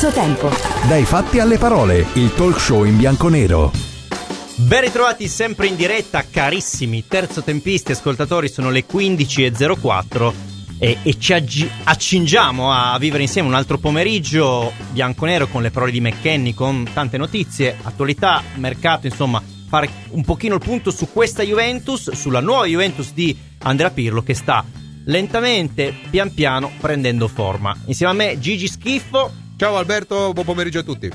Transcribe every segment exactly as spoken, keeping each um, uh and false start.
suo tempo. Dai fatti alle parole, il talk show in bianco-nero. Ben ritrovati sempre in diretta, carissimi terzotempisti ascoltatori, sono le quindici e zero quattro e, e ci aggi- accingiamo a vivere insieme un altro pomeriggio bianco-nero con le parole di McKenny, con tante notizie, attualità, mercato, insomma fare un pochino il punto su questa Juventus, sulla nuova Juventus di Andrea Pirlo che sta lentamente, pian piano prendendo forma. Insieme a me Gigi Schiffo. Ciao Alberto, buon pomeriggio a tutti.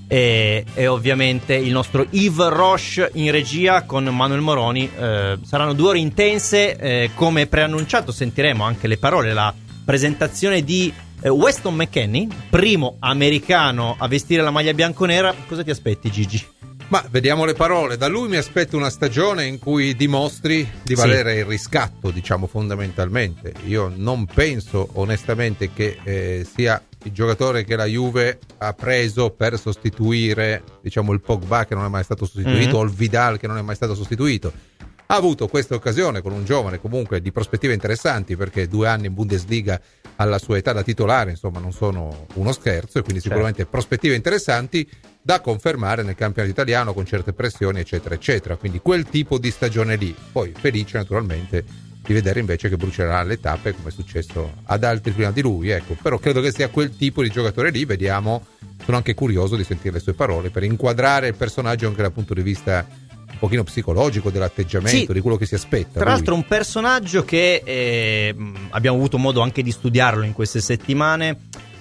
E, e ovviamente il nostro Yves Roche in regia con Manuel Moroni. Eh, saranno due ore intense, eh, come preannunciato sentiremo anche le parole, la presentazione di eh, Weston McKennie, primo americano a vestire la maglia bianconera. Cosa ti aspetti, Gigi? Ma vediamo le parole. Da lui mi aspetto una stagione in cui dimostri di valere sì. il riscatto, diciamo, fondamentalmente. Io non penso onestamente che eh, sia il giocatore che la Juve ha preso per sostituire, diciamo, il Pogba che non è mai stato sostituito, mm-hmm. o il Vidal che non è mai stato sostituito. Ha avuto questa occasione con un giovane comunque di prospettive interessanti, perché due anni in Bundesliga alla sua età da titolare, insomma, non sono uno scherzo, e quindi sicuramente certo. prospettive interessanti da confermare nel campionato italiano con certe pressioni, eccetera, eccetera. Quindi quel tipo di stagione lì. Poi felice naturalmente di vedere invece che brucerà le tappe, come è successo ad altri prima di lui, ecco. Però credo che sia quel tipo di giocatore lì. Vediamo, sono anche curioso di sentire le sue parole per inquadrare il personaggio anche dal punto di vista un pochino psicologico, dell'atteggiamento, sì, di quello che si aspetta. Tra l'altro un personaggio che eh, abbiamo avuto modo anche di studiarlo in queste settimane,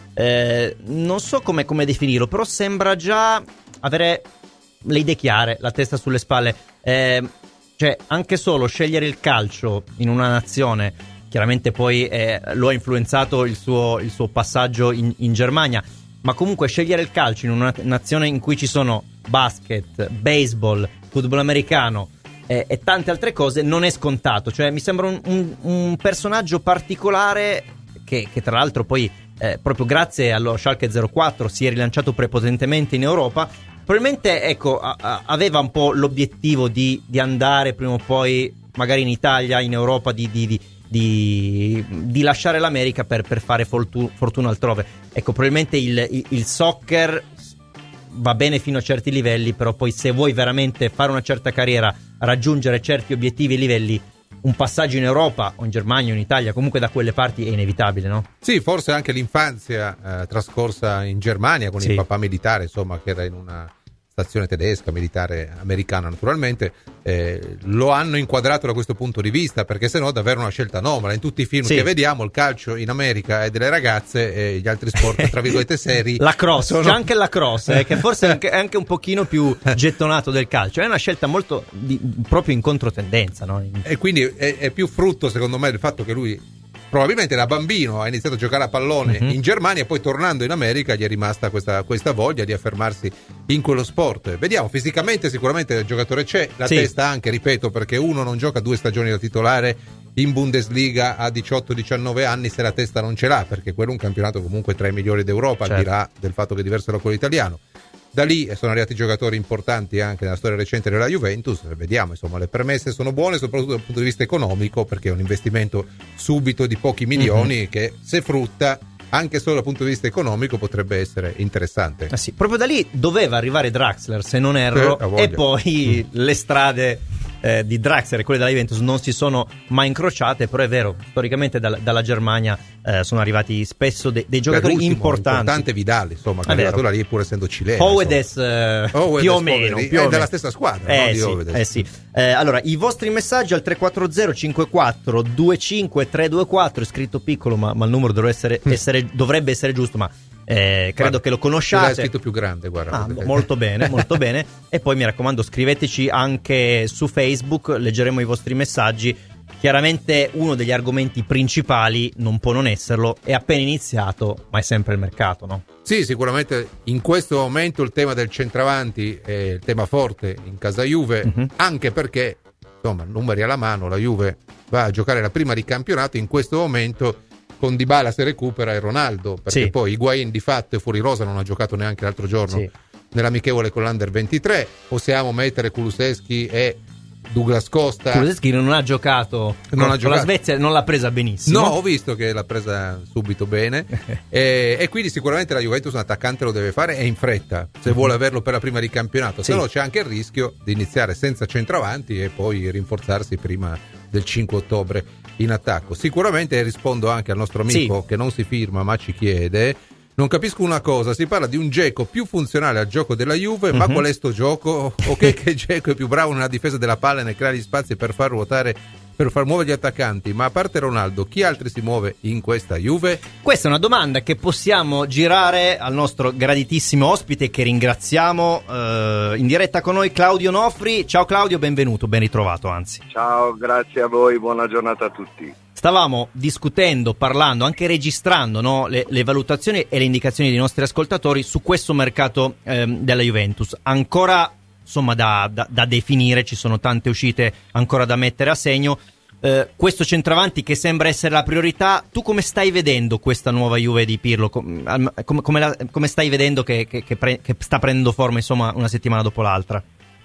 eh, non so come, come definirlo, però sembra già avere le idee chiare, la testa sulle spalle, eh, cioè anche solo scegliere il calcio in una nazione, chiaramente poi eh, lo ha influenzato il suo, il suo passaggio in, in Germania, ma comunque scegliere il calcio in una nazione in cui ci sono basket, baseball, football americano eh, e tante altre cose non è scontato. Cioè mi sembra un, un, un personaggio particolare che, che tra l'altro poi eh, proprio grazie allo Schalke zero quattro si è rilanciato prepotentemente in Europa. Probabilmente ecco a, a, aveva un po' l'obiettivo di, di andare prima o poi magari in Italia, in Europa, di, di, di Di, di lasciare l'America per, per fare fortuna, fortuna altrove. Ecco, probabilmente il, il, il soccer va bene fino a certi livelli, però poi se vuoi veramente fare una certa carriera, raggiungere certi obiettivi e livelli, un passaggio in Europa o in Germania o in Italia, comunque da quelle parti è inevitabile, no? Sì, forse anche l'infanzia eh, trascorsa in Germania con sì. il papà militare, insomma, che era in una stazione tedesca, militare americana naturalmente, eh, lo hanno inquadrato da questo punto di vista, perché sennò davvero una scelta anomala. In tutti i film sì. che vediamo il calcio in America è delle ragazze e gli altri sport tra virgolette seri. La cross, sono... c'è anche la cross eh, che forse è anche, è anche un pochino più gettonato del calcio, è una scelta molto di, proprio in controtendenza, no? E quindi è, è più frutto secondo me del fatto che lui probabilmente da bambino ha iniziato a giocare a pallone mm-hmm. in Germania, e poi tornando in America gli è rimasta questa, questa voglia di affermarsi in quello sport. Vediamo, fisicamente sicuramente il giocatore c'è, la sì. testa anche, ripeto, perché uno non gioca due stagioni da titolare in Bundesliga a diciotto diciannove anni se la testa non ce l'ha, perché quello è un campionato comunque tra i migliori d'Europa, certo. al di là del fatto che è diverso da quello italiano. Da lì sono arrivati giocatori importanti anche nella storia recente della Juventus. Vediamo, insomma, le premesse sono buone, soprattutto dal punto di vista economico, perché è un investimento subito di pochi milioni mm-hmm. che, se frutta anche solo dal punto di vista economico, potrebbe essere interessante. Ah sì, proprio da lì doveva arrivare Draxler, se non erro, eh, e poi mm. le strade eh, di Draxler e quelle della Juventus non si sono mai incrociate, però è vero, storicamente dalla, dalla Germania eh, sono arrivati spesso de- dei giocatori Beh, importanti. Importante Vidal, insomma, che è arrivato da lì pur essendo cileno. Oedes eh, più o meno, più è o della meno. stessa squadra, eh, no? Di sì, Oedes. eh sì. Eh, allora, i vostri messaggi al tre quattro zero cinque quattro due cinque tre due quattro, è scritto piccolo, ma, ma il numero dovrebbe essere, essere, dovrebbe essere giusto, ma Eh, credo guarda, che lo conosciate. L'hai scritto più grande, guarda. Ah, molto bene, molto bene. E poi mi raccomando, scriveteci anche su Facebook, leggeremo i vostri messaggi. Chiaramente uno degli argomenti principali, non può non esserlo, è appena iniziato, ma è sempre il mercato, no? Sì, sicuramente in questo momento il tema del centravanti è il tema forte in casa Juve, uh-huh. anche perché, insomma, numeri alla mano, la Juve va a giocare la prima di campionato in questo momento con Dybala se recupera e Ronaldo, perché sì. poi Higuain di fatto è fuori rosa, non ha giocato neanche l'altro giorno sì. nell'amichevole con l'Under ventitré. Possiamo mettere Kulusevski e Douglas Costa. Kulusevski non ha giocato non con, ha giocato. con la Svezia, non l'ha presa benissimo. No, ho visto che l'ha presa subito bene e, e quindi sicuramente la Juventus un attaccante lo deve fare e in fretta se vuole averlo per la prima di campionato, sì. se no c'è anche il rischio di iniziare senza centravanti e poi rinforzarsi prima del cinque ottobre in attacco. Sicuramente rispondo anche al nostro amico, sì, che non si firma ma ci chiede: non capisco una cosa, si parla di un Dzeko più funzionale al gioco della Juve, ma uh-huh. qual è sto gioco? Ok che Dzeko è più bravo nella difesa della palla e nel creare gli spazi per far ruotare, per far muovere gli attaccanti, ma a parte Ronaldo, chi altri si muove in questa Juve? Questa è una domanda che possiamo girare al nostro graditissimo ospite, che ringraziamo, eh, in diretta con noi, Claudio Nofri. Ciao Claudio, benvenuto, ben ritrovato anzi. Ciao, grazie a voi, buona giornata a tutti. Stavamo discutendo, parlando, anche registrando, no, le, le valutazioni e le indicazioni dei nostri ascoltatori su questo mercato ehm, della Juventus. Ancora insomma da, da, da definire, ci sono tante uscite ancora da mettere a segno. Eh, questo centravanti che sembra essere la priorità, tu come stai vedendo questa nuova Juve di Pirlo? Come, come, la, come stai vedendo che, che, che, pre, che sta prendendo forma insomma una settimana dopo l'altra?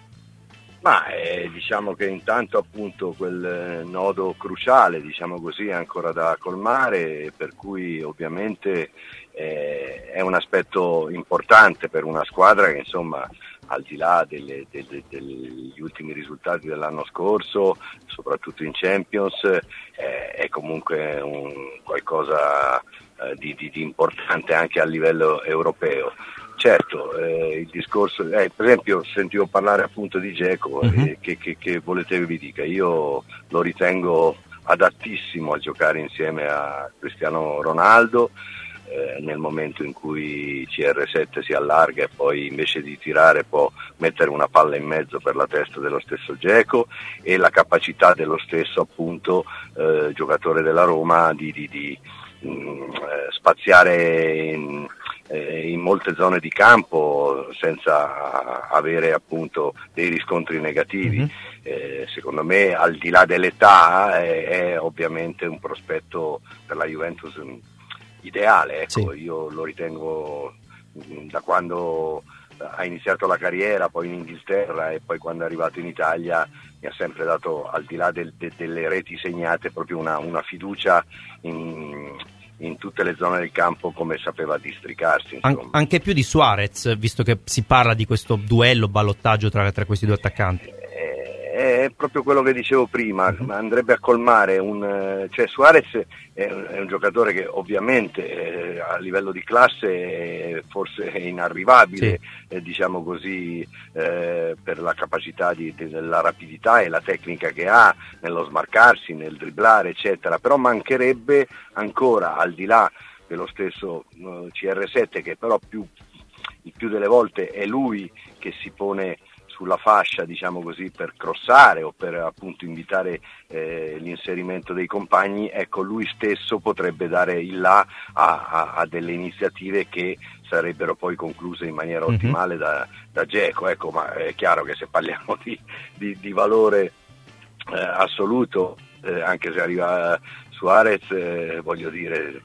Ma eh, diciamo che intanto appunto quel nodo cruciale, diciamo così, è ancora da colmare, per cui ovviamente eh, è un aspetto importante per una squadra che insomma al di là delle, delle, degli ultimi risultati dell'anno scorso, soprattutto in Champions, eh, è comunque un qualcosa eh, di, di, di importante anche a livello europeo. Certo, eh, il discorso, eh, per esempio sentivo parlare appunto di Dzeko, uh-huh. eh, che, che, che volete che vi dica, io lo ritengo adattissimo a giocare insieme a Cristiano Ronaldo, eh, nel momento in cui C R sette si allarga e poi invece di tirare può mettere una palla in mezzo per la testa dello stesso Dzeko, e la capacità dello stesso appunto eh, giocatore della Roma di, di, di mh, spaziare in in molte zone di campo senza avere appunto dei riscontri negativi. Mm-hmm. Eh, secondo me, al di là dell'età, è, è ovviamente un prospetto per la Juventus ideale, ecco. Sì. Io lo ritengo da quando ha iniziato la carriera, poi in Inghilterra e poi quando è arrivato in Italia, mi ha sempre dato, al di là del, de, delle reti segnate, proprio una, una fiducia in in tutte le zone del campo, come sapeva districarsi. An- anche più di Suarez, visto che si parla di questo duello, ballottaggio tra, tra questi due attaccanti. È proprio quello che dicevo prima, uh-huh. andrebbe a colmare un... cioè Suarez è un, è un giocatore che ovviamente eh, a livello di classe è forse è inarrivabile, sì. eh, diciamo così, eh, per la capacità di, della rapidità e la tecnica che ha nello smarcarsi, nel dribblare eccetera, però mancherebbe ancora, al di là dello stesso uh, C R sette, che però più, il più delle volte è lui che si pone sulla fascia, diciamo così, per crossare o per appunto invitare eh, l'inserimento dei compagni. Ecco, lui stesso potrebbe dare il là a, a, a delle iniziative che sarebbero poi concluse in maniera mm-hmm. ottimale da, da Dzeko. Ecco, ma è chiaro che se parliamo di, di, di valore eh, assoluto, eh, anche se arriva Suarez, eh, voglio dire...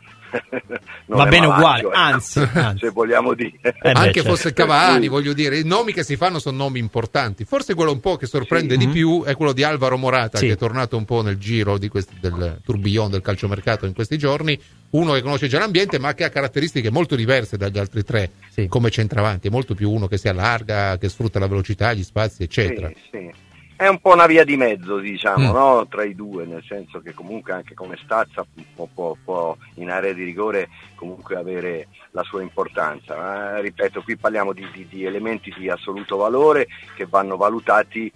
va bene uguale, eh. anzi, anzi se vogliamo dire eh beh, anche certo. fosse Cavani, voglio dire, i nomi che si fanno sono nomi importanti. Forse quello un po' che sorprende sì. di mm-hmm. più è quello di Alvaro Morata, sì. che è tornato un po' nel giro di questi, del tourbillon del calciomercato in questi giorni, uno che conosce già l'ambiente ma che ha caratteristiche molto diverse dagli altri tre, sì. come centravanti, è molto più uno che si allarga, che sfrutta la velocità, gli spazi eccetera. Sì, sì. È un po' una via di mezzo, diciamo, mm. no? Tra i due, nel senso che comunque anche come stazza può, può, può in area di rigore comunque avere la sua importanza. Eh, ripeto, qui parliamo di, di, di elementi di assoluto valore che vanno valutati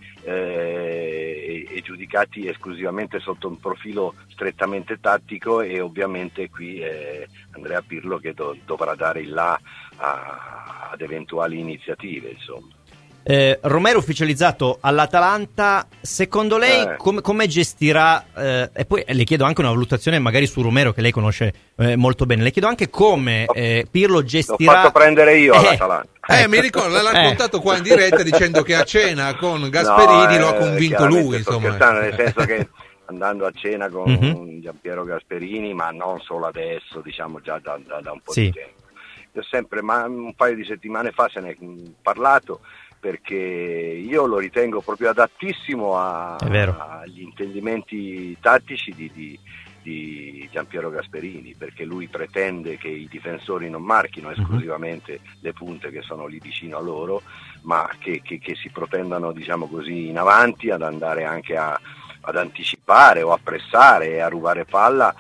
eh, e, e giudicati esclusivamente sotto un profilo strettamente tattico, e ovviamente qui è Andrea Pirlo che do, dovrà dare il là a, ad eventuali iniziative, insomma. Eh, Romero ufficializzato all'Atalanta, secondo lei eh. come, come gestirà, eh, e poi le chiedo anche una valutazione magari su Romero che lei conosce eh, molto bene, le chiedo anche come eh, Pirlo gestirà... L'ho fatto prendere io all'Atalanta. Eh, eh mi ricordo, l'ha raccontato eh. qua in diretta dicendo che a cena con Gasperini no, lo ha convinto lui, insomma. Nel senso che andando a cena con mm-hmm. Giampiero Gasperini, ma non solo adesso, diciamo già da, da, da un po' sì. di tempo. Io sempre, ma un paio di settimane fa se ne è parlato, perché io lo ritengo proprio adattissimo a, a, agli intendimenti tattici di, di, di Giampiero Gasperini, perché lui pretende che i difensori non marchino esclusivamente uh-huh. le punte che sono lì vicino a loro, ma che, che, che si protendano, diciamo così, in avanti, ad andare anche a ad anticipare o a pressare e a rubare palla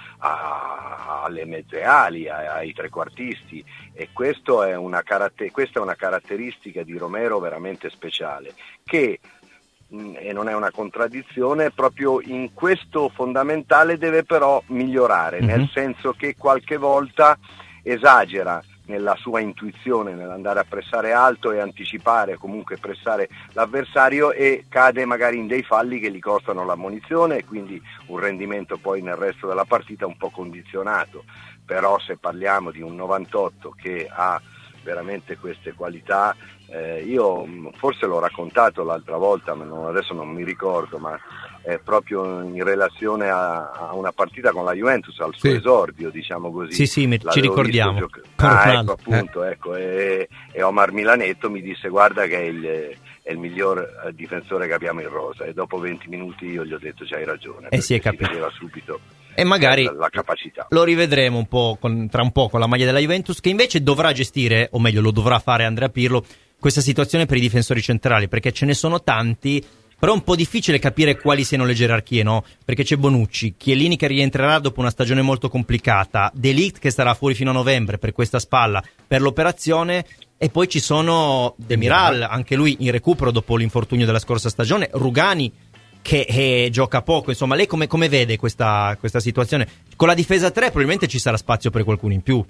a, alle mezze ali, a, ai trequartisti, e questo è una caratter- questa è una caratteristica di Romero veramente speciale, che mh, e non è una contraddizione, proprio in questo fondamentale deve però migliorare, mm-hmm. nel senso che qualche volta esagera nella sua intuizione nell'andare a pressare alto e anticipare, comunque pressare l'avversario, e cade magari in dei falli che gli costano l'ammonizione e quindi un rendimento poi nel resto della partita un po' condizionato. Però se parliamo di un novantotto che ha veramente queste qualità, eh, io forse l'ho raccontato l'altra volta, ma non, adesso non mi ricordo, ma è proprio in relazione a, a una partita con la Juventus, al suo sì. esordio, diciamo così. Sì, sì, ci ricordiamo. Gioc- ah, ecco, appunto, eh. ecco, e, e Omar Milanetto mi disse: guarda che è il, è il miglior difensore che abbiamo in rosa, e dopo venti minuti io gli ho detto: c'hai ragione, e si è capito. Si vedeva subito e magari la, la capacità. Lo rivedremo un po' con, tra un po' con la maglia della Juventus, che invece dovrà gestire, o meglio lo dovrà fare Andrea Pirlo, questa situazione per i difensori centrali, perché ce ne sono tanti. Però è un po' difficile capire quali siano le gerarchie, no? Perché c'è Bonucci, Chiellini che rientrerà dopo una stagione molto complicata, De Ligt che starà fuori fino a novembre per questa spalla, per l'operazione, e poi ci sono Demiral, anche lui in recupero dopo l'infortunio della scorsa stagione, Rugani che eh, gioca poco. Insomma, lei come, come vede questa, questa situazione? Con la difesa tre probabilmente ci sarà spazio per qualcuno in più.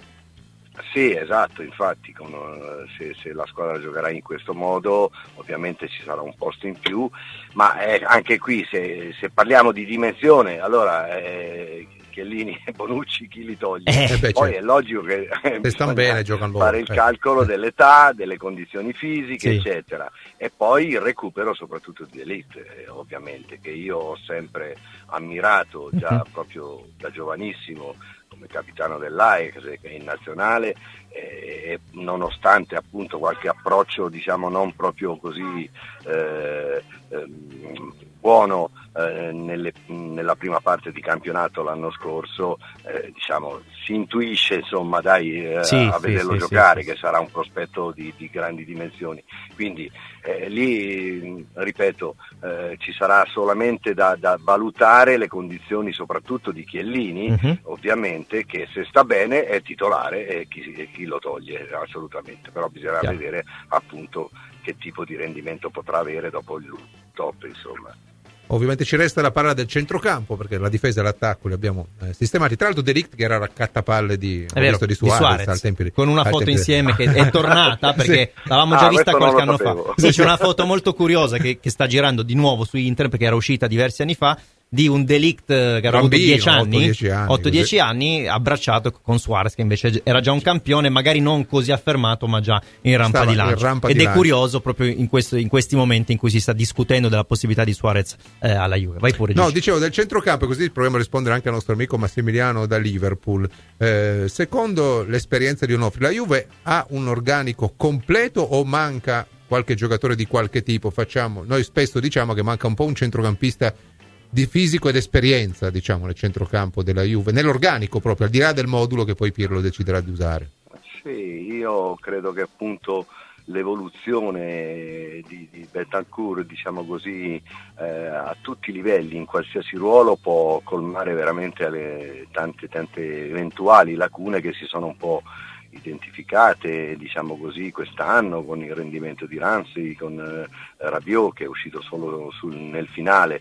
Sì, esatto, infatti con, se, se la squadra giocherà in questo modo ovviamente ci sarà un posto in più, ma eh, anche qui se, se parliamo di dimensione, allora eh, Chiellini e Bonucci chi li toglie? Eh, beh, Poi certo. è logico che se stanno bene giocano fare il calcolo dell'età, delle condizioni fisiche, sì. eccetera, e poi il recupero soprattutto di elite, eh, ovviamente, che io ho sempre ammirato già uh-huh. proprio da giovanissimo, come capitano dell'Ajax, che è in nazionale, e nonostante appunto qualche approccio, diciamo, non proprio così eh, eh, buono eh, nelle, nella prima parte di campionato l'anno scorso, eh, diciamo si intuisce, insomma, dai, eh, sì, a sì, vederlo sì, giocare, sì, che sì. sarà un prospetto di, di grandi dimensioni. Quindi eh, lì, ripeto, eh, ci sarà solamente da, da valutare le condizioni soprattutto di Chiellini, uh-huh. ovviamente, che se sta bene è titolare e chi, e chi lo toglie, assolutamente, però bisognerà Chiaro. vedere appunto che tipo di rendimento potrà avere dopo il top, insomma. Ovviamente ci resta la parola del centrocampo, perché la difesa e l'attacco li abbiamo eh, sistemati. Tra l'altro De Ligt, che era raccattapalle di, vero, di Suarez, di Suarez al tempi, con una al foto tempi insieme che è tornata, perché sì. l'avevamo già ah, vista qualche anno sapevo. fa. Sì, c'è una foto molto curiosa che, che sta girando di nuovo su internet, perché era uscita diversi anni fa, di un De Ligt che era avuto dieci anni, otto dieci anni, abbracciato con Suarez, che invece era già un campione, magari non così affermato, ma già in rampa Stava di lancio. rampa Ed di è lancio. curioso proprio in, questo, in questi momenti in cui si sta discutendo della possibilità di Suarez eh, alla Juve. Vai pure, No, Gigi. dicevo del centrocampo, così proviamo a rispondere anche al nostro amico Massimiliano da Liverpool. Eh, secondo l'esperienza di Onofri, la Juve ha un organico completo o manca qualche giocatore di qualche tipo? Facciamo, noi spesso diciamo che manca un po' un centrocampista di fisico ed esperienza, diciamo, nel centrocampo della Juve, nell'organico proprio, al di là del modulo che poi Pirlo deciderà di usare. Sì, io credo che appunto l'evoluzione di, di Bentancur, diciamo così, eh, a tutti i livelli, in qualsiasi ruolo, può colmare veramente le tante tante eventuali lacune che si sono un po' identificate, diciamo così, quest'anno, con il rendimento di Ramsey, con eh, Rabiot, che è uscito solo sul, nel finale.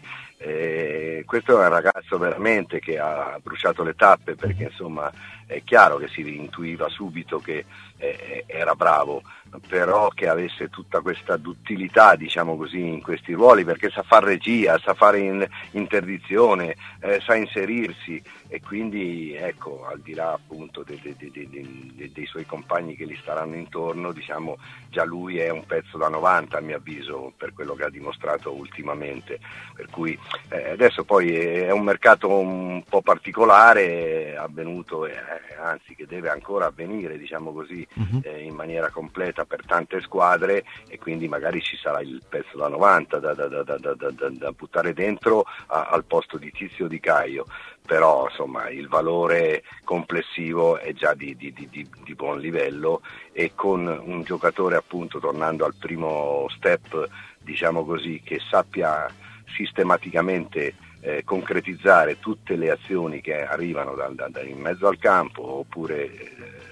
Eh, questo è un ragazzo veramente che ha bruciato le tappe, perché insomma è chiaro che si intuiva subito che eh, era bravo, però che avesse tutta questa duttilità, diciamo così, in questi ruoli, perché sa fare regia, sa fare in, interdizione, eh, sa inserirsi, e quindi ecco, al di là appunto de, de, de, de, de, dei suoi compagni che gli staranno intorno, diciamo, già lui è un pezzo da novanta, a mio avviso, per quello che ha dimostrato ultimamente, per cui eh, adesso poi è un mercato un po' particolare, avvenuto, eh, anzi che deve ancora avvenire, diciamo così, uh-huh. eh, in maniera completa per tante squadre, e quindi magari ci sarà il pezzo da novanta da, da, da, da, da, da, da buttare dentro a, al posto di Tizio Di Caio, però insomma il valore complessivo è già di, di, di, di, di buon livello, e con un giocatore, appunto, tornando al primo step, diciamo così, che sappia sistematicamente eh, concretizzare tutte le azioni che arrivano da, da, da in mezzo al campo, oppure eh,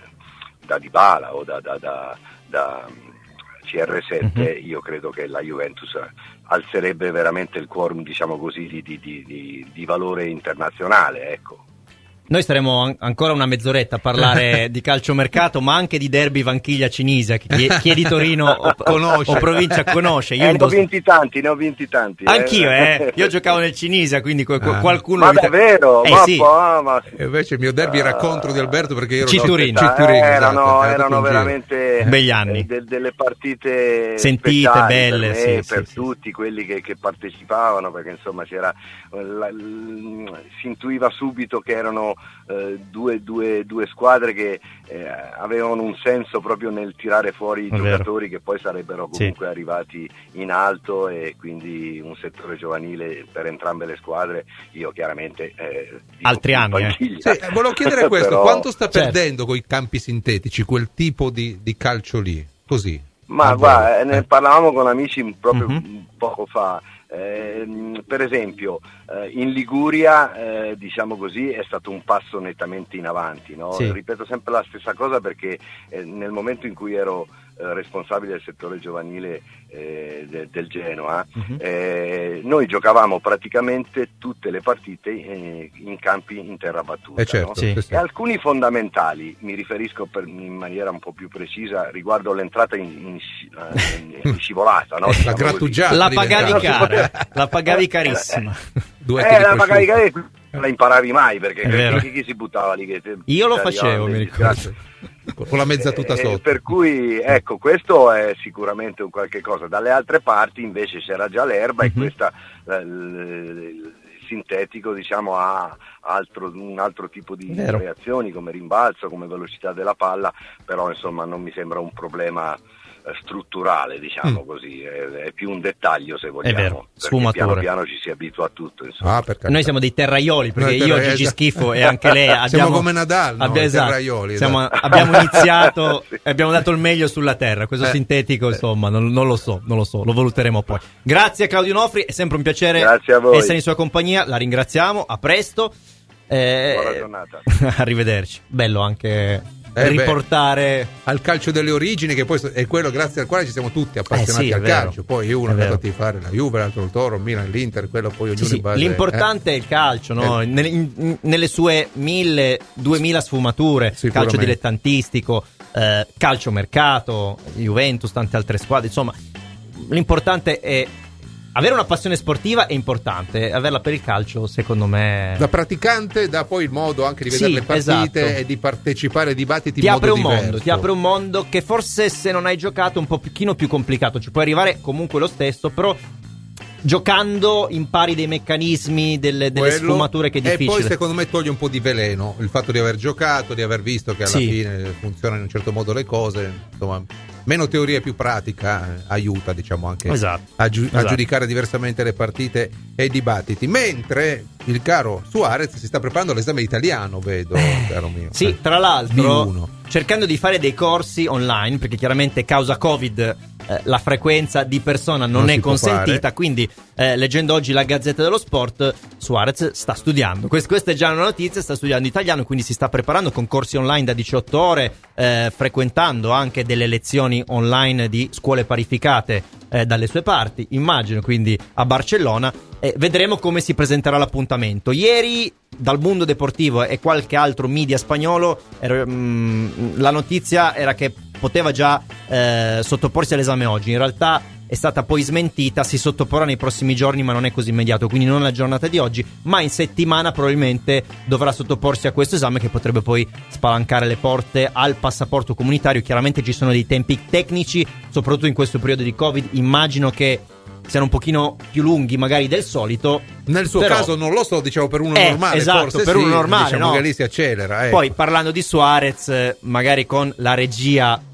da Dybala o da, da, da, da C R sette, mm-hmm. io credo che la Juventus alzerebbe veramente il quorum, diciamo così, di, di, di, di, di valore internazionale, ecco. Noi staremo an- ancora una mezz'oretta a parlare di calciomercato, ma anche di derby Vanchiglia Cinisia, chi, chi è di Torino o, o provincia conosce. Io eh, ne ho dos- vinti tanti, ne ho vinti tanti. Anch'io, eh. eh. Io giocavo nel Cinisia, quindi qu- ah. qualcuno... Ma davvero? Eh, ma sì. po', ma... E invece il mio derby era contro di Alberto, perché io ero Citturini. da Citturini, eh, erano, esatto, erano veramente begli anni, eh, de- delle partite sentite, speciali belle, per, me, sì, per sì, tutti sì. quelli che, che partecipavano, perché insomma c'era, la, l, si intuiva subito che erano eh, due, due due squadre che eh, avevano un senso proprio nel tirare fuori i È giocatori vero. che poi sarebbero comunque sì. arrivati in alto, e quindi un settore giovanile per entrambe le squadre. Io chiaramente eh, altri anni eh. Sì, volevo chiedere questo: Però... quanto sta certo. perdendo coi campi sintetici quel tipo di, di calcio lì, così? Ma guarda, eh. ne parlavamo con amici proprio Mm-hmm. poco fa. Eh, per esempio eh, in Liguria eh, diciamo così è stato un passo nettamente in avanti, no? Sì. Ripeto sempre la stessa cosa, perché eh, nel momento in cui ero eh, responsabile del settore giovanile eh, de, del Genoa, Mm-hmm. eh, noi giocavamo praticamente tutte le partite eh, in campi in terra battuta, Eh certo, no? sì. E alcuni fondamentali, mi riferisco per, in maniera un po' più precisa riguardo l'entrata in, in, in, in scivolata, no? La Diciamo grattugiata. così. La diventava. pagavi cara, la pagavi carissima. Due Eh, la pagavi cara, non la imparavi mai, perché È vero. chi, chi si buttava lì? Che te, Io lo ti facevo, arrivavano mi le ricordo. disgrazie. Con la mezza tuta Eh, sotto. per cui ecco, questo è sicuramente un qualche cosa. Dalle altre parti invece c'era già l'erba, Mm-hmm. e questa eh, il, il sintetico, diciamo, ha altro, un altro tipo di Vero. reazioni, come rimbalzo, come velocità della palla, però insomma non mi sembra un problema eh, strutturale, diciamo Mm. così, è, è più un dettaglio, se vogliamo, vero, perché sfumature. piano piano ci si abitua a tutto, insomma. Ah, per carità. Noi siamo dei terraioli, perché Noi io, terra- Gigi esatto. Schifo e anche lei abbiamo, Siamo come Nadal, no? abbia- I esatto. terraioli, Siamo- esatto. abbiamo iniziato Sì. e abbiamo dato il meglio sulla terra. Questo Eh. sintetico, insomma, non, non lo so, non lo so, lo valuteremo poi. Grazie a Claudio Nofri, è sempre un piacere Grazie a voi. essere in sua compagnia, la ringraziamo, a presto. Eh, Buona giornata. Arrivederci. Bello anche Eh, riportare... Al calcio delle origini, che poi è quello grazie al quale ci siamo tutti appassionati Eh sì, è al vero. calcio. Poi uno È è andato vero. a tifare la Juve, l'altro il Toro, il Milan, l'Inter, quello poi ognuno Sì, sì, in base, l'importante eh. è il calcio, no? Eh. Nelle, in- nelle sue mille, duemila sfumature, calcio Sicuramente. dilettantistico, eh, calcio mercato, Juventus, tante altre squadre, insomma, l'importante è avere una passione sportiva, è importante, averla per il calcio secondo me Da praticante dà poi il modo anche di vedere Sì, le partite esatto. e di partecipare ai dibattiti ti in apre modo un diverso. mondo, ti apre un mondo che forse se non hai giocato è un pochino più complicato, ci puoi arrivare comunque lo stesso, però giocando impari dei meccanismi, delle, delle Quello, sfumature che è difficile. E poi secondo me toglie un po' di veleno il fatto di aver giocato, di aver visto che alla Sì. fine funzionano in un certo modo le cose, insomma, meno teoria e più pratica eh, aiuta, diciamo, anche Esatto. a, giu- a Esatto. giudicare diversamente le partite e i dibattiti. Mentre il caro Suarez si sta preparando all'esame italiano, vedo, caro mio. Sì, Eh, tra l'altro B uno. cercando di fare dei corsi online, perché chiaramente causa Covid eh, la frequenza di persona non, Non è si può consentita, fare. quindi eh, leggendo oggi la Gazzetta dello Sport, Suarez sta studiando. Quest- questa è già una notizia, sta studiando italiano, quindi si sta preparando con corsi online da diciotto ore, eh, frequentando anche delle lezioni online di scuole parificate eh, dalle sue parti, immagino, quindi a Barcellona. Eh, vedremo come si presenterà l'appuntamento. Ieri dal Mundo Deportivo e qualche altro media spagnolo era, mm, la notizia era che poteva già eh, sottoporsi all'esame oggi. In realtà è stata poi smentita, si sottoporrà nei prossimi giorni, ma non è così immediato, quindi non la giornata di oggi, ma in settimana probabilmente dovrà sottoporsi a questo esame che potrebbe poi spalancare le porte al passaporto comunitario. Chiaramente ci sono dei tempi tecnici, soprattutto in questo periodo di Covid, immagino che siano un pochino più lunghi magari del solito. Nel suo però- caso non lo so, diciamo per uno Eh, normale, esatto, forse per sì, uno normale, diciamo no? che lì si accelera. ecco. Poi parlando di Suarez, eh, magari con la regia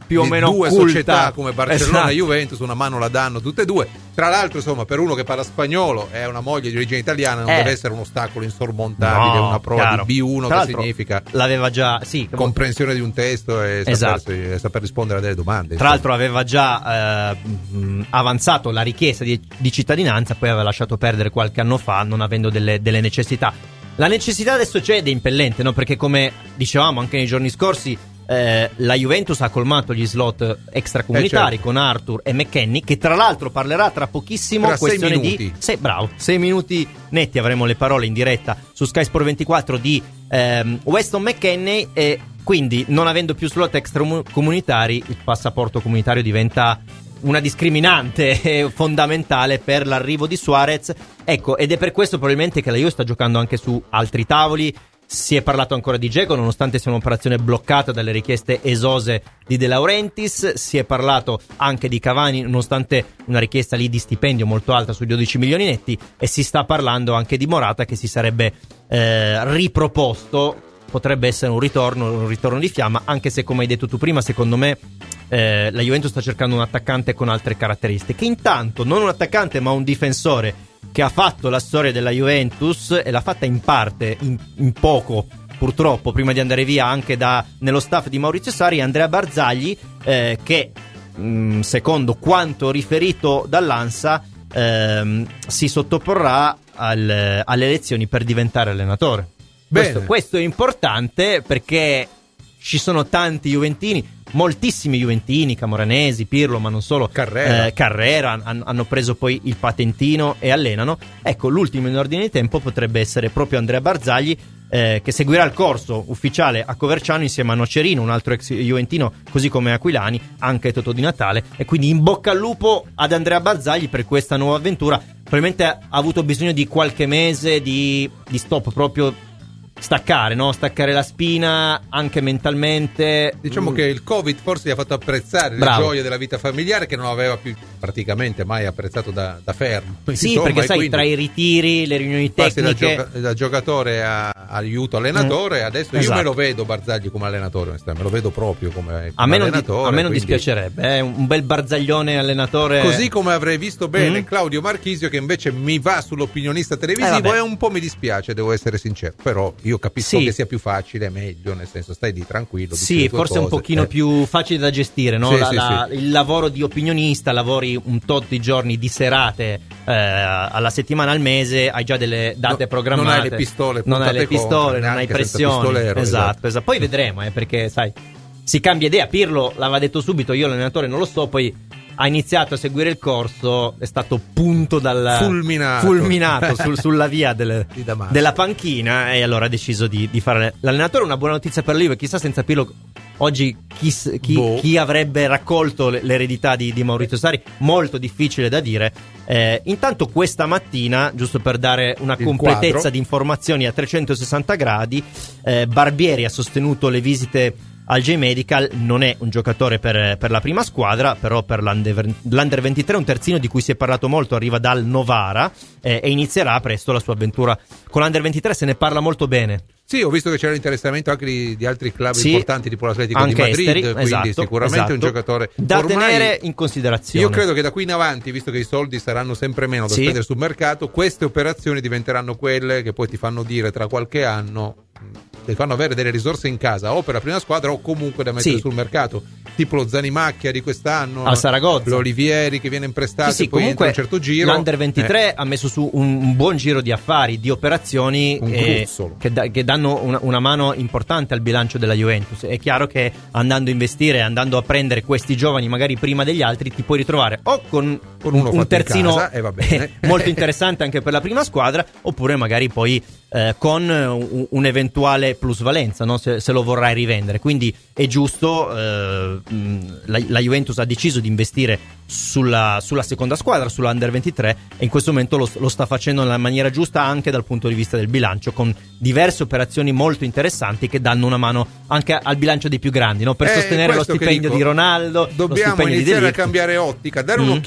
più o di meno due occulta. società come Barcellona Esatto. e Juventus, una mano la danno tutte e due. Tra l'altro, insomma, per uno che parla spagnolo e è una moglie di origine italiana non Eh. deve essere un ostacolo insormontabile, No, una prova chiaro. di B uno Tra che l'altro, significa l'aveva già, sì, comprensione di un testo e Esatto. sapersi- e saper rispondere a delle domande. tra l'altro aveva già eh, mh, avanzato la richiesta di, di cittadinanza, poi aveva lasciato perdere qualche anno fa, non avendo delle, delle necessità. La necessità adesso c'è ed è impellente, no? Perché come dicevamo anche nei giorni scorsi, eh, la Juventus ha colmato gli slot extracomunitari Eh, certo. con Arthur e McKennie, che tra l'altro parlerà tra pochissimo. Tra sei questione minuti. di sei, bravo, sei minuti netti avremo le parole in diretta su Sky Sport ventiquattro di ehm, Weston McKennie, e quindi non avendo più slot extracomunitari il passaporto comunitario diventa una discriminante fondamentale per l'arrivo di Suarez. Ecco, ed è per questo probabilmente che la Juve sta giocando anche su altri tavoli. Si è parlato ancora di Dzeko, nonostante sia un'operazione bloccata dalle richieste esose di De Laurentiis. Si è parlato anche di Cavani, nonostante una richiesta lì di stipendio molto alta, sui dodici milioni netti. E si sta parlando anche di Morata, che si sarebbe eh, riproposto. Potrebbe essere un ritorno, un ritorno di fiamma, anche se, come hai detto tu prima, secondo me eh, la Juventus sta cercando un attaccante con altre caratteristiche. Intanto, non un attaccante, ma un difensore che ha fatto la storia della Juventus e l'ha fatta in parte, in, in poco, purtroppo, prima di andare via anche da, nello staff di Maurizio Sarri, Andrea Barzagli, eh, che mh, secondo quanto riferito dall'ANSA ehm, si sottoporrà al, alle elezioni per diventare allenatore. Questo, questo è importante perché ci sono tanti juventini, moltissimi juventini, camoranesi, Pirlo, ma non solo, Carrera, eh, Carrera han, hanno preso poi il patentino e allenano. Ecco, l'ultimo in ordine di tempo potrebbe essere proprio Andrea Barzagli, eh, che seguirà il corso ufficiale a Coverciano insieme a Nocerino, un altro ex juventino, così come Aquilani, anche Totò Di Natale. E quindi in bocca al lupo ad Andrea Barzagli per questa nuova avventura. Probabilmente ha avuto bisogno di qualche mese di, di stop, proprio staccare, no? Staccare la spina anche mentalmente. Diciamo Mm. che il Covid forse gli ha fatto apprezzare Bravo. le gioie della vita familiare, che non aveva più praticamente mai apprezzato da, da fermo. Sì, Insomma, perché e sai, quindi tra i ritiri, le riunioni passi da, tecniche, gioca- da giocatore a aiuto allenatore. Mm. Adesso io Esatto. me lo vedo Barzagli come allenatore, onestamente, me lo vedo proprio come, come a me non, di- allenatore. a me non quindi- dispiacerebbe, eh? Un bel Barzaglione allenatore. Così come avrei visto bene Mm. Claudio Marchisio, che invece mi va sull'opinionista televisivo, Eh, vabbè. e un po' mi dispiace, devo essere sincero. Però io capisco Sì. che sia più facile, meglio, nel senso stai lì tranquillo. dici Sì, le tue forse un cose, pochino eh. più facile da gestire, no? Sì, La- sì, la- sì. Il lavoro di opinionista, lavori un tot di giorni di serate eh, alla settimana, al mese, hai già delle date No, programmate. non hai le pistole non hai le puntate contro, pistole, non hai neanche senza pressioni. pistolero, Esatto, esatto. esatto. Poi vedremo, eh, perché sai, si cambia idea. Pirlo l'aveva detto subito, io l'allenatore non lo so, poi ha iniziato a seguire il corso, è stato punto dal Fulminato. fulminato sul- sulla via del- Di Damasco. della panchina, e allora ha deciso di, di fare l'allenatore. Una buona notizia per lui, chissà senza Pirlo oggi chi, s- chi- Boh. chi avrebbe raccolto le- l'eredità di, di Maurizio Sarri, molto difficile da dire. Eh, intanto questa mattina, giusto per dare una Il completezza quadro. di informazioni a trecentosessanta gradi, eh, Barbieri ha sostenuto le visite al J-Medical. Non è un giocatore per, per la prima squadra, però per l'Under, l'Under ventitré, un terzino di cui si è parlato molto, arriva dal Novara, eh, e inizierà presto la sua avventura con l'Under ventitré. Se ne parla molto bene. Sì, ho visto che c'era l'interessamento anche di, di altri club Sì, importanti, tipo l'Atletico di anche Madrid, esteri, quindi esatto, sicuramente esatto. un giocatore da ormai, tenere in considerazione. Io credo che da qui in avanti, visto che i soldi saranno sempre meno da Sì. spendere sul mercato, queste operazioni diventeranno quelle che poi ti fanno dire tra qualche anno, ti fanno avere delle risorse in casa o per la prima squadra o comunque da mettere Sì. sul mercato, tipo lo Zanimacchia di quest'anno, Al Saragozza. l'Olivieri che viene imprestato Sì, sì, e poi comunque entra un certo giro. l'Under ventitré Eh. ha messo su un, un buon giro di affari, di operazioni Un eh, gruzzolo. che, da- che danno una, una mano importante al bilancio della Juventus. È chiaro che andando a investire, andando a prendere questi giovani magari prima degli altri, ti puoi ritrovare o con, Con uno un fatto in terzino casa, e va bene. molto interessante anche per la prima squadra, oppure magari poi eh, con un, un'eventuale plusvalenza, no? se, se lo vorrai rivendere. Quindi è giusto, eh, mh, la, la Juventus ha deciso di investire sulla, sulla seconda squadra, sulla Under ventitré, e in questo momento lo, lo sta facendo nella maniera giusta anche dal punto di vista del bilancio, con diverse operazioni molto interessanti che danno una mano anche al bilancio dei più grandi, no? Per Eh, sostenere lo questo che stipendio dico, di Ronaldo, lo dobbiamo stipendio di iniziare De a Ligt. cambiare ottica, dare Mm. un'occhiata anche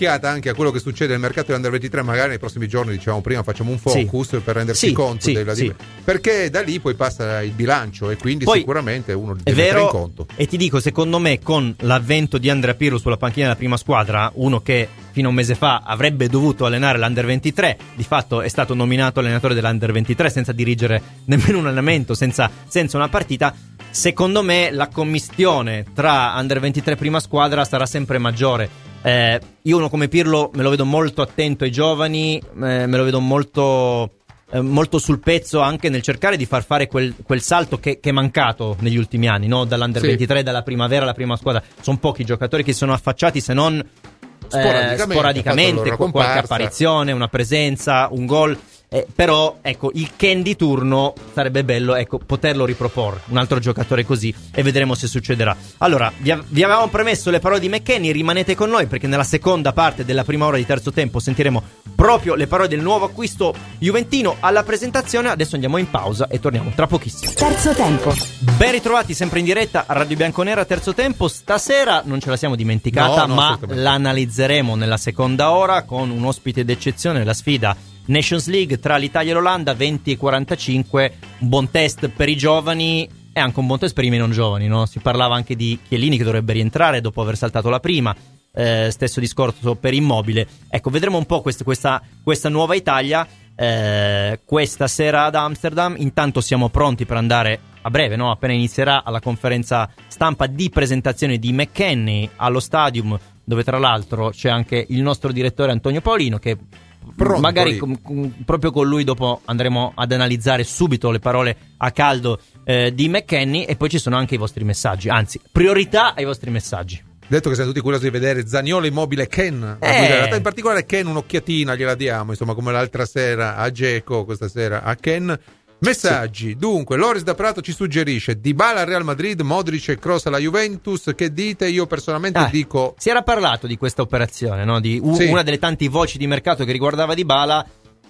a quello che succede nel mercato dell'Under ventitré, magari nei prossimi giorni, diciamo prima, facciamo un focus sì. per rendersi sì, conto sì, della sì. perché da lì poi passa il bilancio e quindi poi, sicuramente uno è deve vero, mettere in conto. E ti dico, secondo me, con l'avvento di Andrea Pirlo sulla panchina della prima squadra, uno che fino a un mese fa avrebbe dovuto allenare l'Under ventitré, di fatto è stato nominato allenatore dell'Under ventitré senza dirigere nemmeno un allenamento, senza, senza una partita. Secondo me la commistione tra Under ventitré prima squadra sarà sempre maggiore. Eh, io uno come Pirlo me lo vedo molto attento ai giovani, eh, me lo vedo molto, eh, molto sul pezzo anche nel cercare di far fare quel, quel salto che, che è mancato negli ultimi anni, no? Dall'Under sì. ventitré, dalla primavera alla prima squadra. Sono pochi i giocatori che si sono affacciati, se non sporadicamente, eh, sporadicamente con qualche apparizione, una presenza, un gol. Eh, però ecco, il Ken di turno sarebbe bello, ecco, poterlo riproporre, un altro giocatore così, e vedremo se succederà. Allora, vi, av- vi avevamo promesso le parole di McKennie, rimanete con noi perché nella seconda parte della prima ora di terzo tempo sentiremo proprio le parole del nuovo acquisto juventino alla presentazione. Adesso andiamo in pausa e torniamo tra pochissimo. Terzo tempo. Ben ritrovati sempre in diretta a Radio Bianconera. Terzo tempo, stasera non ce la siamo dimenticata, no, no, ma l'analizzeremo nella seconda ora con un ospite d'eccezione, la sfida Nations League tra l'Italia e l'Olanda, venti e quarantacinque, un buon test per i giovani e anche un buon test per i meno giovani, no? Si parlava anche di Chiellini che dovrebbe rientrare dopo aver saltato la prima, eh, stesso discorso per Immobile. Ecco, vedremo un po' quest- questa, questa nuova Italia eh, questa sera ad Amsterdam. Intanto siamo pronti per andare a breve, no? Appena inizierà, alla conferenza stampa di presentazione di McKennie allo Stadium, dove tra l'altro c'è anche il nostro direttore Antonio Paolino, che Pronto, magari com, com, proprio con lui dopo andremo ad analizzare subito le parole a caldo eh, di McKennie, e poi ci sono anche i vostri messaggi, anzi priorità ai vostri messaggi. Detto che siamo tutti curiosi di vedere Zaniolo, Immobile, Ken, eh. in particolare Ken un'occhiatina gliela diamo, insomma, come l'altra sera a Dzeko, questa sera a Ken. Messaggi, sì. Dunque Loris da Prato ci suggerisce Dybala al Real Madrid, Modric e Kroos alla Juventus. Che dite? Io personalmente ah, dico, si era parlato di questa operazione, no? Di u- sì. una delle tante voci di mercato che riguardava Dybala,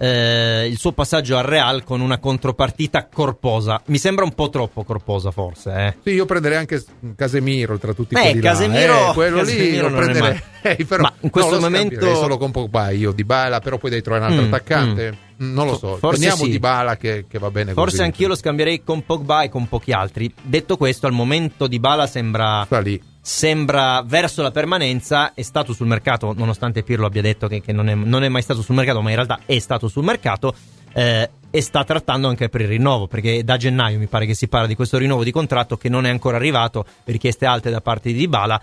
eh, il suo passaggio al Real con una contropartita corposa. Mi sembra un po' troppo corposa, forse, eh. Sì, io prenderei anche Casemiro tra tutti eh, quelli Casemiro, là, eh, quello Casemiro lì lo prenderei. Eh, però, ma in questo no, momento solo con Pogba io Dybala, però poi devi trovare un altro mm, attaccante. Mm. Non lo so, forse prendiamo sì. Dybala che, che va bene forse così. Anch'io lo scambierei con Pogba e con pochi altri. Detto questo, al momento Dybala sembra sta lì. Sembra verso la permanenza. È stato sul mercato, nonostante Pirlo abbia detto che, che non, è, non è mai stato sul mercato, ma in realtà è stato sul mercato, eh, e sta trattando anche per il rinnovo, perché da gennaio mi pare che si parla di questo rinnovo di contratto che non è ancora arrivato, richieste alte da parte di Dybala.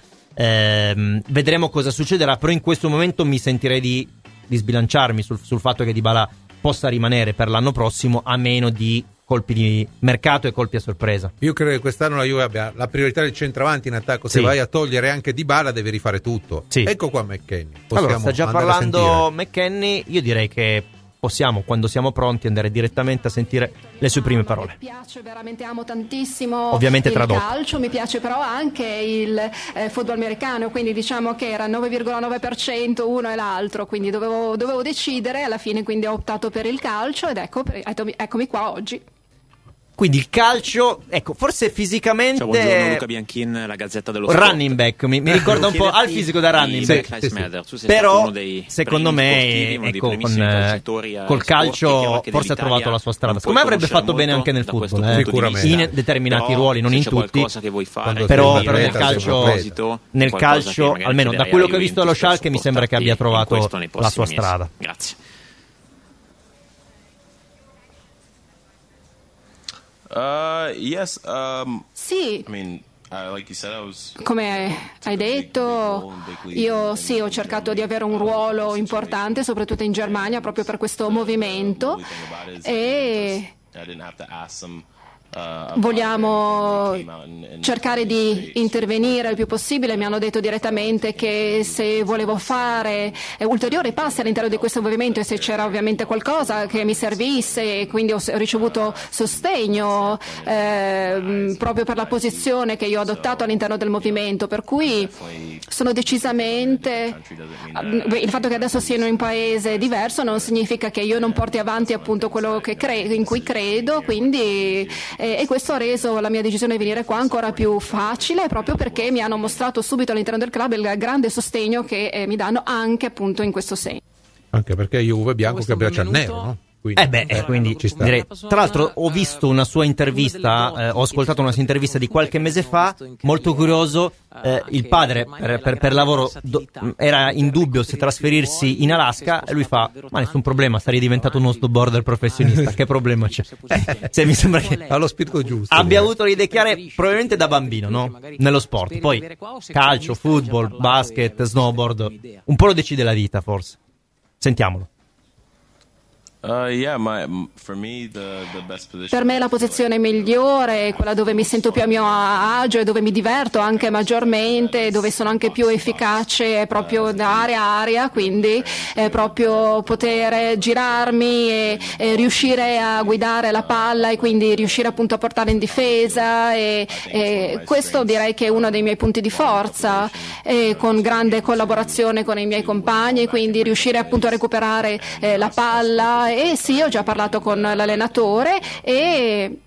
Eh, vedremo cosa succederà, però in questo momento mi sentirei di, di sbilanciarmi sul, sul fatto che Dybala possa rimanere per l'anno prossimo, a meno di colpi di mercato e colpi a sorpresa. Io credo che quest'anno la Juve abbia la priorità del centravanti in attacco. Se sì. vai a togliere anche Dybala devi rifare tutto. Sì. Ecco qua McKennie. Allora, sta già parlando McKennie. Io direi che possiamo, quando siamo pronti, andare direttamente a sentire le sue prime parole. Mi piace, veramente amo tantissimo ovviamente il tradotto. calcio, mi piace però anche il eh, football americano, quindi diciamo che era nove virgola nove per cento uno e l'altro, quindi dovevo, dovevo decidere, alla fine quindi ho optato per il calcio ed ecco, eccomi qua oggi. Quindi il calcio, ecco, forse fisicamente... Ciao, buongiorno, Luca Bianchin, la Gazzetta dello Sport. Running back, mi, mi ricorda un po' al fisico da running back. Sì, sì, sì. Però, secondo me, ecco, con, col calcio forse ha trovato la sua strada. Secondo me avrebbe fatto bene anche nel football, eh. Sicuramente. In determinati però, ruoli, non in tutti. Che vuoi fare, però, però nel calcio, nel calcio almeno da quello che ho visto allo Schalke, mi sembra che abbia trovato la sua strada. Grazie. Uh, yes, um, sì. I mean, uh, like you said, I was... Come hai detto, io sì, ho cercato di avere un ruolo importante, soprattutto in Germania, proprio per questo movimento, e vogliamo cercare di intervenire il più possibile. Mi hanno detto direttamente che se volevo fare ulteriori passi all'interno di questo movimento e se c'era ovviamente qualcosa che mi servisse, e quindi ho ricevuto sostegno eh, proprio per la posizione che io ho adottato all'interno del movimento, per cui sono decisamente, il fatto che adesso siano in un paese diverso non significa che io non porti avanti appunto quello che cre- in cui credo, quindi e, e questo ha reso la mia decisione di venire qua ancora più facile, proprio perché mi hanno mostrato subito all'interno del club il grande sostegno che eh, mi danno anche appunto in questo senso. Anche perché io uve bianco che piace al nero, no? Quindi, eh beh, eh, quindi ci sta. Direi. Tra l'altro ho visto una sua intervista, eh, ho ascoltato una sua intervista di qualche mese fa, molto curioso, eh, il padre per, per, per lavoro do, era in dubbio se trasferirsi in Alaska e lui fa, ma nessun problema, sarei diventato uno snowboarder professionista, che problema c'è? Eh, se mi sembra che ha lo spirito giusto. Abbia avuto le idee chiare probabilmente da bambino, no? Nello sport, poi calcio, football, basket, snowboard, un po' lo decide la vita forse. Sentiamolo. Uh, yeah, my, for me, the, the best position. Per me la posizione migliore è quella dove mi sento più a mio agio e dove mi diverto anche maggiormente, dove sono anche più efficace proprio da area a area, quindi è proprio poter girarmi e, e riuscire a guidare la palla e quindi riuscire appunto a portare in difesa e, e questo direi che è uno dei miei punti di forza, e con grande collaborazione con i miei compagni, quindi riuscire appunto a recuperare eh, la palla. E sì, ho già parlato con l'allenatore e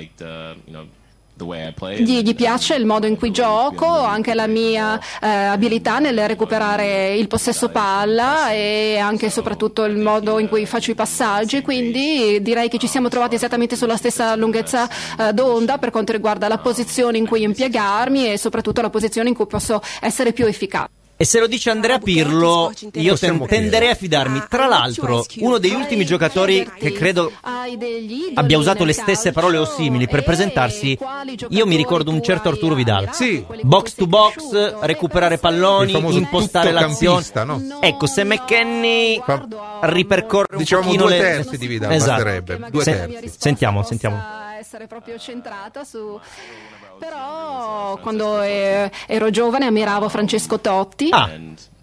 gli, gli piace il modo in cui gioco, anche la mia eh, abilità nel recuperare il possesso palla e anche e soprattutto il modo in cui faccio i passaggi, quindi direi che ci siamo trovati esattamente sulla stessa lunghezza eh, d'onda per quanto riguarda la posizione in cui impiegarmi e soprattutto la posizione in cui posso essere più efficace. E se lo dice Andrea Pirlo, io ten- tenderei a fidarmi. Tra l'altro, uno degli ultimi giocatori che credo abbia usato le stesse parole o simili per presentarsi, io mi ricordo un certo Arturo Vidal. Sì. Box to box, recuperare palloni, impostare l'azione. No? Ecco, se McKennie ripercorre un diciamo pochino due le... terzi di Vidal, esatto. basterebbe. Due Se- terzi. Sentiamo, sentiamo. Essere proprio centrata su... Però quando eh, ero giovane ammiravo Francesco Totti ah.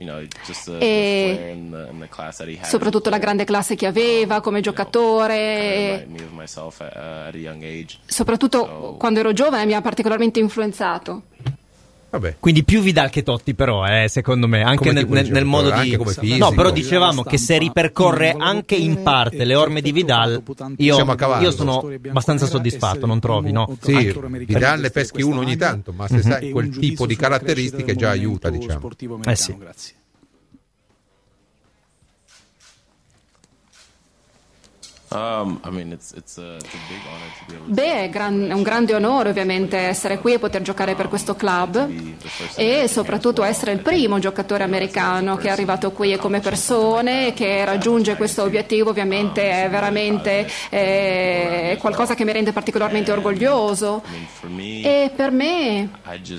e soprattutto la grande classe che aveva come giocatore, soprattutto quando ero giovane mi ha particolarmente influenzato. Vabbè. Quindi più Vidal che Totti però, eh, secondo me, anche nel, nel, nel modo di... Anche come fisico. No, però dicevamo che se ripercorre anche in parte le orme di Vidal, io, io sono abbastanza soddisfatto, non trovi, no? Sì, Vidal ne peschi uno ogni tanto, ma se mm-hmm. sai quel tipo di caratteristiche già aiuta, diciamo. Eh sì. Um, I mean, it's, it's a, it's a big honor to be able to Beh, è, gran, è un grande onore ovviamente essere qui e poter giocare per questo club e soprattutto essere il primo giocatore americano che è arrivato qui e come persone che raggiunge questo obiettivo ovviamente è veramente eh, qualcosa che mi rende particolarmente orgoglioso e per me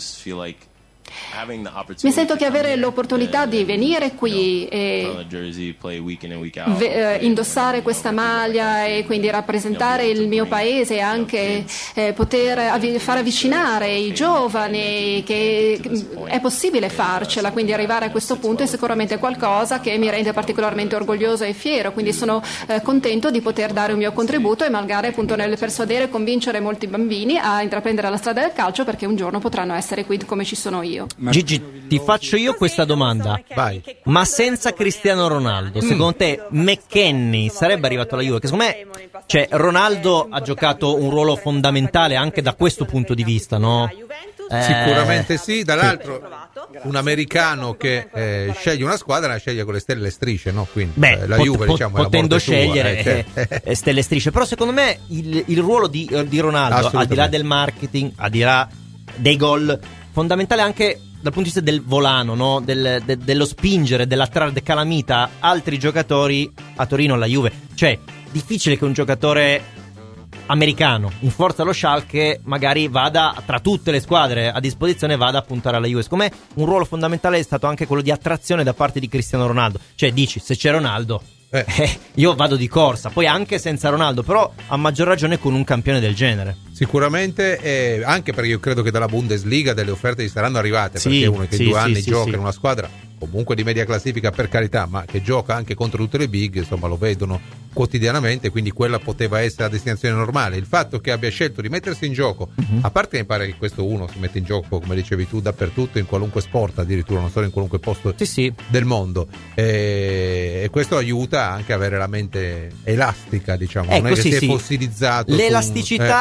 mi sento che avere l'opportunità di venire qui e ve- indossare questa maglia e quindi rappresentare il mio paese e anche eh, poter avvi- far avvicinare i giovani, che è possibile farcela, quindi arrivare a questo punto è sicuramente qualcosa che mi rende particolarmente orgoglioso e fiero, quindi sono eh, contento di poter dare un mio contributo e magari appunto nel persuadere e convincere molti bambini a intraprendere la strada del calcio perché un giorno potranno essere qui come ci sono io. Gigi, ti faccio io questa domanda. Vai. Ma senza Cristiano Ronaldo, secondo te McKennie sarebbe arrivato alla Juve? Che secondo me, cioè, Ronaldo ha giocato un ruolo fondamentale anche da questo punto di vista, no? Eh, Sicuramente sì, dall'altro un americano che eh, sceglie una squadra la sceglie con le stelle e le strisce, no? Quindi beh, eh, la pot- Juve pot- diciamo potendo è la morte scegliere sua, eh, cioè. eh, stelle e strisce, però secondo me il, il ruolo di, di Ronaldo, al di là del marketing, al di là dei gol, fondamentale anche dal punto di vista del volano, no? del, de, dello spingere, dell'attrarre de calamita altri giocatori a Torino alla Juve. Cioè, difficile che un giocatore americano in forza allo Schalke magari vada tra tutte le squadre a disposizione, vada a puntare alla Juve. Secondo me un ruolo fondamentale è stato anche quello di attrazione da parte di Cristiano Ronaldo. Cioè, dici, se c'è Ronaldo eh. Eh, io vado di corsa, poi anche senza Ronaldo, però a maggior ragione con un campione del genere. Sicuramente, eh, anche perché io credo che dalla Bundesliga delle offerte gli saranno arrivate, sì, perché uno che sì, due sì, anni sì, gioca sì. in una squadra comunque di media classifica, per carità, ma che gioca anche contro tutte le big, insomma lo vedono quotidianamente, quindi quella poteva essere la destinazione normale. Il fatto che abbia scelto di mettersi in gioco, uh-huh. a parte mi pare che questo uno si mette in gioco, come dicevi tu, dappertutto, in qualunque sport, addirittura non solo in qualunque posto sì, sì. del mondo, e, e questo aiuta anche a avere la mente elastica, diciamo, ecco, non è che sì, si è sì. fossilizzato l'elasticità un, eh. mentale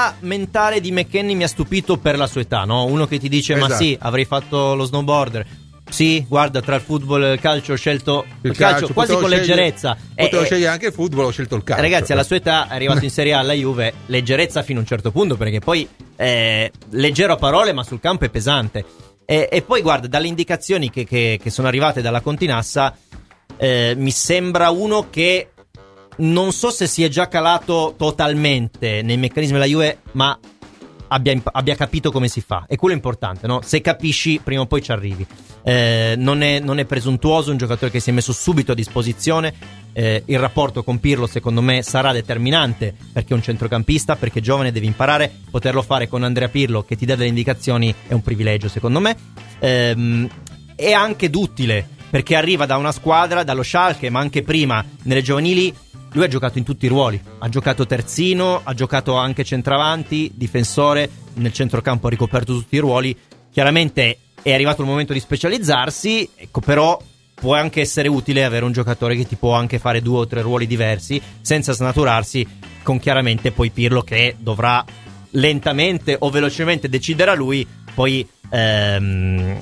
mentale di McKennie mi ha stupito per la sua età, no? Uno che ti dice esatto. ma sì, avrei fatto lo snowboarder. Sì, guarda, tra il football e il calcio ho scelto il, il calcio, calcio quasi con scegliere, leggerezza. Potevo e, scegliere anche il football, ho scelto il calcio. Ragazzi, alla sua età è arrivato in Serie A alla Juve, leggerezza fino a un certo punto, perché poi eh, leggero a parole ma sul campo è pesante. E, e poi guarda, dalle indicazioni che, che, che sono arrivate dalla Continassa, eh, mi sembra uno che non so se si è già calato totalmente nei meccanismi della Juve, ma abbia, imp- abbia capito come si fa. E quello è importante, no? Se capisci, prima o poi ci arrivi. Eh, non è, non è presuntuoso, un giocatore che si è messo subito a disposizione. Eh, il rapporto con Pirlo secondo me sarà determinante, perché è un centrocampista, perché è giovane, deve imparare. Poterlo fare con Andrea Pirlo che ti dà delle indicazioni è un privilegio secondo me. Eh, è anche duttile, perché arriva da una squadra, dallo Schalke, ma anche prima nelle giovanili lui ha giocato in tutti i ruoli, ha giocato terzino, ha giocato anche centravanti, difensore, nel centrocampo ha ricoperto tutti i ruoli. Chiaramente è arrivato il momento di specializzarsi, ecco, però può anche essere utile avere un giocatore che ti può anche fare due o tre ruoli diversi senza snaturarsi, con chiaramente poi Pirlo che dovrà lentamente o velocemente, deciderà lui, poi ehm,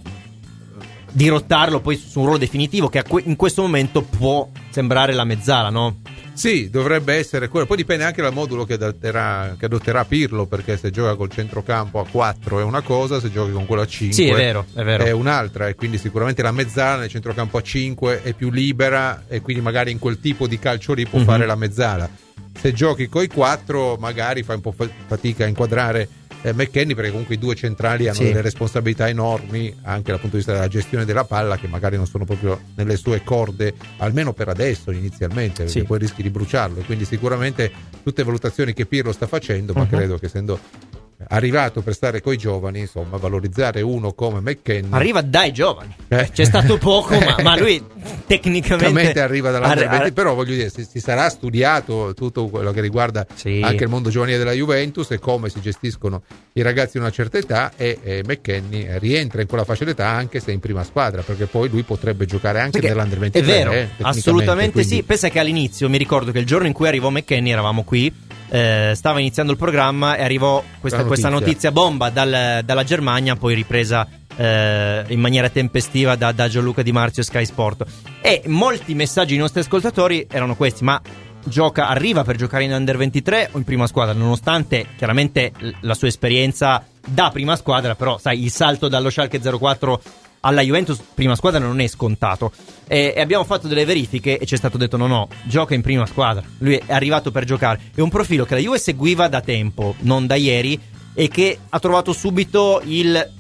dirottarlo poi su un ruolo definitivo che in questo momento può sembrare la mezzala, no? Sì, dovrebbe essere quello. Poi dipende anche dal modulo che adotterà, che adotterà Pirlo, perché se gioca col centrocampo a quattro è una cosa, se giochi con quello a cinque sì, è vero, è vero. È un'altra, e quindi sicuramente la mezzala nel centrocampo a cinque è più libera e quindi magari in quel tipo di calcio lì può mm-hmm. fare la mezzala. Se giochi coi quattro magari fai un po' fatica a inquadrare eh, McKennie, perché comunque i due centrali hanno sì. delle responsabilità enormi anche dal punto di vista della gestione della palla, che magari non sono proprio nelle sue corde, almeno per adesso inizialmente, perché sì. poi rischi di bruciarlo. Quindi sicuramente tutte valutazioni che Pirlo sta facendo, ma uh-huh. credo che essendo arrivato per stare coi giovani, insomma, valorizzare uno come McKennie. Arriva dai giovani, eh. c'è stato poco, ma, ma lui tecnicamente arriva dall'Under venti, ar- però voglio dire, si, si sarà studiato tutto quello che riguarda sì. anche il mondo giovanile della Juventus e come si gestiscono i ragazzi di una certa età, e, e McKennie rientra in quella fascia d'età anche se in prima squadra, perché poi lui potrebbe giocare anche perché nell'Under ventitré. È vero, eh, assolutamente quindi... sì. Pensa che all'inizio, mi ricordo che il giorno in cui arrivò McKennie eravamo qui, Eh, stava iniziando il programma e arrivò questa, notizia. questa notizia bomba dal, dalla Germania, poi ripresa eh, in maniera tempestiva da, da Gianluca Di Marzio e Sky Sport, e molti messaggi dei nostri ascoltatori erano questi: ma gioca, arriva per giocare in Under ventitré o in prima squadra? Nonostante chiaramente la sua esperienza da prima squadra, però sai, il salto dallo Schalke zero quattro alla Juventus prima squadra non è scontato, e, e abbiamo fatto delle verifiche e ci è stato detto no no, gioca in prima squadra, lui è arrivato per giocare. È un profilo che la Juve seguiva da tempo, non da ieri, e che ha trovato subito il,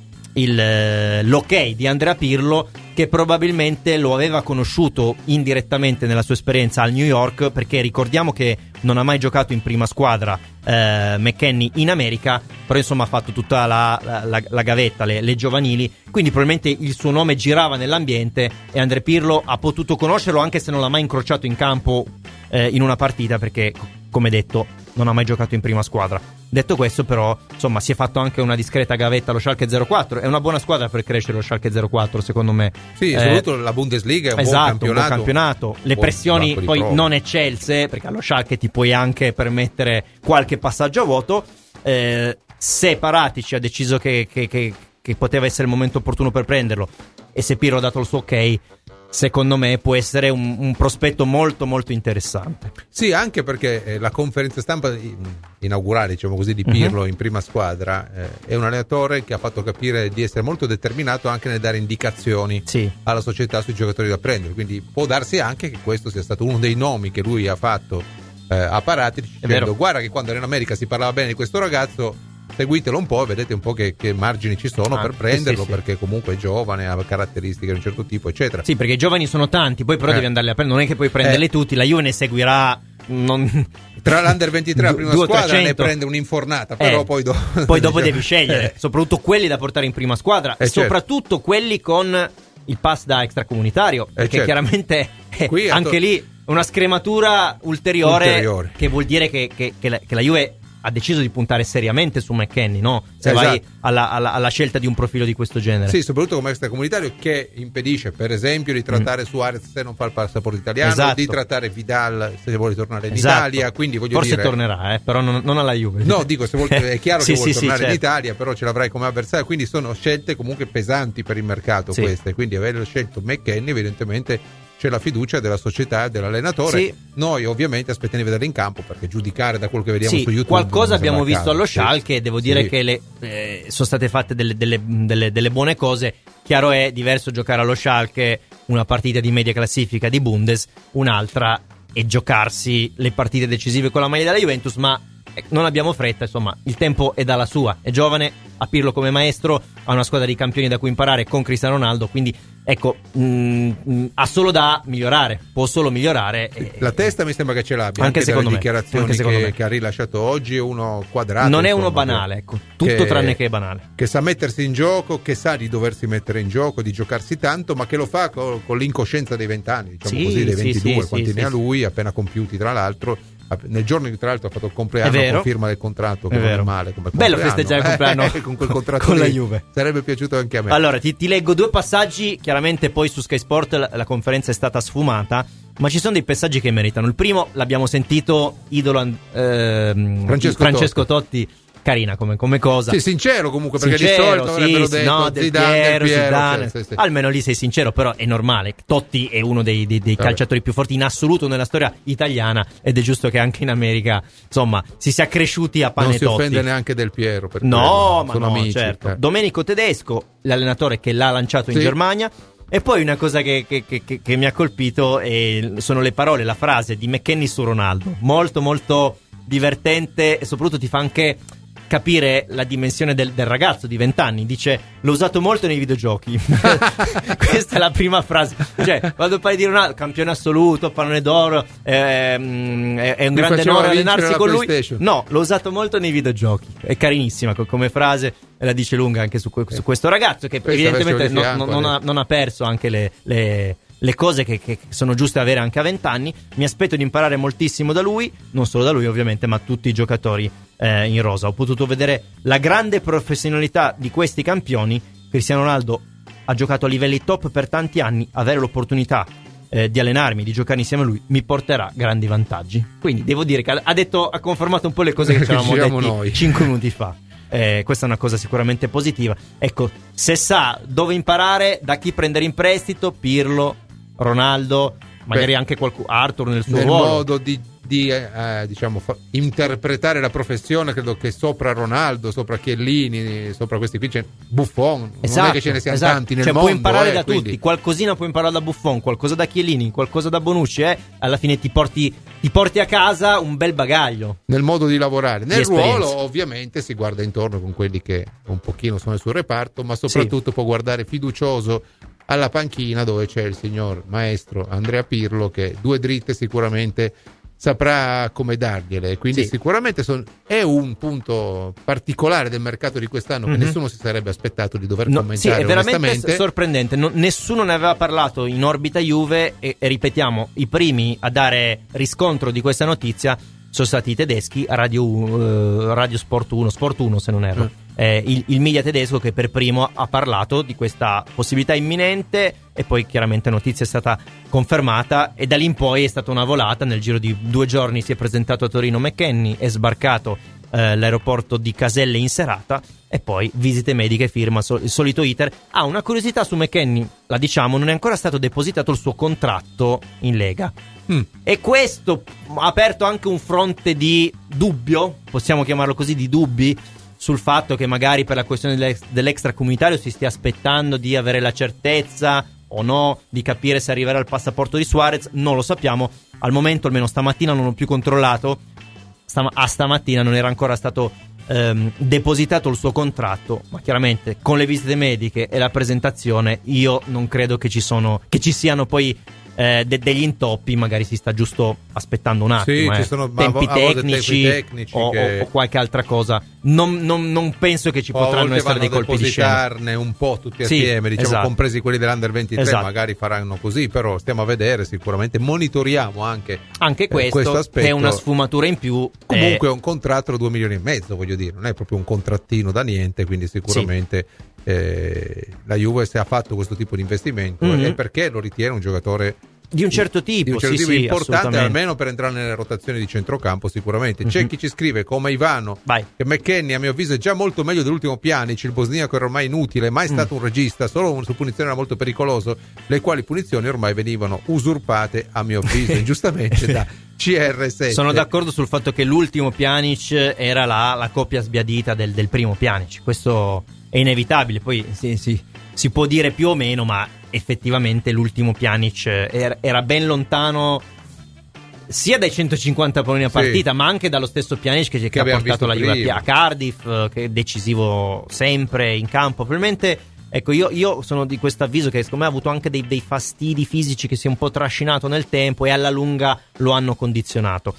il l'ok di Andrea Pirlo, che probabilmente lo aveva conosciuto indirettamente nella sua esperienza al New York, perché ricordiamo che non ha mai giocato in prima squadra eh, McKennie in America, però insomma ha fatto tutta la, la, la, la gavetta, le, le giovanili, quindi probabilmente il suo nome girava nell'ambiente e Andrea Pirlo ha potuto conoscerlo anche se non l'ha mai incrociato in campo eh, in una partita, perché come detto non ha mai giocato in prima squadra. Detto questo, però, insomma, si è fatto anche una discreta gavetta allo Schalke zero quattro. È una buona squadra per crescere lo Schalke zero quattro, secondo me. Sì, eh, soprattutto la Bundesliga è un esatto, buon campionato. Un buon campionato. Le buon pressioni poi prova. non eccelse, perché allo Schalke ti puoi anche permettere qualche passaggio a vuoto. Eh, se Paratici ha deciso che, che, che, che poteva essere il momento opportuno per prenderlo, e se Pirlo ha dato il suo ok, secondo me può essere un, un prospetto molto molto interessante. Sì, anche perché eh, la conferenza stampa inaugurale, diciamo così, di Pirlo uh-huh. in prima squadra eh, è un allenatore che ha fatto capire di essere molto determinato anche nel dare indicazioni sì. alla società sui giocatori da prendere, quindi può darsi anche che questo sia stato uno dei nomi che lui ha fatto eh, a Paratici, dicendo guarda che quando era in America si parlava bene di questo ragazzo, seguitelo un po' e vedete un po' che, che margini ci sono ah, per prenderlo, sì, sì, perché comunque è giovane, ha caratteristiche di un certo tipo, eccetera. Sì, perché i giovani sono tanti, poi però eh. devi andarli a prendere, non è che puoi prenderli eh. tutti, la Juve ne seguirà non... tra l'Under ventitré e la prima squadra ne prende un'infornata, però eh. poi, do... poi dopo devi scegliere, eh. soprattutto quelli da portare in prima squadra, eh, soprattutto certo. quelli con il pass da extracomunitario, perché eh, certo. chiaramente eh, anche to... lì una scrematura ulteriore, ulteriore, che vuol dire che, che, che, la, che la Juve ha deciso di puntare seriamente su McKennie, no? Se esatto. vai alla, alla, alla scelta di un profilo di questo genere. Sì, soprattutto come extracomunitario, che impedisce per esempio di trattare mm. Suarez se non fa il passaporto italiano, esatto. di trattare Vidal se vuole tornare in esatto. Italia, quindi voglio forse dire... tornerà, eh, però non, non alla Juve. No, dico, se vuol, è chiaro sì, che vuole sì, tornare sì, certo. in Italia, però ce l'avrai come avversario, quindi sono scelte comunque pesanti per il mercato sì. queste, quindi aver scelto McKennie evidentemente c'è la fiducia della società e dell'allenatore. Sì. Noi ovviamente aspettiamo di vedere in campo, perché giudicare da quello che vediamo sì, su YouTube qualcosa abbiamo visto caso. allo Schalke e devo sì. dire sì. che le, eh, sono state fatte delle, delle, delle, delle buone cose. Chiaro è diverso giocare allo Schalke una partita di media classifica di Bundes, un'altra è giocarsi le partite decisive con la maglia della Juventus, ma non abbiamo fretta, insomma, il tempo è dalla sua, è giovane, ha Pirlo come maestro, ha una squadra di campioni da cui imparare con Cristiano Ronaldo, quindi ecco, mh, mh, ha solo da migliorare, può solo migliorare. E, la testa mi sembra che ce l'abbia, anche, anche secondo dalle me, dichiarazioni anche secondo che, me. che ha rilasciato oggi, è uno quadrato. Non è insomma, uno banale, che, ecco, tutto che, tranne che è banale. Che sa mettersi in gioco, che sa di doversi mettere in gioco, di giocarsi tanto, ma che lo fa con, con l'incoscienza dei vent'anni, diciamo sì, così, dei sì, ventidue, sì, quanti sì, ne ha sì. lui, appena compiuti tra l'altro. Nel giorno che tra l'altro ha fatto il compleanno, vero. con firma del contratto, che è non vero. è male come bello compleanno. festeggiare il compleanno eh, con quel contratto con lì. la Juve. Sarebbe piaciuto anche a me. Allora ti, ti leggo due passaggi. Chiaramente poi su Sky Sport la, la conferenza è stata sfumata, ma ci sono dei passaggi che meritano. Il primo l'abbiamo sentito, idolo ehm, Francesco, Francesco Totti. Totti Carina come, come cosa. Sì, sincero comunque, perché sincero, di solito sì, avrebbero sì, detto no, del Zidane, Piero, del Piero, Zidane. sì, sì, sì. Almeno lì sei sincero, però è normale. Totti è uno dei, dei, dei calciatori più forti in assoluto nella storia italiana, ed è giusto che anche in America, insomma, si sia cresciuti a pane non si Totti. offende neanche del Piero, per no, quello. ma sono no, amici, certo. eh. Domenico Tedesco, l'allenatore che l'ha lanciato in sì. Germania. E poi una cosa che, che, che, che mi ha colpito è, sono le parole, la frase di McKennie su Ronaldo. Molto molto divertente, e soprattutto ti fa anche capire la dimensione del, del ragazzo di vent'anni. Dice: l'ho usato molto nei videogiochi. Questa è la prima frase. Cioè, quando parli di Ronaldo, campione assoluto, pallone d'oro, ehm, è, è un Mi grande faceva onore vincere allenarsi la con lui. PlayStation. No, l'ho usato molto nei videogiochi. È carinissima co- come frase, e la dice lunga anche su, que- su questo ragazzo che Questa evidentemente verso di non, fianco, non, ha, non ha perso anche le, le, le cose che, che sono giuste avere anche a vent'anni. Mi aspetto di imparare moltissimo da lui, non solo da lui ovviamente, ma tutti i giocatori eh, in rosa. Ho potuto vedere la grande professionalità di questi campioni. Cristiano Ronaldo ha giocato a livelli top per tanti anni, avere l'opportunità eh, di allenarmi, di giocare insieme a lui, mi porterà grandi vantaggi. Quindi devo dire che ha detto, ha confermato un po' le cose che ci avevamo detti noi. cinque minuti fa. Eh, questa è una cosa sicuramente positiva. Ecco, se sa dove imparare, da chi prendere in prestito, Pirlo, Ronaldo, magari Beh, anche qualcuno, Arthur nel suo nel ruolo. modo di, di eh, diciamo fa, interpretare la professione, credo che sopra Ronaldo, sopra Chiellini, sopra questi qui c'è Buffon, Esatto, non è che ce ne siano esatto. tanti nel cioè, mondo, puoi imparare eh, da quindi... tutti, qualcosina puoi imparare da Buffon, qualcosa da Chiellini, qualcosa da Bonucci, eh? Alla fine ti porti, ti porti a casa un bel bagaglio nel modo di lavorare. Nel di ruolo ovviamente si guarda intorno con quelli che un pochino sono nel suo reparto, ma soprattutto sì. può guardare fiducioso alla panchina, dove c'è il signor maestro Andrea Pirlo, che due dritte sicuramente saprà come dargliele, quindi sì. sicuramente son, è un punto particolare del mercato di quest'anno, mm-hmm. che nessuno si sarebbe aspettato di dover no, commentare. Sì, è veramente onestamente. sorprendente. Non, nessuno ne aveva parlato in orbita Juve e, e ripetiamo, i primi a dare riscontro di questa notizia sono stati i tedeschi, Radio, uh, Radio Sport uno, Sport uno se non erro. Mm. Eh, il, il media tedesco che per primo ha parlato di questa possibilità imminente, e poi chiaramente la notizia è stata confermata, e da lì in poi è stata una volata. Nel giro di due giorni si è presentato a Torino McKennie, è sbarcato eh, all'aeroporto di Caselle in serata, e poi visite mediche, firma, so, il solito iter. Ah, una curiosità su McKennie, la diciamo, non è ancora stato depositato il suo contratto in Lega. Mm. E questo ha aperto anche un fronte di dubbio, possiamo chiamarlo così, di dubbi sul fatto che magari per la questione dell'ex- dell'extracomunitario si stia aspettando di avere la certezza o no di capire se arriverà il passaporto di Suarez. Non lo sappiamo al momento, almeno stamattina non ho più controllato. Stam- a stamattina non era ancora stato ehm, depositato il suo contratto, ma chiaramente con le visite mediche e la presentazione io non credo che ci sono che ci siano poi eh, de- degli intoppi, magari si sta giusto aspettando un attimo, sì, eh. ci sono tempi a volte tecnici, tempi tecnici o, che... o, o qualche altra cosa. Non, non, non penso che ci o potranno essere dei colpi di scena. depositarne un po' tutti Sì, assieme, diciamo, esatto. compresi quelli dell'Under ventitré, Esatto. magari faranno così, però stiamo a vedere, sicuramente monitoriamo anche, Anche eh, questo, questo aspetto. che è una sfumatura in più. Comunque eh, è un contratto da due milioni e mezzo, voglio dire, non è proprio un contrattino da niente, quindi sicuramente sì. eh, la Juve, se ha fatto questo tipo di investimento, Mm-hmm. è perché lo ritiene un giocatore di un certo tipo, di un certo sì, tipo sì, importante, assolutamente. almeno per entrare nelle rotazioni di centrocampo sicuramente. C'è Mm-hmm. chi ci scrive come Ivano Vai. che McKennie a mio avviso è già molto meglio dell'ultimo Pjanic, il bosniaco era ormai inutile, mai stato Mm. un regista, solo su punizione era molto pericoloso, le quali punizioni ormai venivano usurpate a mio avviso ingiustamente da C R sette. Sono d'accordo sul fatto che l'ultimo Pjanic era la, la coppia sbiadita del, del primo Pjanic, questo è inevitabile, poi sì, sì, si può dire più o meno, ma effettivamente l'ultimo Pjanic era, era ben lontano sia dai centocinquanta palloni a partita, sì. ma anche dallo stesso Pjanic che, che, che ha abbiamo portato la visto Juve prima. a Cardiff, che è decisivo sempre in campo. Probabilmente, ecco, io, io sono di questo avviso che secondo me ha avuto anche dei, dei fastidi fisici che si è un po' trascinato nel tempo e alla lunga lo hanno condizionato.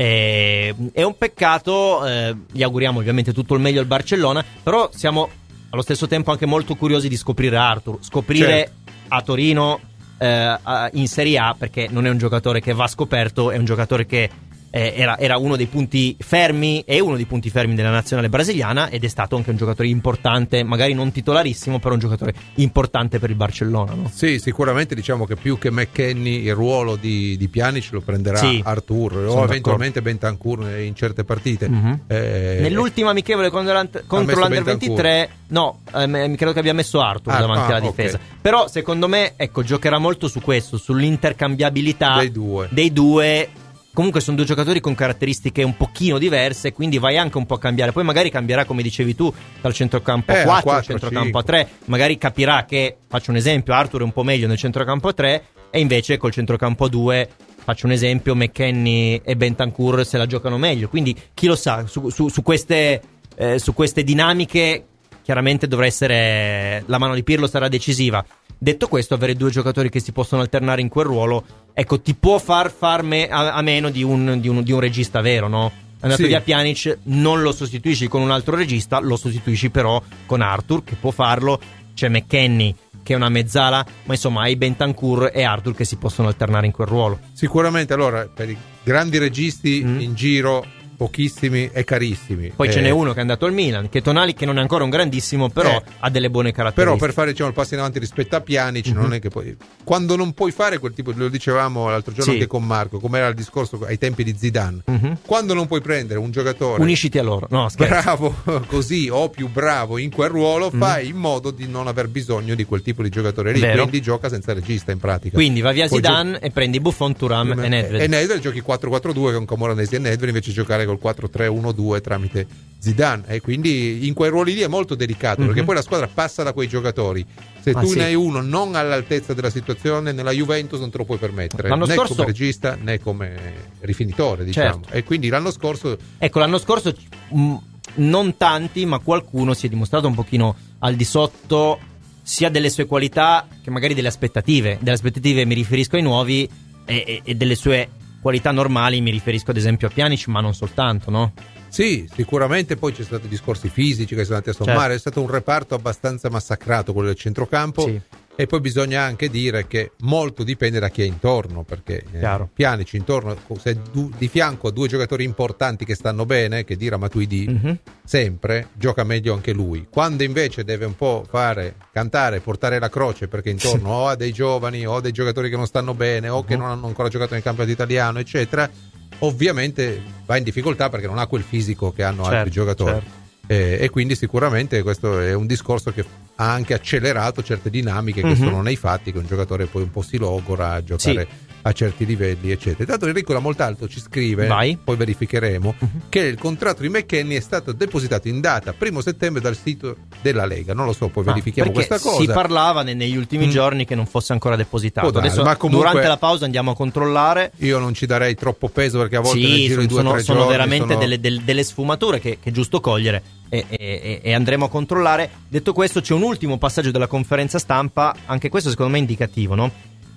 Eh, è un peccato, eh, gli auguriamo ovviamente tutto il meglio al Barcellona, però siamo allo stesso tempo anche molto curiosi di scoprire Arthur, scoprire certo. a Torino eh, in Serie A, perché non è un giocatore che va scoperto, è un giocatore che eh, era, era uno dei punti fermi, è uno dei punti fermi della nazionale brasiliana, ed è stato anche un giocatore importante, magari non titolarissimo, però un giocatore importante per il Barcellona, no? Sì, sicuramente diciamo che più che McKennie il ruolo di, di Pjanic lo prenderà Sì, Arthur o d'accordo. eventualmente Bentancur in certe partite. Mm-hmm. eh, Nell'ultima amichevole contro, l'ant- contro l'Under ventitré, no, ehm, credo che abbia messo Arthur Ah, davanti ah, alla difesa. ok. Però secondo me, ecco, giocherà molto su questo, sull'intercambiabilità Dei due. dei due. Comunque sono due giocatori con caratteristiche un pochino diverse, quindi vai anche un po' a cambiare. Poi magari cambierà, come dicevi tu, dal centrocampo Eh, a a quattro al quattro, centrocampo a cinque. tre. Magari capirà che, faccio un esempio, Arthur è un po' meglio nel centrocampo a tre, e invece col centrocampo a due, faccio un esempio, McKennie e Bentancur se la giocano meglio. Quindi chi lo sa, su, su, su queste eh, su queste dinamiche chiaramente dovrà essere, la mano di Pirlo sarà decisiva. Detto questo, avere due giocatori che si possono alternare in quel ruolo, ecco, ti può far far me, a, a meno di un, di, un, di un regista vero, no? È andato Sì. via Pjanic, non lo sostituisci con un altro regista, lo sostituisci però con Arthur, che può farlo. C'è McKennie, che è una mezzala, ma insomma hai Bentancur e Arthur che si possono alternare in quel ruolo. Sicuramente, allora, per i grandi registi Mm. in giro, pochissimi e carissimi. Poi Eh, ce n'è uno che è andato al Milan, che Tonali, che non è ancora un grandissimo, però Eh. ha delle buone Però caratteristiche. per fare, diciamo, il passo in avanti rispetto a Pjanic, Mhm. non è che poi, quando non puoi fare quel tipo, lo dicevamo l'altro giorno Sì. anche con Marco, come era il discorso ai tempi di Zidane, Mhm. quando non puoi prendere un giocatore Unisciti a loro. No, scherzo. bravo così o più bravo in quel ruolo, Mm. fai in modo di non aver bisogno di quel tipo di giocatore lì, Vero. quindi gioca senza regista in pratica. Quindi va via Poi Zidane e prendi Buffon, Thuram e Nedved. E Nedved giochi quattro quattro due con Camoranesi e Nedved, invece giocare col quattro tre uno due tramite Zidane, e quindi in quei ruoli lì è molto delicato, Mhm. perché poi la squadra passa da quei giocatori. Se Ah, tu sì. ne hai uno non all'altezza della situazione, nella Juventus non te lo puoi permettere, L'anno né scorso- come regista né come rifinitore, diciamo. Certo. E quindi l'anno scorso Ecco, l'anno scorso mh, non tanti, ma qualcuno si è dimostrato un pochino al di sotto sia delle sue qualità che magari delle aspettative. Delle aspettative mi riferisco ai nuovi, e, e, e delle sue qualità normali mi riferisco ad esempio a Pjanic, ma non soltanto, no? sì, sicuramente poi ci sono stati discorsi fisici che sono andati a sommare, Certo. è stato un reparto abbastanza massacrato quello del centrocampo. Sì. E poi bisogna anche dire che molto dipende da chi è intorno, perché eh, Chiaro. Pjanic intorno, se du- di fianco a due giocatori importanti che stanno bene, che dirà Matuidi Mhm. sempre, gioca meglio anche lui. Quando invece deve un po' fare, cantare, portare la croce, perché intorno o ha dei giovani o dei giocatori che non stanno bene o che Mhm. non hanno ancora giocato nel campionato italiano, eccetera, ovviamente va in difficoltà perché non ha quel fisico che hanno Certo, altri giocatori. certo. Eh, e quindi sicuramente questo è un discorso che ha anche accelerato certe dinamiche che Mhm. sono nei fatti, che un giocatore poi un po' si logora a giocare a certi livelli, eccetera. Tanto Enrico da Moltalto ci scrive, Vai. poi verificheremo, Mhm. che il contratto di McKennie è stato depositato in data primo settembre dal sito della Lega. Non lo so, poi Ah, verifichiamo perché questa cosa. si parlava ne- negli ultimi Mm. giorni che non fosse ancora depositato. Può dare, Adesso ma comunque- durante la pausa andiamo a controllare. Io non ci darei troppo peso, perché a volte nel Sì, giro di due o sono, tre sono giorni veramente sono- delle, del- delle sfumature che, che è giusto cogliere, e, e- e andremo a controllare. Detto questo, c'è un ultimo passaggio della conferenza stampa, anche questo secondo me è indicativo, no?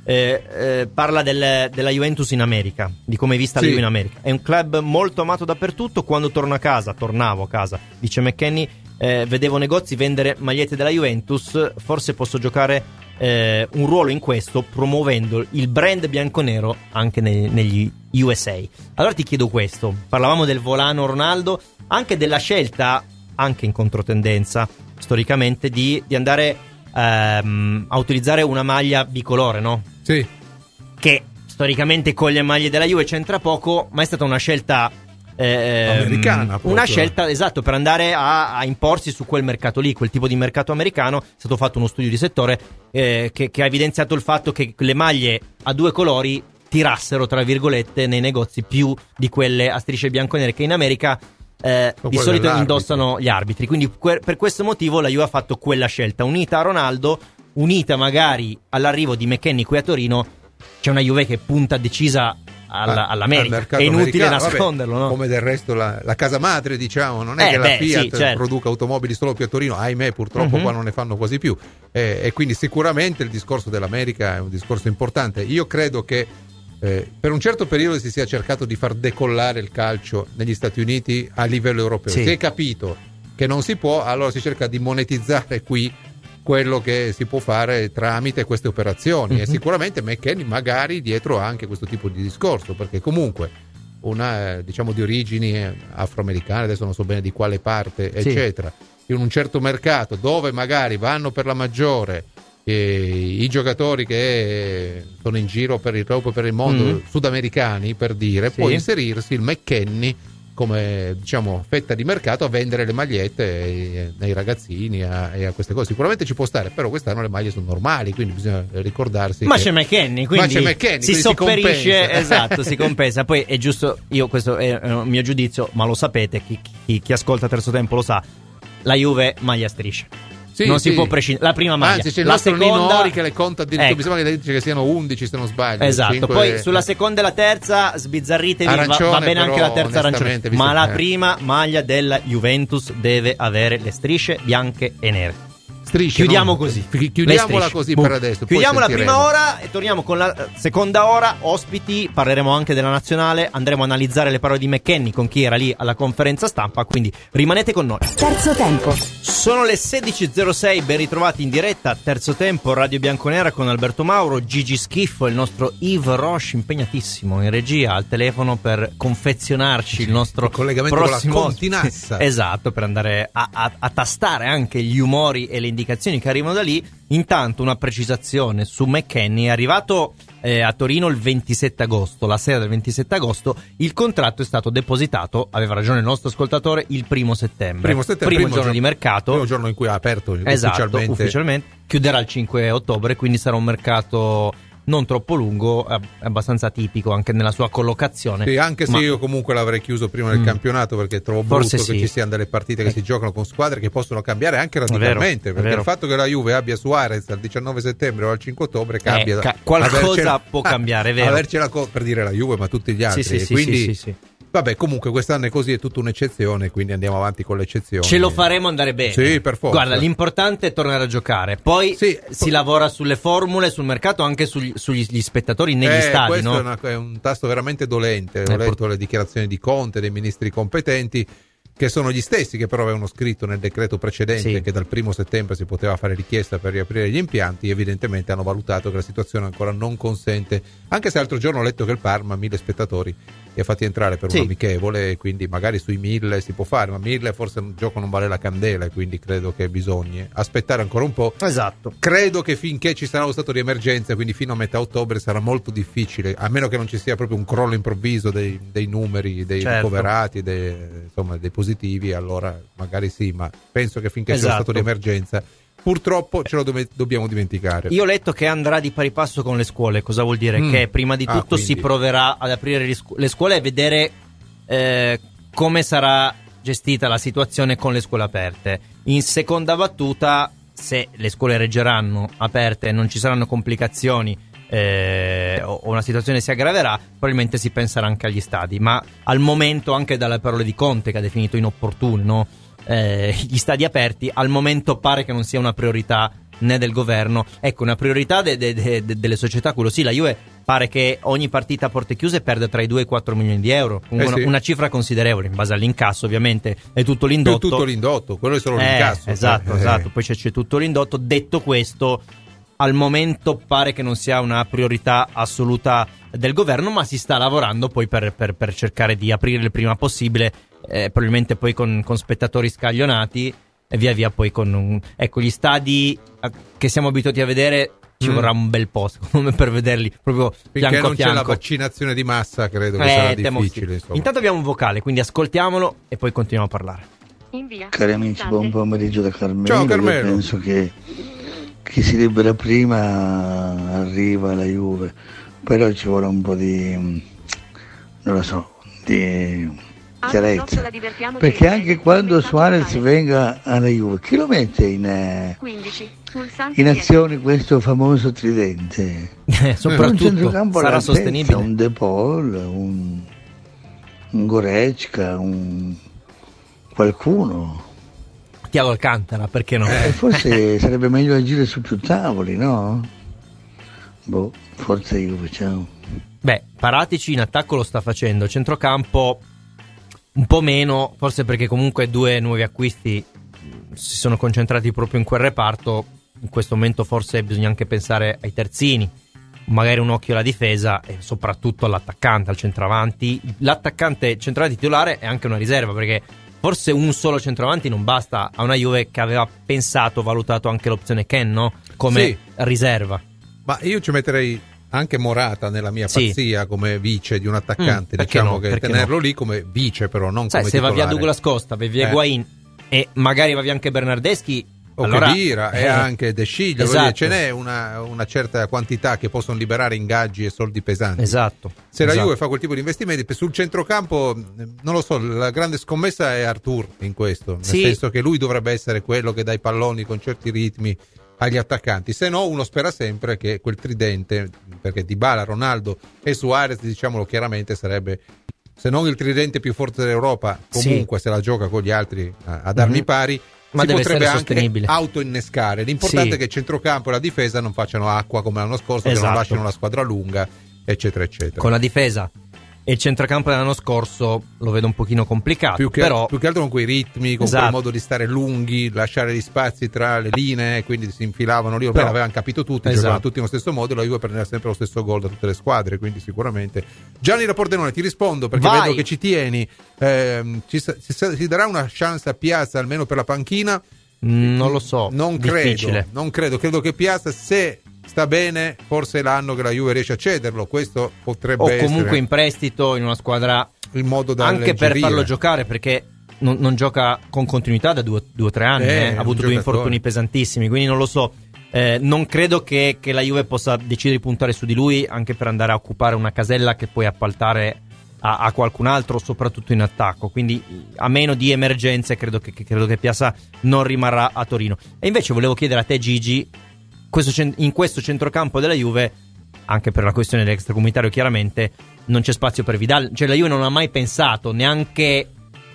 eh, eh, parla del, della Juventus in America, di come è vista sì. la Juve in America. È un club molto amato dappertutto. Quando torno a casa, tornavo a casa, dice McKennie, eh, vedevo negozi vendere magliette della Juventus, forse posso giocare eh, un ruolo in questo, promuovendo il brand bianconero anche nei, negli U S A. Allora ti chiedo questo, parlavamo del volano Ronaldo, anche della scelta, anche in controtendenza storicamente, di, di andare ehm, a utilizzare una maglia bicolore, no? Sì. Che storicamente con le maglie della Juve c'entra poco, ma è stata una scelta ehm, americana proprio. Una scelta, esatto, per andare a, a imporsi su quel mercato lì, quel tipo di mercato americano. È stato fatto uno studio di settore eh, che, che ha evidenziato il fatto che le maglie a due colori tirassero, tra virgolette, nei negozi più di quelle a strisce bianco-nere che in America Eh, di solito indossano gli arbitri. Quindi que- per questo motivo la Juve ha fatto quella scelta, unita a Ronaldo, unita magari all'arrivo di McKennie qui a Torino. C'è una Juve che punta decisa alla, ah, all'America, è inutile nasconderlo, vabbè, no? Come del resto la, la casa madre, diciamo, non è eh, che beh, la Fiat sì, certo. produca automobili solo più a Torino, ahimè purtroppo uh-huh. qua non ne fanno quasi più, eh, e quindi sicuramente il discorso dell'America è un discorso importante. Io credo che Eh, per un certo periodo si sia cercato di far decollare il calcio negli Stati Uniti a livello europeo. Sì. Si è capito che non si può, allora si cerca di monetizzare qui quello che si può fare tramite queste operazioni. Mm-hmm. E sicuramente McKennie magari dietro ha anche questo tipo di discorso, perché comunque una eh, diciamo di origini afroamericane, adesso non so bene di quale parte, sì. eccetera, in un certo mercato dove magari vanno per la maggiore E i giocatori che sono in giro per il, per il mondo mm. sudamericani, per dire, sì. può inserirsi il McKennie come diciamo fetta di mercato a vendere le magliette ai, ai ragazzini a, e a queste cose. Sicuramente ci può stare, però quest'anno le maglie sono normali, quindi bisogna ricordarsi ma che... c'è McKennie, quindi ma c'è McKennie, si quindi sopperisce, si compensa. esatto, si compensa. Poi è giusto, io questo è un mio giudizio, ma lo sapete, chi, chi, chi ascolta Terzo Tempo lo sa, la Juve maglia strisce. Sì, non sì. si può prescindere. La prima maglia. Anzi, c'è il la nostro seconda... Nino Ori che le conta addirittura. Ecco. Mi sembra che dice che siano undici, se non sbaglio. Esatto. Poi e... sulla seconda e la terza sbizzarritevi, arancione, va, va bene però, anche la terza arancione. Ma la eh. prima maglia della Juventus deve avere le strisce bianche e nere. Strisce, chiudiamo no? così. Chiudiamola così per adesso. Chiudiamo la prima ora e torniamo con la seconda ora. Ospiti, parleremo anche della nazionale. Andremo a analizzare le parole di McKennie con chi era lì alla conferenza stampa. Quindi rimanete con noi. Terzo Tempo. Sono le sedici e zero sei, ben ritrovati in diretta. Terzo Tempo, Radio Bianconera con Alberto Mauro, Gigi Schiffo, il nostro Yves Roche, impegnatissimo in regia al telefono per confezionarci il nostro il collegamento prossimo con la continassa. Esatto, per andare a, a, a tastare anche gli umori e le indicazioni che arrivano da lì. Intanto una precisazione su McKennie: è arrivato eh, a Torino il ventisette agosto, la sera del ventisette agosto. Il contratto è stato depositato, aveva ragione il nostro ascoltatore, il primo settembre, primo, settembre, primo, primo giorno, giorno di mercato, primo giorno in cui ha aperto esatto, ufficialmente. ufficialmente chiuderà il cinque ottobre, quindi sarà un mercato non troppo lungo, è abbastanza tipico anche nella sua collocazione. Sì, anche se ma... io comunque l'avrei chiuso prima del mm. campionato, perché trovo Forse brutto sì. che ci siano delle partite che eh. si giocano con squadre che possono cambiare anche radicalmente, vero, perché il fatto che la Juve abbia Suarez al diciannove settembre o al cinque ottobre cambia. Eh, ca- qualcosa avercela, può cambiare, è vero. Avercela co- per dire la Juve, ma tutti gli altri. Sì, sì, quindi, sì, sì, sì. Vabbè, comunque quest'anno è così, è tutta un'eccezione, quindi andiamo avanti con l'eccezione. Ce lo faremo andare bene. Sì, per forza. Guarda, l'importante è tornare a giocare. Poi sì, si po- lavora sulle formule, sul mercato, anche sugli, sugli spettatori negli eh, stadi, questo no? è, una, è un tasto veramente dolente. Ho eh, letto pur... le dichiarazioni di Conte, dei ministri competenti, che sono gli stessi che però avevano scritto nel decreto precedente sì. che dal primo settembre si poteva fare richiesta per riaprire gli impianti. Evidentemente hanno valutato che la situazione ancora non consente, anche se l'altro giorno ho letto che il Parma mille spettatori li ha fatti entrare per sì. un amichevole, quindi magari sui mille si può fare, ma mille forse un gioco non vale la candela, e quindi credo che bisogna aspettare ancora un po'. Esatto. Credo che finché ci sarà lo stato di emergenza, quindi fino a metà ottobre, sarà molto difficile, a meno che non ci sia proprio un crollo improvviso dei, dei numeri dei certo. ricoverati, dei, insomma dei positivi, allora magari sì, ma penso che finché esatto. sia lo stato di emergenza purtroppo ce lo do- dobbiamo dimenticare. Io ho letto che andrà di pari passo con le scuole. Cosa vuol dire? Mm. Che prima di tutto ah, si proverà ad aprire le scuole e vedere eh, come sarà gestita la situazione con le scuole aperte. In seconda battuta, se le scuole reggeranno aperte e non ci saranno complicazioni eh, o una situazione si aggraverà, probabilmente si penserà anche agli stadi. Ma al momento, anche dalle parole di Conte, che ha definito inopportune, no? Eh, gli stadi aperti, al momento pare che non sia una priorità né del governo. Ecco, una priorità de- de- de- de- delle società, quello sì. La Juve pare che ogni partita a porte chiuse perde tra i due e i quattro milioni di euro, comunque Eh sì. una, una cifra considerevole in base all'incasso, ovviamente è tutto l'indotto. Più tutto l'indotto, quello è solo Eh, l'incasso. esatto, Eh, esatto, eh. poi c'è, c'è tutto l'indotto. Detto questo, al momento pare che non sia una priorità assoluta del governo, ma si sta lavorando poi per, per, per cercare di aprire il prima possibile, eh, probabilmente poi con, con spettatori scaglionati e via via poi con un, ecco, gli stadi eh, che siamo abituati a vedere. Ci Mm. vorrà un bel po', secondo me, per vederli proprio Finché fianco non a fianco. c'è la vaccinazione di massa, credo che Eh, sarà temo difficile. sì. Insomma. Intanto abbiamo un vocale, quindi ascoltiamolo e poi continuiamo a parlare. Cari amici, buon pomeriggio da Carmelo. Ciao, Io Carmelo. penso che chi si libera prima arriva alla Juve, però ci vuole un po' di, non lo so, di chiarezza, perché anche quando Suarez venga alla Juve, chi lo mette in, eh, in azione questo famoso tridente? Eh, Un soprattutto centrocampo sarà all'altezza, sostenibile. un De Paul, un, un Goretzka, un qualcuno. Thiago Alcantara, perché no? Eh, forse sarebbe meglio agire su più tavoli, no? Boh, forza Juve, ciao. Beh, Paratici in attacco lo sta facendo, centrocampo un po' meno, forse perché comunque due nuovi acquisti si sono concentrati proprio in quel reparto. In questo momento forse bisogna anche pensare ai terzini, magari un occhio alla difesa e soprattutto all'attaccante, al centravanti. L'attaccante centrale titolare è anche una riserva, perché forse un solo centravanti non basta a una Juve che aveva pensato, valutato anche l'opzione Ken, no? Come Sì. riserva. Ma io ci metterei anche Morata nella mia Sì. pazzia come vice di un attaccante, Mm, perché diciamo no, che perché tenerlo no? lì come vice, però non Sai, come se va titolare. via Douglas Costa, va via Eh. Higuain e magari va via anche Bernardeschi, O allora, Khedira e eh, anche De Sciglio, voglio esatto. dire, ce n'è una, una certa quantità che possono liberare ingaggi e soldi pesanti. Esatto. Se la esatto. Juve fa quel tipo di investimenti sul centrocampo, eh, non lo so, la grande scommessa è Arthur in questo, nel Sì. senso che lui dovrebbe essere quello che dà i palloni con certi ritmi agli attaccanti, se no uno spera sempre che quel tridente, perché Dybala, Ronaldo e Suarez, diciamolo chiaramente, sarebbe, se non il tridente più forte dell'Europa, comunque Sì. se la gioca con gli altri a, ad armi Mhm. pari, Ma si deve potrebbe essere anche sostenibile. autoinnescare. L'importante Sì. è che il centrocampo e la difesa non facciano acqua come l'anno scorso, che non Esatto. lasciano la squadra lunga, eccetera eccetera. Con la difesa e il centrocampo dell'anno scorso lo vedo un pochino complicato, più che, però più che altro con quei ritmi, con Esatto. quel modo di stare lunghi, lasciare gli spazi tra le linee, quindi si infilavano lì, ormai Però- l'avevano capito tutti, Esatto. giocavano tutti nello stesso modo, la Juve prendeva sempre lo stesso gol da tutte le squadre, quindi sicuramente. Gianni da Pordenone, ti rispondo perché Vai. vedo che ci tieni, ehm, ci, sa- si, sa- si darà una chance a Piazza almeno per la panchina? mm, non lo so, Non difficile. credo, non credo, credo che Piazza, se sta bene, forse è l'anno che la Juve riesce a cederlo, questo potrebbe O essere comunque in prestito in una squadra, il modo da anche per alleggerire. farlo giocare, perché non, non gioca con continuità da due o tre anni, Eh, eh, è ha un avuto due giocatore. infortuni pesantissimi, quindi non lo so. Eh, non credo che, che la Juve possa decidere di puntare su di lui anche per andare a occupare una casella che puoi appaltare a, a qualcun altro, soprattutto in attacco. Quindi a meno di emergenze credo che, che- credo che Piazza non rimarrà a Torino. E invece volevo chiedere a te, Gigi, questo cen- in questo centrocampo della Juve, anche per la questione dell'extracomunitario chiaramente, non c'è spazio per Vidal. Cioè la Juve non ha mai pensato, neanche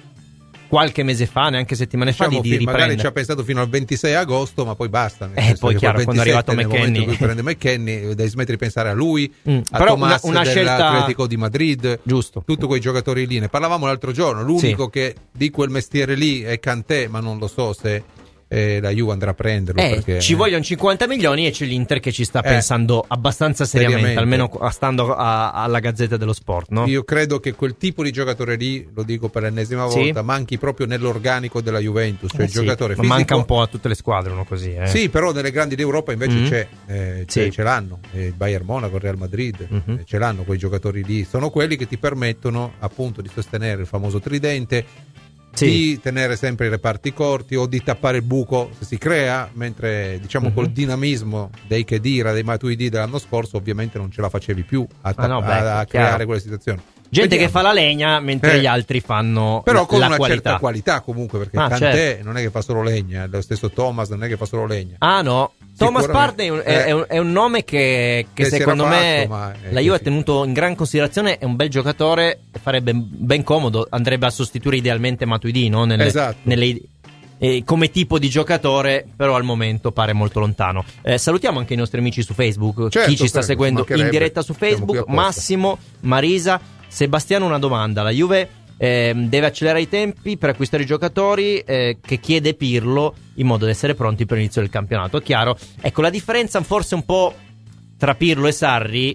qualche mese fa, neanche settimane fa, Diciamo, di, di fi- magari ci riprendere. ha pensato fino al ventisei agosto, ma poi basta. nel Eh, senso poi che chiaro, col quando è arrivato ventisette, nel momento in McKennie. cui prende McKennie, devi smettere di pensare a lui, Mm, a però Thomas una- una scelta- dell'Atletico di Madrid, Giusto. tutti quei giocatori lì. Ne parlavamo l'altro giorno. L'unico che di quel mestiere lì è Kanté, ma non lo so se eh, la Juve andrà a prenderlo. Eh, perché, ci vogliono cinquanta milioni e c'è l'Inter che ci sta Eh, pensando abbastanza seriamente, seriamente. almeno stando a- alla Gazzetta dello Sport, no? Io credo che quel tipo di giocatore lì, lo dico per l'ennesima Sì. volta, manchi proprio nell'organico della Juventus, cioè Eh il sì, giocatore ma fisico. manca un po' a tutte le squadre uno così, eh. Sì, però nelle grandi d'Europa invece Mhm. c'è, eh, c'è- Sì. ce l'hanno, eh, il Bayern Monaco, il Real Madrid, Mhm. eh, ce l'hanno quei giocatori lì, sono quelli che ti permettono appunto di sostenere il famoso tridente, Sì. di tenere sempre i reparti corti o di tappare il buco se si crea, mentre diciamo Mhm. col dinamismo dei Khedira, dei Matuidi dell'anno scorso ovviamente non ce la facevi più a, Ah, no, tapp- beh, a- a chiaro. creare quelle situazioni. Gente Vediamo. che fa la legna mentre Eh. gli altri fanno Però la, con la una qualità. certa qualità comunque, perché Ah, Kanté certo. non è che fa solo legna, lo stesso Thomas non è che fa solo legna. Ah no, Thomas Sicuramente. Partey è, un- Eh. è un, è un nome che, che Che si secondo era me fatto, ma è la Juve ha così. tenuto in gran considerazione, è un bel giocatore e farebbe ben comodo, andrebbe a sostituire idealmente Matuidi, no? Nelle, Esatto. nelle- eh, come tipo di giocatore, però al momento pare molto lontano. Eh, salutiamo anche i nostri amici su Facebook, certo, chi ci sta prego, seguendo in diretta su Facebook, Massimo, Marisa, Sebastiano. Una domanda: la Juve eh, deve accelerare i tempi per acquistare i giocatori eh, che chiede Pirlo, in modo da essere pronti per l'inizio del campionato. Chiaro, ecco, la differenza forse un po' tra Pirlo e Sarri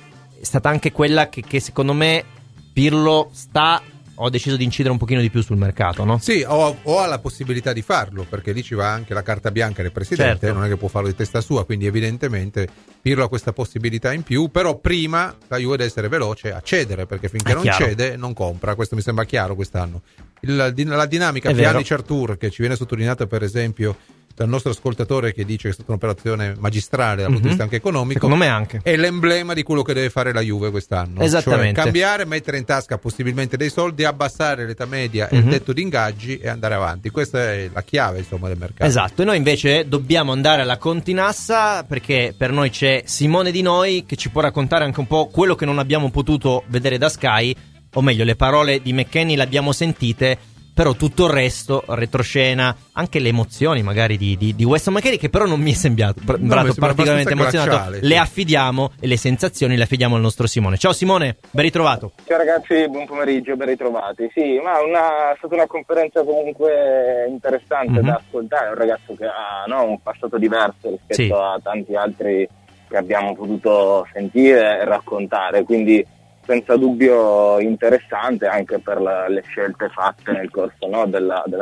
è stata anche quella che, che secondo me Pirlo sta ho deciso di incidere un pochino di più sul mercato, no? Sì, o, o ha la possibilità di farlo, perché lì ci va anche la carta bianca del presidente, certo. Non è che può farlo di testa sua, quindi evidentemente Pirlo ha questa possibilità in più, però prima la Juve deve essere veloce a cedere, perché finché è non chiaro. cede non compra, questo mi sembra chiaro quest'anno. Il, la dinamica È Pjanic Artur, che ci viene sottolineata per esempio dal nostro ascoltatore, che dice che è stata un'operazione magistrale dal punto di vista anche economico, secondo me anche è l'emblema di quello che deve fare la Juve quest'anno, esattamente, cioè cambiare, mettere in tasca possibilmente dei soldi, abbassare l'età media mm-hmm. e il tetto di ingaggi e andare avanti. Questa è la chiave, insomma, del mercato. Esatto, e noi invece dobbiamo andare alla Continassa, perché per noi c'è Simone Di Noi che ci può raccontare anche un po' quello che non abbiamo potuto vedere da Sky, o meglio le parole di McKennie le abbiamo sentite, però tutto il resto, retroscena, anche le emozioni magari di, di, di Weston McKennie, che però non mi è sembrato, no, sembrato particolarmente emozionato, glaciale, le sì. affidiamo, e le sensazioni le affidiamo al nostro Simone. Ciao Simone, ben ritrovato. Ciao ragazzi, buon pomeriggio, ben ritrovati. Sì, ma una, è stata una conferenza comunque interessante mm-hmm. da ascoltare, un ragazzo che ha no, un passato diverso rispetto sì. a tanti altri che abbiamo potuto sentire e raccontare, quindi senza dubbio interessante anche per la, le scelte fatte nel corso no, della, della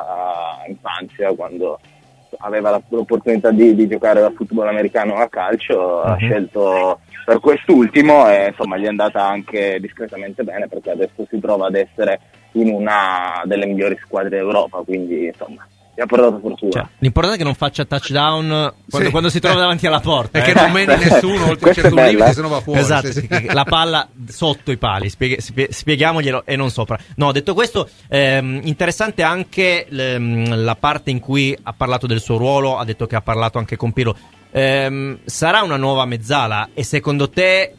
sua infanzia, quando aveva la, l'opportunità di, di giocare a football americano a calcio, uh-huh. ha scelto per quest'ultimo e insomma gli è andata anche discretamente bene, perché adesso si trova ad essere in una delle migliori squadre d'Europa, quindi insomma mi ha portato fortuna. Cioè, l'importante è che non faccia touchdown quando, sì. quando si trova davanti alla porta, e eh. che non meni nessuno oltre un certo limite, se no va fuori. Esatto, sì, sì. La palla sotto i pali, spieghi, spie, spieghiamoglielo, e non sopra. No, detto questo, ehm, interessante anche le, la parte in cui ha parlato del suo ruolo, ha detto che ha parlato anche con Pirlo. Ehm, sarà una nuova mezzala, e secondo te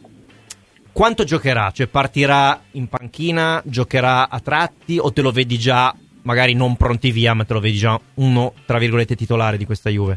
quanto giocherà? Cioè partirà in panchina, giocherà a tratti, o te lo vedi già magari non pronti via, ma te lo vedi già uno, tra virgolette, titolare di questa Juve?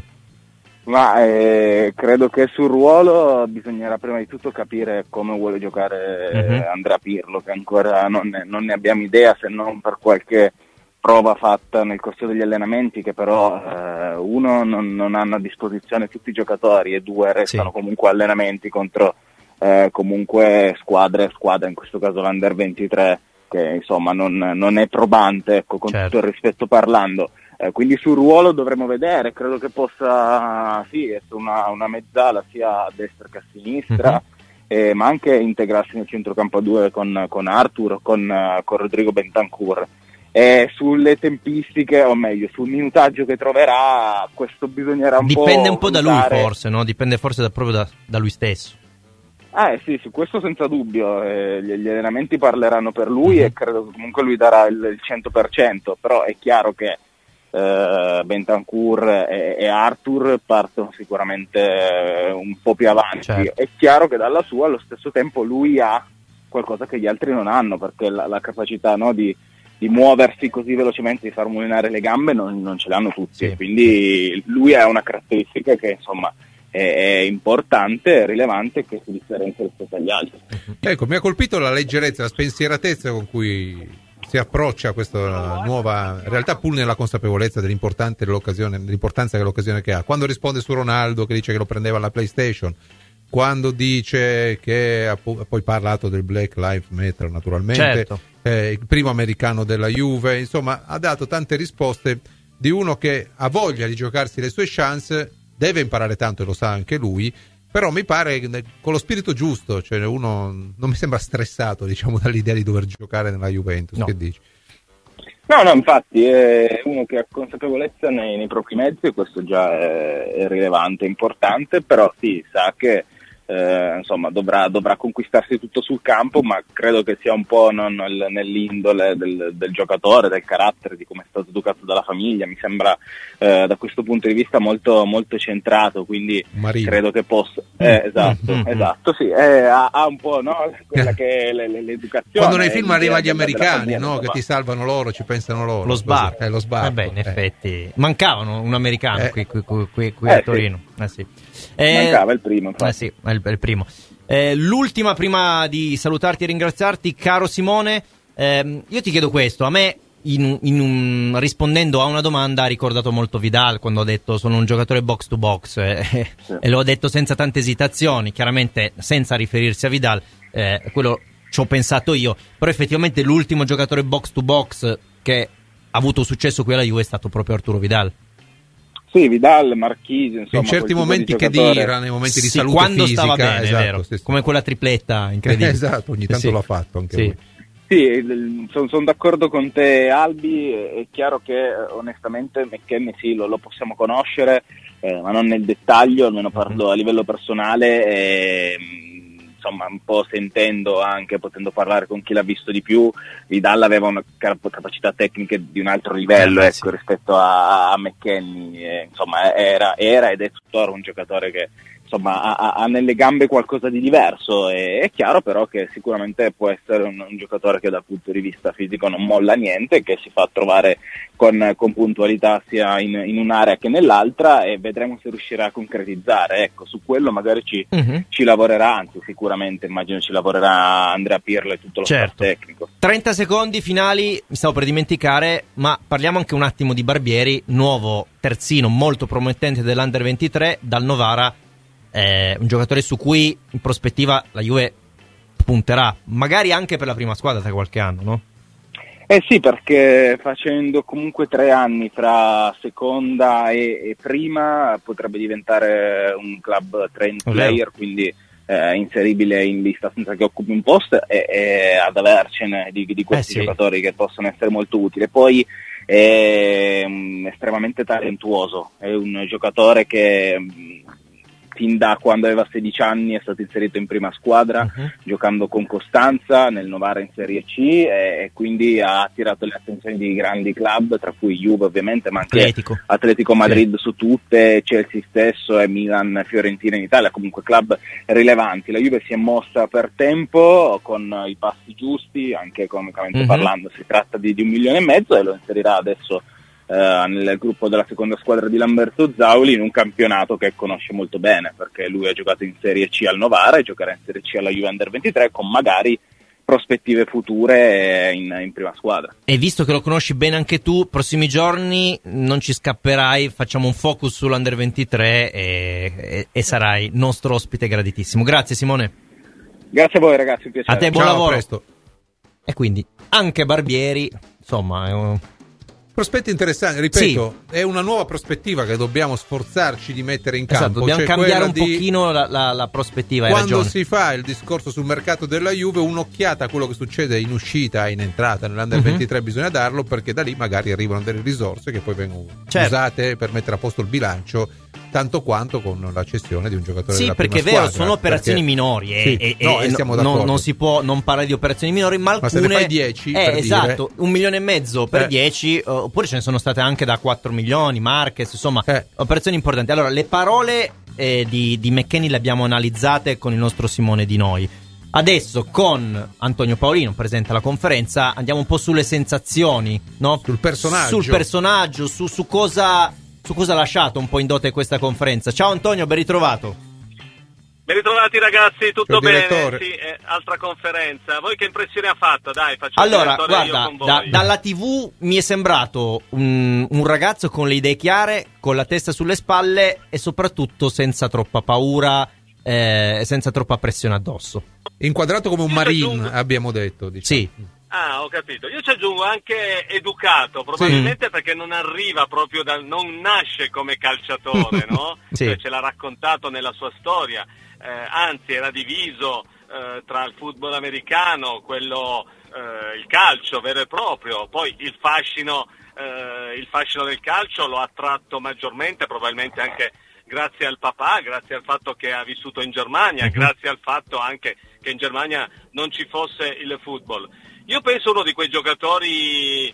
Ma eh, credo che sul ruolo bisognerà prima di tutto capire come vuole giocare uh-huh. Andrea Pirlo, che ancora non ne, non ne abbiamo idea, se non per qualche prova fatta nel corso degli allenamenti, che però eh, uno non, non hanno a disposizione tutti i giocatori, e due restano sì. comunque allenamenti contro eh, comunque squadre, squadre, in questo caso l'Under ventitré, che insomma non, non è probante, ecco, con certo. tutto il rispetto parlando. Eh, quindi sul ruolo dovremo vedere, credo che possa sì, essere una, una mezzala sia a destra che a sinistra, mm-hmm. eh, ma anche integrarsi nel centrocampo a due con, con Arthur, con, uh, con Rodrigo Bentancur. E sulle tempistiche, o meglio, sul minutaggio che troverà, questo bisognerà un Dipende po'... Dipende un po' da lui forse, no? Dipende forse da, proprio da, da lui stesso. Eh sì, su questo senza dubbio, eh, gli, gli allenamenti parleranno per lui e credo che comunque lui darà il, il cento per cento, però è chiaro che eh, Bentancur e, e Arthur partono sicuramente eh, un po' più avanti. Certo. È chiaro che dalla sua allo stesso tempo lui ha qualcosa che gli altri non hanno, perché la, la capacità no, di, di muoversi così velocemente, di far mulinare le gambe non, non ce l'hanno tutti, sì. Quindi lui ha una caratteristica che insomma è importante, rilevante, che si differenzia rispetto agli altri. Ecco, mi ha colpito la leggerezza, la spensieratezza con cui si approccia a questa nuova realtà, pur nella consapevolezza dell'importante dell'occasione, dell'importanza dell'occasione che ha. Quando risponde su Ronaldo, che dice che lo prendeva alla PlayStation, quando dice che ha poi parlato del Black Lives Matter, naturalmente, certo. eh, il primo americano della Juve, insomma ha dato tante risposte di uno che ha voglia di giocarsi le sue chance. Deve imparare tanto, e lo sa anche lui, però mi pare che con lo spirito giusto, cioè uno non mi sembra stressato, diciamo, dall'idea di dover giocare nella Juventus. No. Che dici? No, no, infatti è uno che ha consapevolezza nei, nei propri mezzi, e questo già è, è rilevante, importante, però sì, sa che eh, insomma dovrà, dovrà conquistarsi tutto sul campo, ma credo che sia un po' non, nel, nell'indole del, del giocatore, del carattere, di come è stato educato dalla famiglia. Mi sembra eh, da questo punto di vista molto, molto centrato, quindi Marino. credo che possa eh, esatto, Mm-hmm. esatto sì, eh, ha, ha un po', no, quella che è le, le, l'educazione. Quando nei film arriva gli della- della americani, famiglia, no? Che insomma. ti salvano loro, ci pensano loro. Lo sbarco. Così. Eh, lo sbarco. Vabbè, in eh. effetti mancavano un americano Eh. qui, qui, qui, qui, qui Eh, a sì. Torino. Eh, sì. Eh, Mancava il primo, infatti. eh, sì, è il, è il primo. Eh, l'ultima, prima di salutarti e ringraziarti, caro Simone, ehm, io ti chiedo questo. A me, in, in un, rispondendo a una domanda, ha ricordato molto Vidal quando ha detto sono un giocatore box to box, eh, Sì. e lo ha detto senza tante esitazioni, chiaramente senza riferirsi a Vidal, eh, quello ci ho pensato io, però effettivamente l'ultimo giocatore box to box che ha avuto successo qui alla Juve è stato proprio Arturo Vidal. Sì, Vidal, Marchisio, insomma, In certi quel tipo momenti di che giocatore- dira, nei momenti di Sì, salute quando fisica, stava bene, esatto, è vero, sì, sì. come quella tripletta incredibile. Esatto, ogni tanto Sì. l'ha fatto anche Sì. lui. Sì, sono son d'accordo con te Albi, è chiaro che eh, onestamente McKennie sì, lo, lo possiamo conoscere, eh, ma non nel dettaglio, almeno parlo a livello personale, e, mh, insomma un po' sentendo anche, potendo parlare con chi l'ha visto di più, Vidal aveva una cap- capacità tecniche di un altro livello, Eh, ecco, sì. rispetto a, a McKennie, e, insomma era, era ed è tuttora un giocatore che insomma ha, ha- ha nelle gambe qualcosa di diverso, e è chiaro però che sicuramente può essere un, un giocatore che dal punto di vista fisico non molla niente, che si fa trovare con, con puntualità sia in, in un'area che nell'altra, e vedremo se riuscirà a concretizzare. Ecco, su quello magari ci, Mhm. ci lavorerà, anzi sicuramente immagino ci lavorerà Andrea Pirlo e tutto lo Certo. staff tecnico. trenta secondi finali, mi stavo per dimenticare, ma parliamo anche un attimo di Barbieri, nuovo terzino molto promettente dell'Under ventitré dal Novara, eh, un giocatore su cui in prospettiva la Juve punterà, magari anche per la prima squadra tra qualche anno, no? Eh sì, perché facendo comunque tre anni tra seconda e, e prima potrebbe diventare un club trend È vero. player, quindi eh, inseribile in lista senza che occupi un posto, e, e ad avercene di, di questi Eh sì. giocatori che possono essere molto utili. Poi è mm, estremamente talentuoso, è un giocatore che mm, fin da quando aveva sedici anni è stato inserito in prima squadra, Mhm. giocando con costanza nel Novara in Serie C, e, e quindi ha attirato le attenzioni di grandi club, tra cui Juve ovviamente, ma anche Atletico. Atletico Madrid su tutte, Chelsea stesso e Milan, Fiorentina in Italia, comunque club rilevanti. La Juve si è mossa per tempo con i passi giusti, anche economicamente Mhm. parlando si tratta di, di un milione e mezzo, e lo inserirà adesso eh, nel gruppo della seconda squadra di Lamberto Zauli, in un campionato che conosce molto bene, perché lui ha giocato in Serie C al Novara e giocherà in Serie C alla Juve Under ventitré, con magari prospettive future in, in prima squadra. E visto che lo conosci bene anche tu, prossimi giorni non ci scapperai, facciamo un focus sull'Under ventitré e, e, e sarai nostro ospite graditissimo. Grazie Simone. Grazie a voi ragazzi, un piacere. A te buon Ciao, a lavoro. presto. E quindi anche Barbieri, insomma, è un... Prospetti interessanti, ripeto, è una nuova prospettiva che dobbiamo sforzarci di mettere in campo. Esatto, dobbiamo cioè cambiare un quella di- pochino la, la, la prospettiva, hai Quando ragione. si fa il discorso sul mercato della Juve, un'occhiata a quello che succede in uscita e in entrata nell'Under Mhm. ventitré bisogna darlo, perché da lì magari arrivano delle risorse che poi vengono Certo. usate per mettere a posto il bilancio, tanto quanto con la cessione di un giocatore Sì, della perché è prima vero, squadra, sono operazioni perché- minori e, Sì, e- no, e e siamo non, d'accordo. non si può non parlare di operazioni minori, ma Ma se alcune... ne fai dieci, eh, per esatto, dire. un milione e mezzo per Eh. dieci, eh, oppure ce ne sono state anche da quattro milioni, Marquez, insomma, Eh. operazioni importanti. Allora, le parole eh, di, di McKennie le abbiamo analizzate con il nostro Simone Di Noi. Adesso con Antonio Paolino, presente alla conferenza, andiamo un po' sulle sensazioni, no? Sul personaggio. Sul personaggio, su, su cosa... Su cosa ha lasciato un po' in dote questa conferenza. Ciao Antonio, ben ritrovato. Ben ritrovati ragazzi, tutto Ciao, bene? direttore. Sì, eh, altra conferenza. Voi che impressione ha fatto? Dai, facciamo Allora, il direttore io guarda, con voi. da- dalla tivù mi è sembrato un, un ragazzo con le idee chiare, con la testa sulle spalle e soprattutto senza troppa paura eh, e senza troppa pressione addosso. Inquadrato come un Io marine, aggiungo- abbiamo detto. Diciamo. Sì, Ah, ho capito. Io ci aggiungo anche educato, probabilmente perché non arriva proprio dal... non nasce come calciatore, no? Sì. Cioè, ce l'ha raccontato nella sua storia. Eh, anzi, era diviso eh, tra il football americano, quello, eh, il calcio vero e proprio. Poi il fascino, eh, il fascino del calcio lo ha attratto maggiormente, probabilmente anche grazie al papà, grazie al fatto che ha vissuto in Germania, uh-huh. grazie al fatto anche che in Germania non ci fosse il football. Io penso uno di quei giocatori,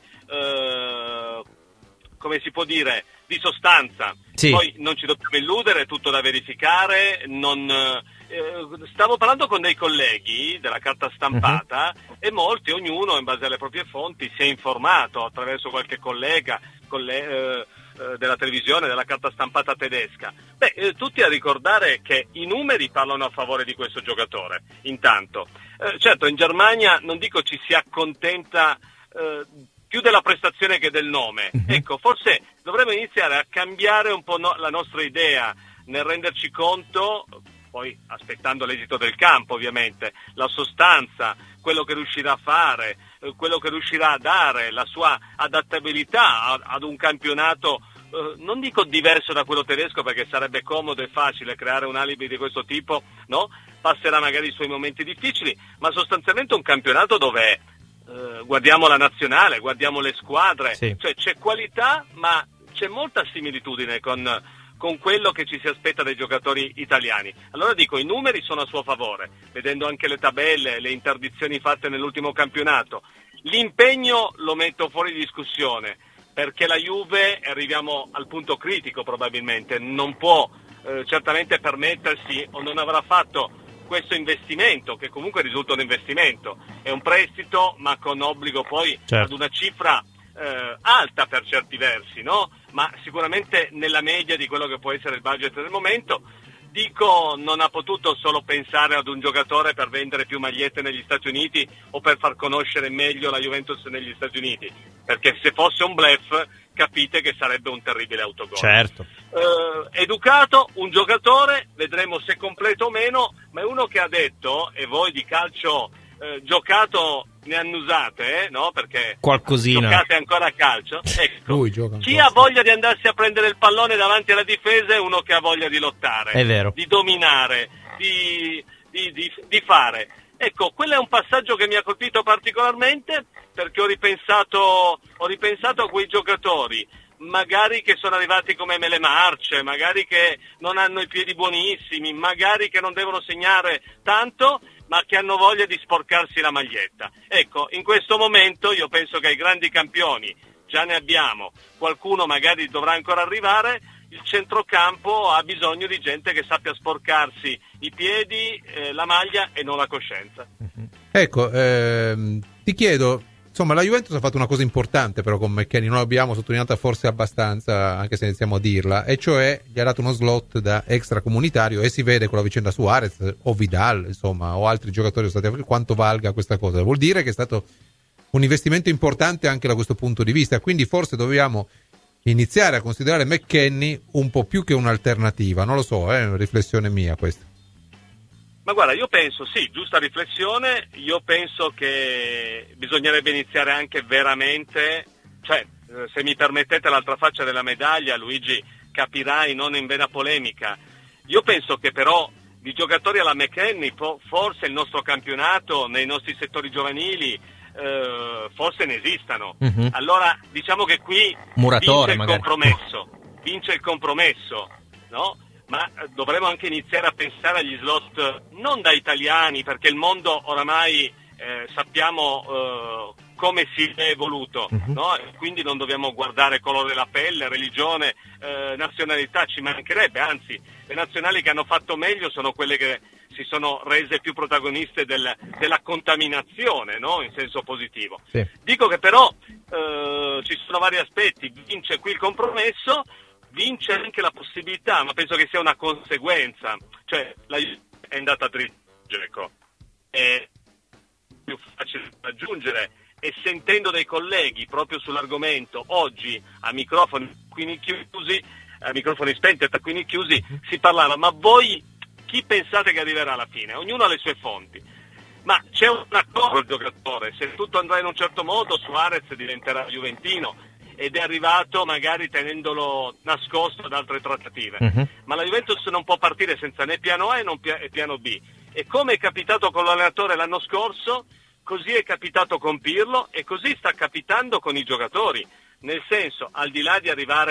eh, come si può dire, di sostanza. Sì. Poi non ci dobbiamo illudere, è tutto da verificare. Non, eh, stavo parlando con dei colleghi della carta stampata uh-huh. e molti, ognuno in base alle proprie fonti, si è informato attraverso qualche collega colle- eh, eh, della televisione, della carta stampata tedesca. Beh, eh, tutti a ricordare che i numeri parlano a favore di questo giocatore, intanto. Eh, certo, in Germania, non dico ci si accontenta eh, più della prestazione che del nome. Uh-huh. Ecco, forse dovremmo iniziare a cambiare un po' no- la nostra idea nel renderci conto, poi aspettando l'esito del campo ovviamente, la sostanza, quello che riuscirà a fare, eh, quello che riuscirà a dare, la sua adattabilità a- ad un campionato, eh, non dico diverso da quello tedesco perché sarebbe comodo e facile creare un alibi di questo tipo, no? Passerà magari i suoi momenti difficili, ma sostanzialmente un campionato dove Uh, guardiamo la nazionale, guardiamo le squadre, sì. Cioè c'è qualità ma c'è molta similitudine con, con quello che ci si aspetta dai giocatori italiani. Allora dico, i numeri sono a suo favore, vedendo anche le tabelle, le interdizioni fatte nell'ultimo campionato. L'impegno lo metto fuori di discussione, perché la Juve, arriviamo al punto critico probabilmente, non può eh, certamente permettersi o non avrà fatto questo investimento, che comunque risulta un investimento, è un prestito ma con obbligo poi certo. ad una cifra eh, alta per certi versi, no? Ma sicuramente nella media di quello che può essere il budget del momento. Dico, non ha potuto solo pensare ad un giocatore per vendere più magliette negli Stati Uniti o per far conoscere meglio la Juventus negli Stati Uniti, perché se fosse un bluff capite che sarebbe un terribile autogol. Certo. Eh, educato, un giocatore, vedremo se completo o meno, ma è uno che ha detto, e voi di calcio eh, giocato ne annusate, eh, no? Perché qualcosina giocate ancora a calcio. Ecco, Lui gioca chi ha voglia di andarsi a prendere il pallone davanti alla difesa è uno che ha voglia di lottare, è vero, di dominare, di, di, di, di fare. Ecco, quello è un passaggio che mi ha colpito particolarmente, perché ho ripensato, ho ripensato a quei giocatori, magari che sono arrivati come mele marce, magari che non hanno i piedi buonissimi, magari che non devono segnare tanto, ma che hanno voglia di sporcarsi la maglietta. Ecco, in questo momento io penso che ai grandi campioni già ne abbiamo, qualcuno magari dovrà ancora arrivare. Il centrocampo ha bisogno di gente che sappia sporcarsi i piedi, eh, la maglia e non la coscienza. Ecco, ehm, ti chiedo, insomma, la Juventus ha fatto una cosa importante però con McKennie, non l'abbiamo sottolineata forse abbastanza, anche se iniziamo a dirla, e cioè gli ha dato uno slot da extracomunitario, e si vede con la vicenda Suarez o Vidal, insomma, o altri giocatori stati, quanto valga questa cosa. Vuol dire che è stato un investimento importante anche da questo punto di vista, quindi forse dobbiamo iniziare a considerare McKennie un po' più che un'alternativa, non lo so, è una riflessione mia questa. Ma guarda, io penso, sì, giusta riflessione, io penso che bisognerebbe iniziare anche veramente, cioè, se mi permettete l'altra faccia della medaglia, Luigi, capirai, non in vena polemica, io penso che però di giocatori alla McKennie, forse il nostro campionato, nei nostri settori giovanili, Uh, forse ne esistano. Uh-huh. Allora diciamo che qui Muratore, vince il magari. compromesso, vince il compromesso, no? Ma uh, dovremmo anche iniziare a pensare agli slot non da italiani, perché il mondo oramai eh, sappiamo uh, come si è evoluto, uh-huh. no? Quindi non dobbiamo guardare colore della pelle, religione, eh, nazionalità, ci mancherebbe, anzi le nazionali che hanno fatto meglio sono quelle che si sono rese più protagoniste del, della contaminazione, no? In senso positivo. Sì. Dico che però eh, ci sono vari aspetti, vince qui il compromesso, vince anche la possibilità, ma penso che sia una conseguenza, cioè la è andata dritta, ecco, è più facile raggiungere, e sentendo dei colleghi proprio sull'argomento oggi a microfoni quindi chiusi, a microfoni spenti e taccuini chiusi, si parlava, ma voi chi pensate che arriverà alla fine? Ognuno ha le sue fonti, ma c'è un accordo il giocatore, se tutto andrà in un certo modo Suarez diventerà juventino, ed è arrivato magari tenendolo nascosto da altre trattative, uh-huh. ma la Juventus non può partire senza né piano A e non pia- e piano B, e come è capitato con l'allenatore l'anno scorso, così è capitato con Pirlo e così sta capitando con i giocatori, nel senso, al di là di arrivare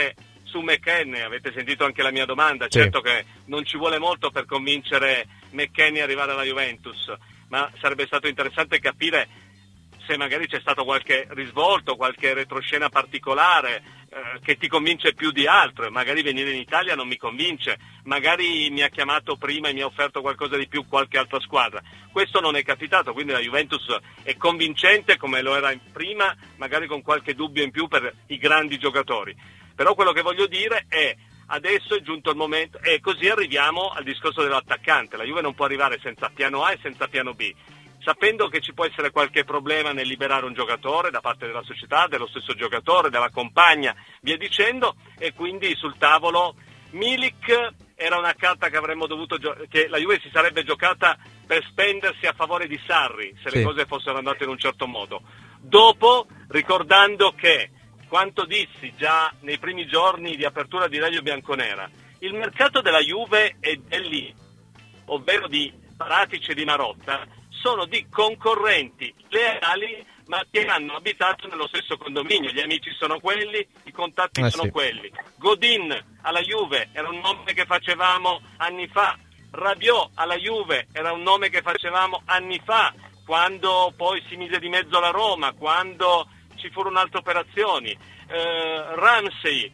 su McKennie, avete sentito anche la mia domanda, sì. Certo che non ci vuole molto per convincere McKennie a arrivare alla Juventus, ma sarebbe stato interessante capire se magari c'è stato qualche risvolto, qualche retroscena particolare eh, che ti convince più di altre. Magari venire in Italia non mi convince, magari mi ha chiamato prima e mi ha offerto qualcosa di più qualche altra squadra. Questo non è capitato, quindi la Juventus è convincente come lo era prima, magari con qualche dubbio in più per i grandi giocatori. Però quello che voglio dire è, adesso è giunto il momento, e così arriviamo al discorso dell'attaccante. La Juve non può arrivare senza piano A e senza piano B, sapendo che ci può essere qualche problema nel liberare un giocatore da parte della società, dello stesso giocatore, della compagna, via dicendo, e quindi sul tavolo Milik era una carta che avremmo dovuto gio- che la Juve si sarebbe giocata per spendersi a favore di Sarri, se sì. le cose fossero andate in un certo modo. Dopo, ricordando che, quanto dissi già nei primi giorni di apertura di Radio Bianconera, il mercato della Juve è lì, ovvero di Paratici e di Marotta, sono di concorrenti leali ma che hanno abitato nello stesso condominio. Gli amici sono quelli, i contatti eh sono sì. quelli. Godin alla Juve era un nome che facevamo anni fa, Rabiot alla Juve era un nome che facevamo anni fa, quando poi si mise di mezzo la Roma, quando ci furono altre operazioni. eh, Ramsey,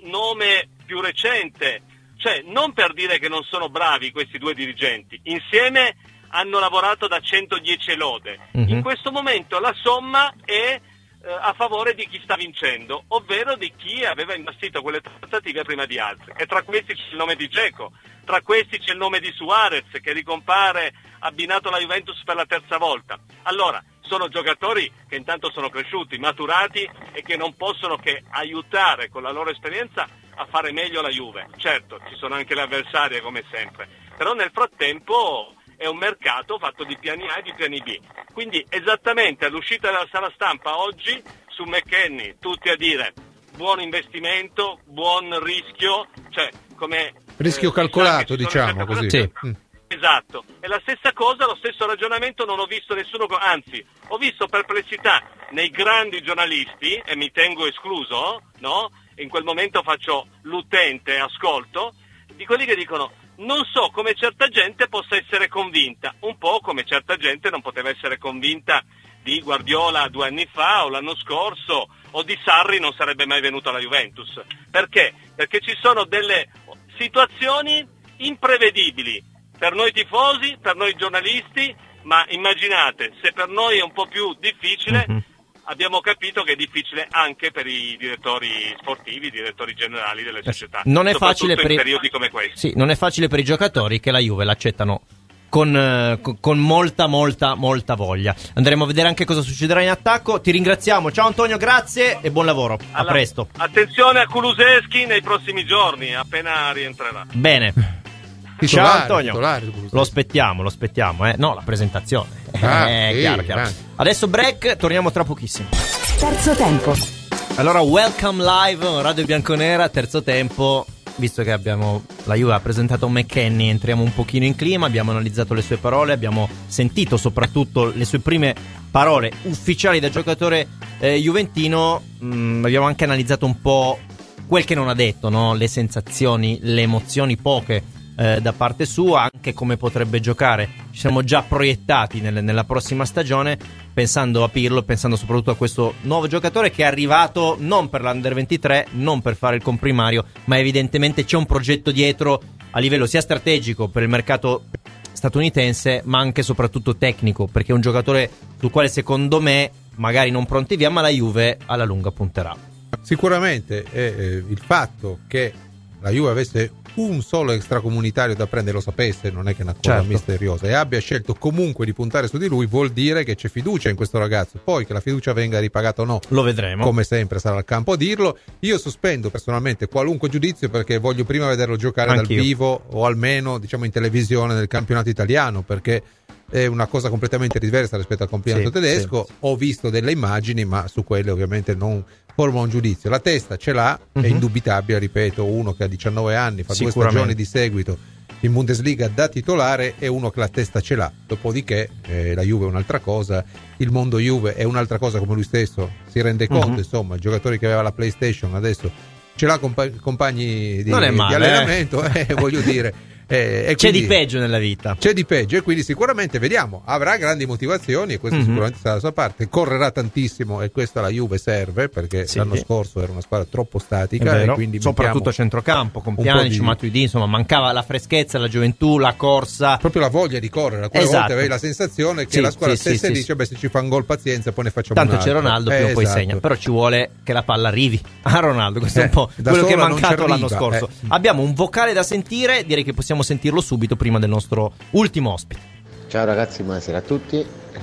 nome più recente, cioè non per dire che non sono bravi questi due dirigenti, insieme hanno lavorato da centodieci lode. Mm-hmm. In questo momento la somma è eh, a favore di chi sta vincendo, ovvero di chi aveva imbastito quelle trattative prima di altri. E tra questi c'è il nome di Dzeko, tra questi c'è il nome di Suarez, che ricompare abbinato alla Juventus per la terza volta. Allora, sono giocatori che intanto sono cresciuti, maturati e che non possono che aiutare con la loro esperienza a fare meglio la Juve. Certo, ci sono anche le avversarie come sempre, però nel frattempo è un mercato fatto di piani A e di piani B. Quindi esattamente all'uscita della sala stampa oggi su McKennie tutti a dire buon investimento, buon rischio, cioè come rischio eh, calcolato, diciamo così. Sì. Esatto. E la stessa cosa, lo stesso ragionamento non ho visto nessuno, anzi ho visto perplessità nei grandi giornalisti, e mi tengo escluso, no? In quel momento faccio l'utente, ascolto, di quelli che dicono non so come certa gente possa essere convinta, un po' come certa gente non poteva essere convinta di Guardiola due anni fa o l'anno scorso, o di Sarri non sarebbe mai venuto alla Juventus. Perché? Perché ci sono delle situazioni imprevedibili per noi tifosi, per noi giornalisti, ma immaginate, se per noi è un po' più difficile, mm-hmm. abbiamo capito che è difficile anche per i direttori sportivi, i direttori generali delle società. Non è facile per in periodi come questi. Sì, non è facile per i giocatori che la Juve l'accettano con, eh, con molta, molta, molta voglia. Andremo a vedere anche cosa succederà in attacco. Ti ringraziamo. Ciao Antonio, grazie e buon lavoro. A Alla, presto. Attenzione a Kulusevski nei prossimi giorni, appena rientrerà. Bene. Titolare, ciao Antonio, titolare, lo aspettiamo, lo aspettiamo, eh? No, la presentazione. Ah, eh, sì, chiaro, chiaro. Adesso break, torniamo tra pochissimo. Terzo tempo. Allora, welcome live Radio Bianconera, terzo tempo. Visto che abbiamo la Juve ha presentato McKennie, entriamo un pochino in clima, abbiamo analizzato le sue parole, abbiamo sentito soprattutto le sue prime parole ufficiali da giocatore eh, juventino. Mm, abbiamo anche analizzato un po' quel che non ha detto, no? Le sensazioni, le emozioni poche Eh, da parte sua, anche come potrebbe giocare. Ci siamo già proiettati nel, nella prossima stagione, pensando a Pirlo, pensando soprattutto a questo nuovo giocatore che è arrivato non per l'Under ventitré, non per fare il comprimario, ma evidentemente c'è un progetto dietro a livello sia strategico per il mercato statunitense, ma anche e soprattutto tecnico, perché è un giocatore sul quale secondo me, magari non pronti via, ma la Juve alla lunga punterà. Sicuramente è, eh, il fatto che la Juve avesse un solo extracomunitario da prendere, lo sapesse, non è che è una cosa certo. misteriosa, e abbia scelto comunque di puntare su di lui, vuol dire che c'è fiducia in questo ragazzo. Poi che la fiducia venga ripagata o no, lo vedremo, come sempre sarà al campo a dirlo. Io sospendo personalmente qualunque giudizio, perché voglio prima vederlo giocare Anch'io. dal vivo, o almeno diciamo in televisione nel campionato italiano, perché è una cosa completamente diversa rispetto al campionato sì, tedesco. Sì. Ho visto delle immagini, ma su quelle ovviamente non forma un giudizio. La testa ce l'ha, uh-huh. è indubitabile, ripeto, uno che ha diciannove anni, fa due stagioni di seguito in Bundesliga da titolare, è uno che la testa ce l'ha. Dopodiché eh, la Juve è un'altra cosa, il mondo Juve è un'altra cosa, come lui stesso si rende conto, uh-huh. insomma, i giocatori che aveva la PlayStation adesso ce l'ha compa- compagni di, non è male, di allenamento, eh. eh, voglio dire. Eh, e c'è quindi, di peggio nella vita. C'è di peggio e quindi sicuramente vediamo, avrà grandi motivazioni e questo mm-hmm. sicuramente sarà la sua parte. Correrà tantissimo e questa la Juve serve perché sì. l'anno scorso era una squadra troppo statica e quindi soprattutto a centrocampo con Pjanic, di... Matuidi, insomma mancava la freschezza, la gioventù, la corsa, proprio la voglia di correre. Alcune esatto. volte avevi la sensazione che sì, la squadra sì, stessa sì, dice sì. beh, se ci fa un gol pazienza poi ne facciamo tanto un altro. c'è Ronaldo, eh, prima o poi esatto. segna, però ci vuole che la palla arrivi a Ronaldo, questo eh, è un po' quello che è mancato l'anno scorso. eh. Abbiamo un vocale da sentire, direi che possiamo sentirlo subito prima del nostro ultimo ospite. Ciao ragazzi, buonasera a tutti.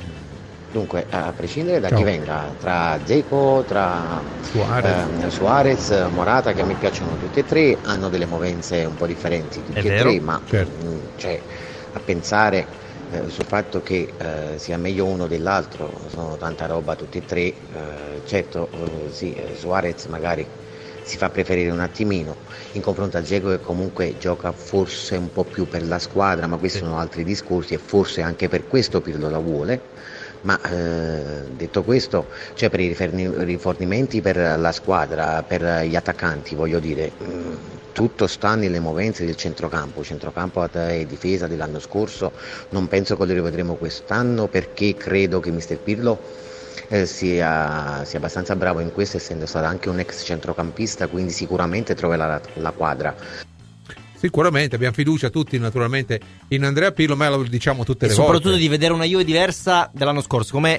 Dunque, a prescindere da Ciao. chi venga, tra Dzeko, tra Suarez. Eh, Suarez, Morata, che a me piacciono tutti e tre, hanno delle movenze un po' differenti tutti È e vero? tre, ma Certo. mh, cioè, a pensare eh, sul fatto che eh, sia meglio uno dell'altro, sono tanta roba tutti e tre, eh, certo eh, sì, eh, Suarez magari si fa preferire un attimino in confronto a Dzeko che comunque gioca forse un po' più per la squadra, ma questi sono altri discorsi e forse anche per questo Pirlo la vuole. Ma eh, detto questo, cioè per i riforni- rifornimenti per la squadra, per gli attaccanti, voglio dire, mh, tutto sta nelle movenze del centrocampo. Il centrocampo e difesa dell'anno scorso non penso che lo rivedremo quest'anno, perché credo che mister Pirlo Eh, sia, sia abbastanza bravo in questo, essendo stato anche un ex centrocampista, quindi sicuramente troverà la, la quadra. Sicuramente abbiamo fiducia tutti naturalmente in Andrea Pirlo, ma lo diciamo tutte e le soprattutto volte. di vedere una Juve diversa dell'anno scorso, come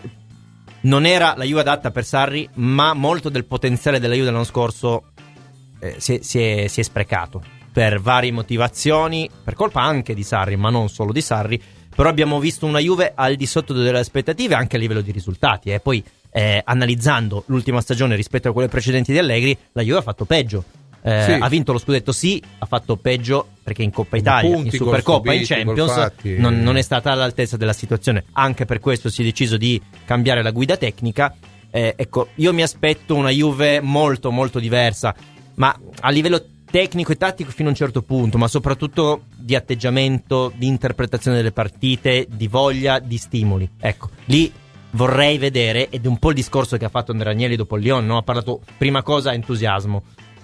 non era la Juve adatta per Sarri, ma molto del potenziale della Juve dell'anno scorso eh, si, è, si, è, si è sprecato per varie motivazioni, per colpa anche di Sarri, ma non solo di Sarri. Però abbiamo visto una Juve al di sotto delle aspettative anche a livello di risultati. E eh. poi eh, analizzando l'ultima stagione rispetto a quelle precedenti di Allegri, la Juve ha fatto peggio. Eh, sì. Ha vinto lo scudetto, sì, ha fatto peggio perché in Coppa Italia, punti, in Supercoppa, subiti, in Champions non, non è stata all'altezza della situazione. Anche per questo si è deciso di cambiare la guida tecnica. Eh, ecco, io mi aspetto una Juve molto molto diversa, ma a livello tecnico e tattico fino a un certo punto, ma soprattutto di atteggiamento, di interpretazione delle partite, di voglia, di stimoli. Ecco, lì vorrei vedere, ed è un po' il discorso che ha fatto Andrea Agnelli dopo il Lyon, no? Ha parlato prima cosa entusiasmo.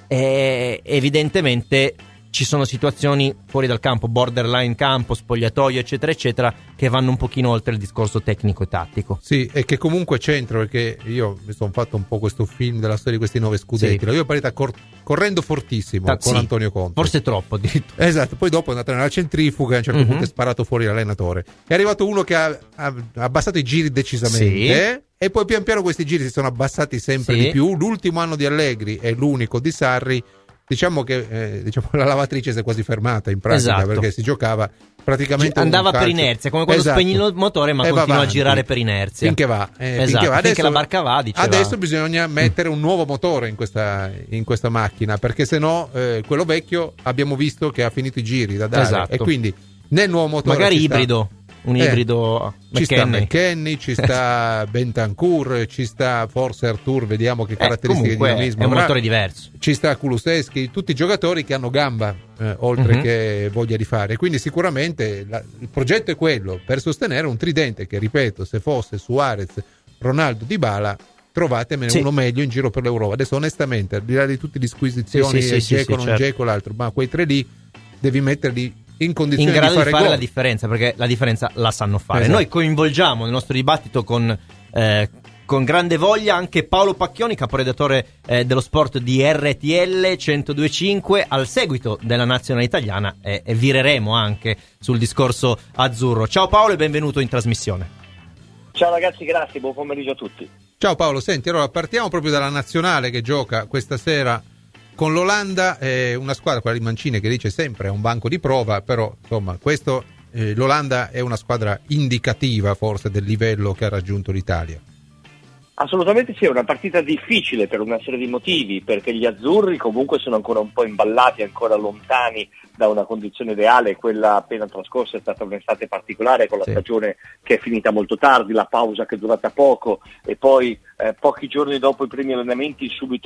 E evidentemente ci sono situazioni fuori dal campo, borderline campo, spogliatoio, eccetera, eccetera, che vanno un pochino oltre il discorso tecnico e tattico. Sì, e che comunque c'entra, perché io mi sono fatto un po' questo film della storia di questi nove scudetti. Sì. La Juve è partita cor- correndo fortissimo Ta- con sì, Antonio Conte. Forse troppo addirittura. Esatto, poi dopo è andata nella centrifuga e a un certo Mm-hmm. punto è sparato fuori l'allenatore. È arrivato uno che ha, ha, ha abbassato i giri decisamente. Sì. E poi pian piano questi giri si sono abbassati sempre sì. di più. L'ultimo anno di Allegri è l'unico di Sarri. Diciamo che eh, diciamo, la lavatrice si è quasi fermata in pratica, esatto. perché si giocava praticamente andava un calcio. per inerzia, come quando esatto. spegni il motore ma e continua a girare per inerzia finché va, eh, esatto. finché va. Adesso, finché la barca va, diceva. Adesso bisogna mettere un nuovo motore in questa, in questa macchina, perché sennò eh, quello vecchio abbiamo visto che ha finito i giri da dare, esatto. e quindi nel nuovo motore magari ci ibrido sta, un eh, ibrido ci sta McKennie. McKennie, ci sta Bentancur, ci sta forse Artur, vediamo che caratteristiche eh, di dinamismo è un avrà. motore diverso, ci sta Kulusevski, tutti giocatori che hanno gamba eh, oltre uh-huh. che voglia di fare, quindi sicuramente la, il progetto è quello, per sostenere un tridente che, ripeto, se fosse Suarez, Ronaldo, Dybala, trovatemene sì. uno meglio in giro per l'Europa. Adesso onestamente, al di là di tutte le disquisizioni, sì, sì, sì, Dzeko, sì, non certo. Dzeko, l'altro, ma quei tre lì devi metterli in condizioni in grado di fare, di fare gol. la differenza, perché la differenza la sanno fare. Esatto. Noi coinvolgiamo nel nostro dibattito con eh, con grande voglia anche Paolo Pacchioni, caporedattore eh, dello sport di R T L centodue e cinque, al seguito della nazionale italiana, eh, e vireremo anche sul discorso azzurro. Ciao Paolo e benvenuto in trasmissione. Ciao ragazzi, grazie, buon pomeriggio a tutti. Ciao Paolo, senti, allora partiamo proprio dalla nazionale che gioca questa sera con l'Olanda, eh, una squadra, quella di Mancini, che dice sempre è un banco di prova, però insomma questo eh, l'Olanda è una squadra indicativa forse del livello che ha raggiunto l'Italia. Assolutamente sì, è una partita difficile per una serie di motivi, perché gli azzurri comunque sono ancora un po' imballati, ancora lontani da una condizione ideale. Quella appena trascorsa è stata un'estate particolare, con la sì. stagione che è finita molto tardi, la pausa che è durata poco, e poi eh, pochi giorni dopo i primi allenamenti subito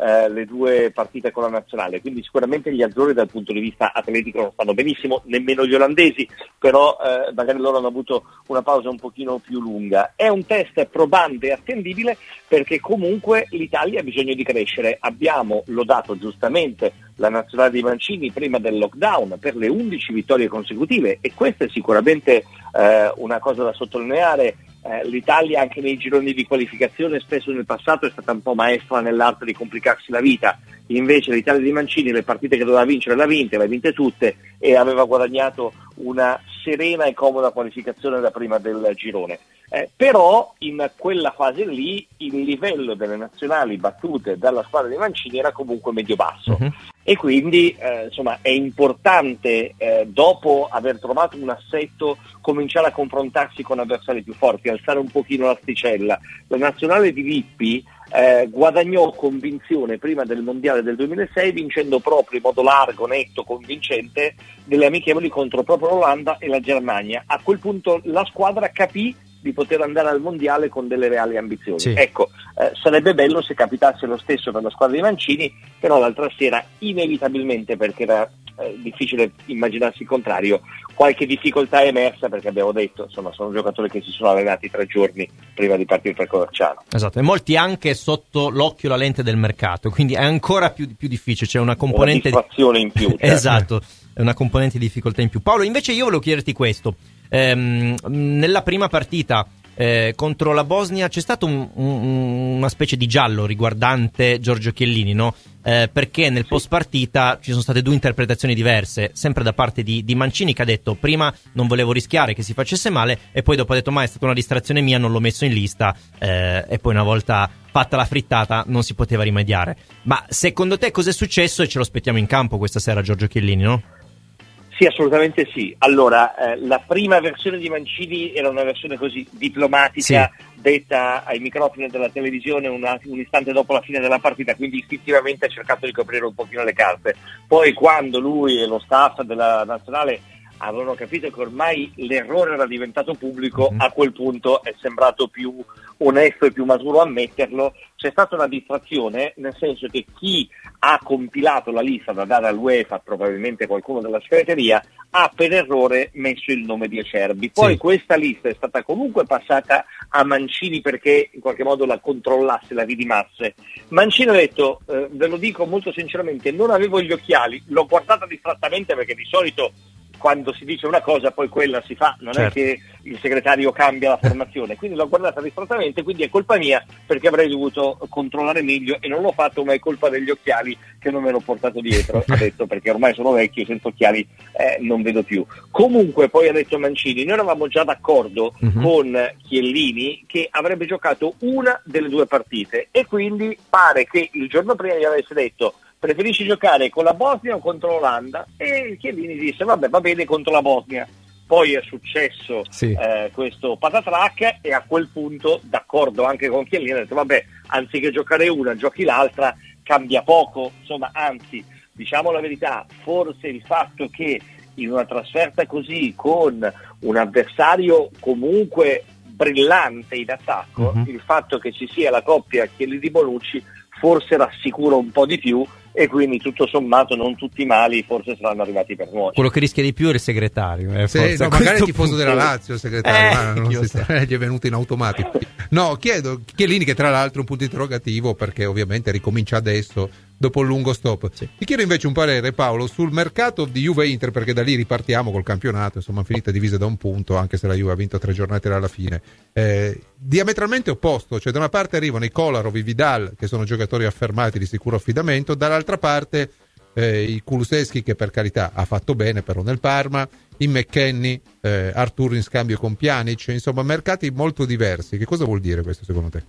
eh, le due partite con la nazionale, quindi sicuramente gli azzurri dal punto di vista atletico non stanno benissimo, nemmeno gli olandesi, però eh, magari loro hanno avuto una pausa un pochino più lunga. È un test probante e attendibile perché comunque l'Italia ha bisogno di crescere. Abbiamo lodato giustamente la nazionale di Mancini prima del lockdown per le undici vittorie consecutive e questa è sicuramente eh, una cosa da sottolineare. Eh, L'Italia anche nei gironi di qualificazione spesso nel passato è stata un po' maestra nell'arte di complicarsi la vita, invece l'Italia di Mancini le partite che doveva vincere le ha vinte, le ha vinte tutte e aveva guadagnato una serena e comoda qualificazione da prima del girone. Eh, però in quella fase lì il livello delle nazionali battute dalla squadra di Mancini era comunque medio-basso uh-huh. e quindi eh, insomma è importante eh, dopo aver trovato un assetto cominciare a confrontarsi con avversari più forti, alzare un pochino l'asticella. La nazionale di Lippi eh, guadagnò convinzione prima del mondiale del duemilasei vincendo proprio in modo largo, netto, convincente delle amichevoli contro proprio l'Olanda e la Germania. A quel punto la squadra capì di poter andare al mondiale con delle reali ambizioni. Sì. Ecco, eh, sarebbe bello se capitasse lo stesso per la squadra di Mancini, però l'altra sera inevitabilmente, perché era eh, difficile immaginarsi il contrario, qualche difficoltà è emersa perché abbiamo detto, insomma, sono giocatori che si sono allenati tre giorni prima di partire per Coverciano. Esatto, e molti anche sotto l'occhio la lente del mercato, quindi è ancora più, più difficile, c'è una componente una distrazione in più. Certo. Esatto, è una componente di difficoltà in più. Paolo, invece io volevo chiederti questo. Ehm, nella prima partita eh, contro la Bosnia c'è stato un, un, una specie di giallo riguardante Giorgio Chiellini, no? Eh, perché nel sì. post partita ci sono state due interpretazioni diverse, sempre da parte di, di Mancini, che ha detto prima non volevo rischiare che si facesse male e poi dopo ha detto ma è stata una distrazione mia, non l'ho messo in lista, eh, e poi una volta fatta la frittata non si poteva rimediare. Ma secondo te cos'è successo e ce lo aspettiamo in campo questa sera Giorgio Chiellini, no? Sì, assolutamente sì. Allora, eh, la prima versione di Mancini era una versione così diplomatica, sì. detta ai microfoni della televisione una, un istante dopo la fine della partita, quindi istintivamente ha cercato di coprire un pochino le carte. Poi quando lui e lo staff della nazionale avevano capito che ormai l'errore era diventato pubblico, mm-hmm. a quel punto è sembrato più onesto e più maturo ammetterlo. C'è stata una distrazione, nel senso che chi ha compilato la lista da dare all'UEFA, probabilmente qualcuno della segreteria, ha per errore messo il nome di Acerbi. Poi sì. questa lista è stata comunque passata a Mancini perché in qualche modo la controllasse, la ridimasse. Mancini ha detto, eh, ve lo dico molto sinceramente, non avevo gli occhiali, l'ho guardata distrattamente perché di solito quando si dice una cosa poi quella si fa, non certo. è che il segretario cambia la formazione, quindi l'ho guardata distrattamente, quindi è colpa mia perché avrei dovuto controllare meglio e non l'ho fatto, ma è colpa degli occhiali che non me l'ho portato dietro, ha detto, perché ormai sono vecchio, senza occhiali eh, non vedo più. Comunque poi ha detto Mancini, noi eravamo già d'accordo uh-huh. con Chiellini che avrebbe giocato una delle due partite e quindi pare che il giorno prima gli avesse detto preferisci giocare con la Bosnia o contro l'Olanda? E Chiellini disse vabbè, va bene contro la Bosnia. Poi è successo sì. eh, questo patatrack e a quel punto, d'accordo anche con Chiellini, ha detto vabbè, anziché giocare una, giochi l'altra, cambia poco, insomma, anzi, diciamo la verità, forse il fatto che in una trasferta così, con un avversario comunque brillante in attacco, uh-huh. il fatto che ci sia la coppia Chiellini-Bonucci forse rassicura un po' di più e quindi tutto sommato non tutti i mali forse saranno arrivati per noi. Quello che rischia di più è il segretario, eh, sì, no, magari il tifoso della Lazio il segretario, eh, non si sta, gli è venuto in automatico. No, chiedo Chiellini, che tra l'altro è un punto interrogativo perché ovviamente ricomincia adesso dopo il lungo stop. Sì. Ti chiedo invece un parere, Paolo, sul mercato di Juve-Inter, perché da lì ripartiamo col campionato, insomma finita divisa da un punto, anche se la Juve ha vinto tre giornate alla fine. Eh, diametralmente opposto, cioè da una parte arrivano i Kolarov, i Vidal, che sono giocatori affermati di sicuro affidamento, dall'altra parte eh, i Kulusevski, che per carità ha fatto bene però nel Parma, i McKennie, eh, Artur in scambio con Pjanic, insomma mercati molto diversi. Che cosa vuol dire questo secondo te?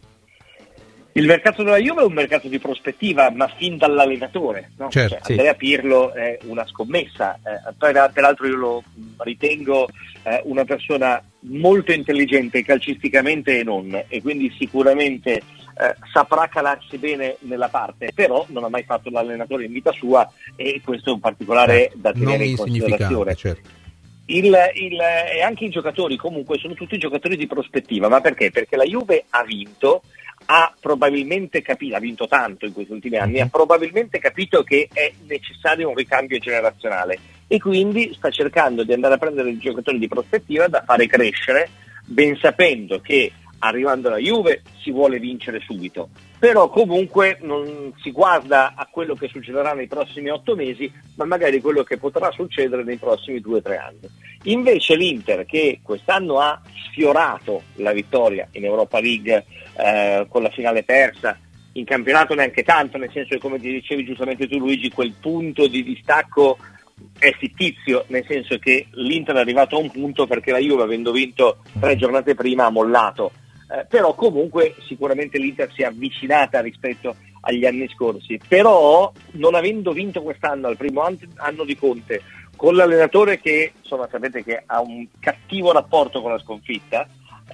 Il mercato della Juve è un mercato di prospettiva, ma fin dall'allenatore, no? Certo, cioè, sì. Andrea Pirlo è una scommessa, eh, peraltro io lo ritengo eh, una persona molto intelligente calcisticamente e non, e quindi sicuramente eh, saprà calarsi bene nella parte, però non ha mai fatto l'allenatore in vita sua e questo è un particolare eh, da tenere in considerazione. Certo. Il, il, e anche i giocatori comunque sono tutti giocatori di prospettiva, ma perché? Perché la Juve ha vinto, ha probabilmente capito, ha vinto tanto in questi ultimi anni, ha probabilmente capito che è necessario un ricambio generazionale e quindi sta cercando di andare a prendere i giocatori di prospettiva da fare crescere, ben sapendo che arrivando alla Juve si vuole vincere subito, però comunque non si guarda a quello che succederà nei prossimi otto mesi, ma magari quello che potrà succedere nei prossimi due o tre anni. Invece l'Inter, che quest'anno ha sfiorato la vittoria in Europa League eh, con la finale persa, in campionato neanche tanto, nel senso che, come ti dicevi giustamente tu Luigi, quel punto di distacco è fittizio, nel senso che l'Inter è arrivato a un punto perché la Juve, avendo vinto tre giornate prima, ha mollato. Eh, però comunque sicuramente l'Inter si è avvicinata rispetto agli anni scorsi, però non avendo vinto quest'anno al primo an- anno di Conte, con l'allenatore che insomma sapete che ha un cattivo rapporto con la sconfitta,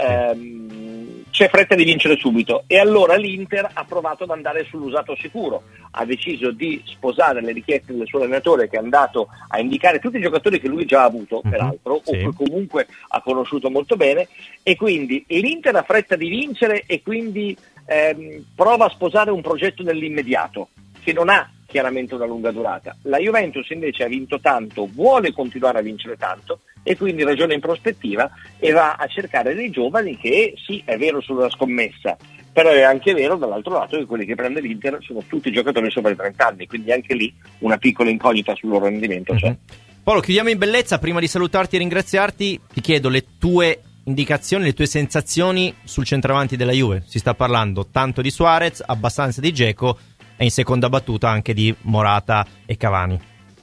ehm, c'è fretta di vincere subito e allora l'Inter ha provato ad andare sull'usato sicuro, ha deciso di sposare le richieste del suo allenatore, che è andato a indicare tutti i giocatori che lui già ha avuto peraltro, sì, o che comunque ha conosciuto molto bene, e quindi l'Inter ha fretta di vincere e quindi ehm, prova a sposare un progetto nell'immediato che non ha chiaramente una lunga durata. La Juventus invece ha vinto tanto, vuole continuare a vincere tanto e quindi ragiona in prospettiva e va a cercare dei giovani che, sì, è vero sulla scommessa, però è anche vero dall'altro lato che quelli che prende l'Inter sono tutti giocatori sopra i trenta anni, quindi anche lì una piccola incognita sul loro rendimento c'è. Mm-hmm. Paolo, chiudiamo in bellezza. Prima di salutarti e ringraziarti, ti chiedo le tue indicazioni, le tue sensazioni sul centravanti della Juve. Si sta parlando tanto di Suarez, abbastanza di Dzeko e in seconda battuta anche di Morata e Cavani.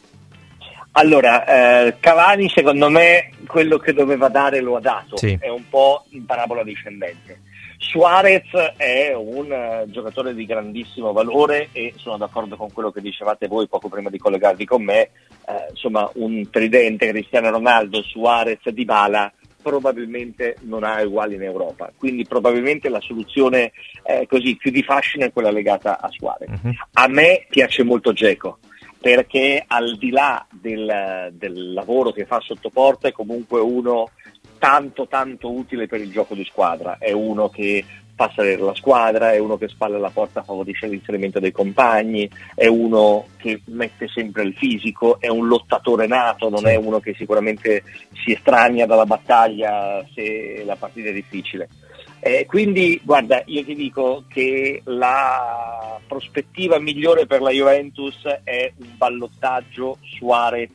Allora, eh, Cavani secondo me quello che doveva dare lo ha dato, sì. È un po' in parabola discendente. Suarez è un uh, giocatore di grandissimo valore e sono d'accordo con quello che dicevate voi poco prima di collegarvi con me, eh, insomma un tridente Cristiano Ronaldo, Suarez, Dybala probabilmente non ha uguali in Europa, quindi probabilmente la soluzione eh, così più di fascino è quella legata a Suarez. Uh-huh. A me piace molto Dzeko, perché al di là del, del lavoro che fa sotto porta è comunque uno tanto tanto utile per il gioco di squadra, è uno che fa salire la squadra, è uno che spalla la porta, favorisce l'inserimento dei compagni, è uno che mette sempre il fisico, è un lottatore nato, non sì. È uno che sicuramente si estranea dalla battaglia se la partita è difficile. Eh, quindi guarda, io ti dico che la prospettiva migliore per la Juventus è un ballottaggio Suarez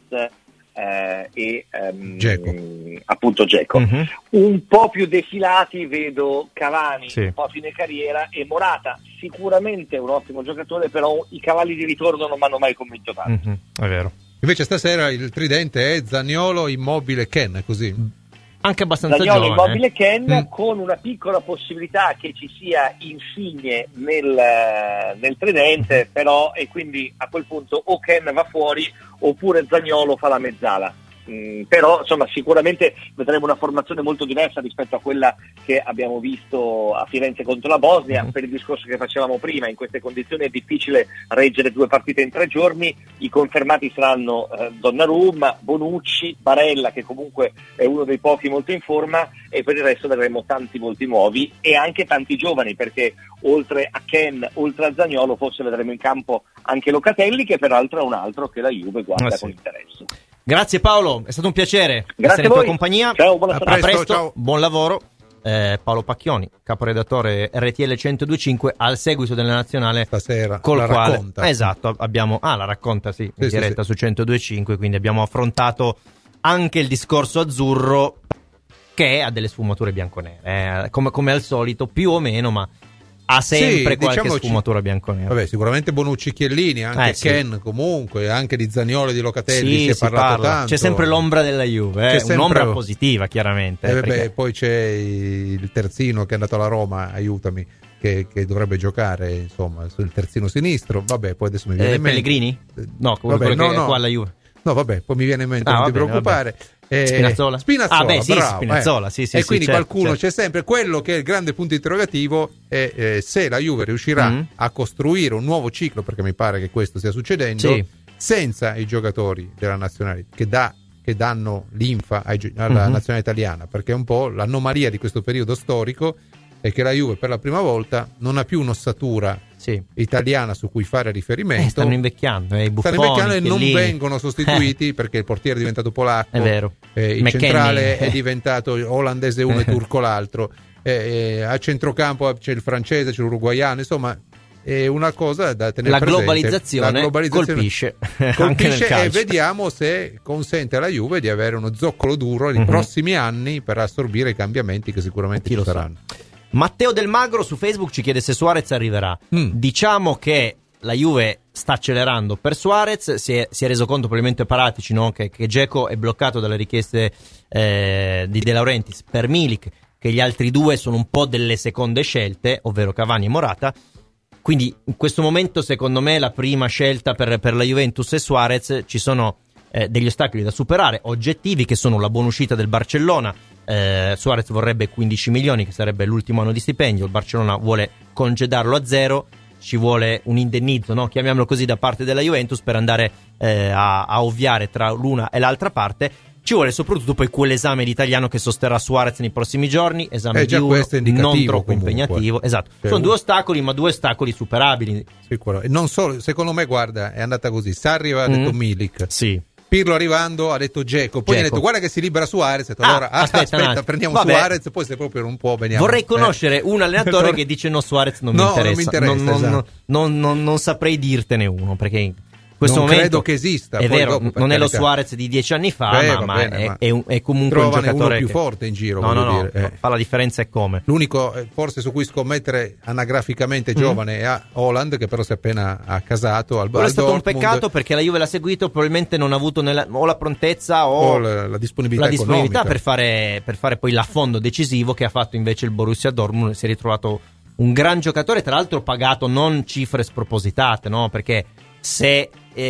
eh, e um, Dzeko. appunto Dzeko. Uh-huh. Un po' più defilati vedo Cavani, sì. Un po' a fine carriera, e Morata sicuramente è un ottimo giocatore, però i cavalli di ritorno non mi hanno mai convinto tanto. Uh-huh. È vero. Invece stasera il tridente è Zaniolo, Immobile, Ken, così. Anche abbastanza Zaniolo, giovane. Immobile, Ken, mm. con una piccola possibilità che ci sia Insigne nel, nel tridente, però, e quindi a quel punto o Ken va fuori oppure Zaniolo fa la mezzala. Mm, però insomma sicuramente vedremo una formazione molto diversa rispetto a quella che abbiamo visto a Firenze contro la Bosnia, mm. per il discorso che facevamo prima. In queste condizioni è difficile reggere due partite in tre giorni. I confermati saranno eh, Donnarumma, Bonucci, Barella, che comunque è uno dei pochi molto in forma, e per il resto vedremo tanti volti nuovi e anche tanti giovani, perché oltre a Ken, oltre a Zaniolo, forse vedremo in campo anche Locatelli, che peraltro è un altro che la Juve guarda ah, sì. con interesse. Grazie Paolo, è stato un piacere Grazie essere in tua compagnia. Ciao, buona a serata. presto, a presto ciao. Buon lavoro. Eh, Paolo Pacchioni, caporedattore R T L centodue e cinque, al seguito della nazionale stasera col la quale racconta. Esatto, abbiamo ah la racconta sì, sì in diretta sì, su centodue e cinque, quindi abbiamo affrontato anche il discorso azzurro, che ha delle sfumature bianconere, eh, come, come al solito, più o meno, ma ha sempre sì, qualche diciamoci, sfumatura bianconera. Vabbè, sicuramente Bonucci, Chiellini, anche eh, sì. Ken comunque, anche di Zaniolo e di Locatelli sì, si è si parlato parla. tanto. C'è sempre l'ombra della Juve, eh? sempre... un'ombra positiva chiaramente. Eh, eh, vabbè, perché... Poi c'è il terzino che è andato alla Roma, aiutami, che, che dovrebbe giocare insomma sul terzino sinistro. Vabbè, poi adesso mi viene eh, in mente. Pellegrini? No, quello, vabbè, quello no, che no. è qua alla Juve. No, vabbè, poi mi viene in mente, ah, non ti bene, preoccupare. Eh, Spinazzola? Spinazzola, ah, beh, sì, bravo, Spinazzola, eh. sì, sì, e sì, quindi certo, qualcuno certo. c'è sempre. Quello che è il grande punto interrogativo è eh, se la Juve riuscirà mm. a costruire un nuovo ciclo, perché mi pare che questo stia succedendo, sì. senza i giocatori della nazionale che, dà, che danno linfa ai, alla mm-hmm. nazionale italiana, perché è un po' l'anomalia di questo periodo storico è che la Juve per la prima volta non ha più un'ossatura sì. italiana su cui fare riferimento. Eh, stanno invecchiando, eh, i Buffoni, stanno invecchiando e non lì. vengono sostituiti eh. perché il portiere è diventato polacco, è vero. Eh, il McKennie. centrale è diventato olandese uno e turco l'altro, eh, eh, a centrocampo c'è il francese, c'è l'uruguaiano, insomma è una cosa da tenere la presente. Globalizzazione La globalizzazione colpisce, colpisce anche nel calcio. E vediamo se consente alla Juve di avere uno zoccolo duro nei mm-hmm. prossimi anni per assorbire i cambiamenti che sicuramente Chi ci lo saranno. Sa. Matteo Del Magro su Facebook ci chiede se Suarez arriverà. Mm. Diciamo che la Juve sta accelerando per Suarez, si è, si è reso conto probabilmente Paratici, no? che, che Dzeko è bloccato dalle richieste eh, di De Laurentiis per Milik, che gli altri due sono un po' delle seconde scelte, ovvero Cavani e Morata. Quindi in questo momento secondo me la prima scelta per, per la Juventus e Suarez. Ci sono eh, degli ostacoli da superare oggettivi, che sono la buona uscita del Barcellona. eh, Suarez vorrebbe quindici milioni, che sarebbe l'ultimo anno di stipendio, il Barcellona vuole congedarlo a zero, ci vuole un indennizzo, no? chiamiamolo così, da parte della Juventus per andare eh, a, a ovviare tra l'una e l'altra parte. Ci vuole soprattutto poi quell'esame di italiano che sosterrà Suarez nei prossimi giorni, esame eh, di uno, non troppo comunque. impegnativo, esatto. Cioè, sono due ostacoli, ma due ostacoli superabili. Sicuro. E non solo, secondo me, guarda, è andata così. Sarri aveva mm. detto Milik. Sì. Pirlo arrivando ha detto Dzeko, poi Dzeko. ha detto guarda che si libera Suarez, detto, ah, allora ah, aspetta, aspetta prendiamo Vabbè. Suarez, poi se proprio non può veniamo. Vorrei conoscere eh. un allenatore che dice no, Suarez non, no, mi interessa. non mi interessa, non, non, esatto. non, non, non saprei dirtene uno, perché in questo non momento credo che esista. È poi vero, dopo, non è lo carità. Suarez di dieci anni fa, Beh, ma, ma, bene, è, ma è, un, è comunque un trovane giocatore uno più che... forte in giro. No, no, no, dire. Eh. fa la differenza è come. L'unico eh, forse su cui scommettere anagraficamente giovane mm. è a Haaland, che però si è appena accasato al Quello al è stato Dortmund. un peccato, perché la Juve l'ha seguito, probabilmente non ha avuto nella, o la prontezza o, o la, la disponibilità, la disponibilità economica per fare, per fare poi l'affondo decisivo che ha fatto invece il Borussia Dortmund. Si è ritrovato un gran giocatore, tra l'altro pagato non cifre spropositate, no? Perché se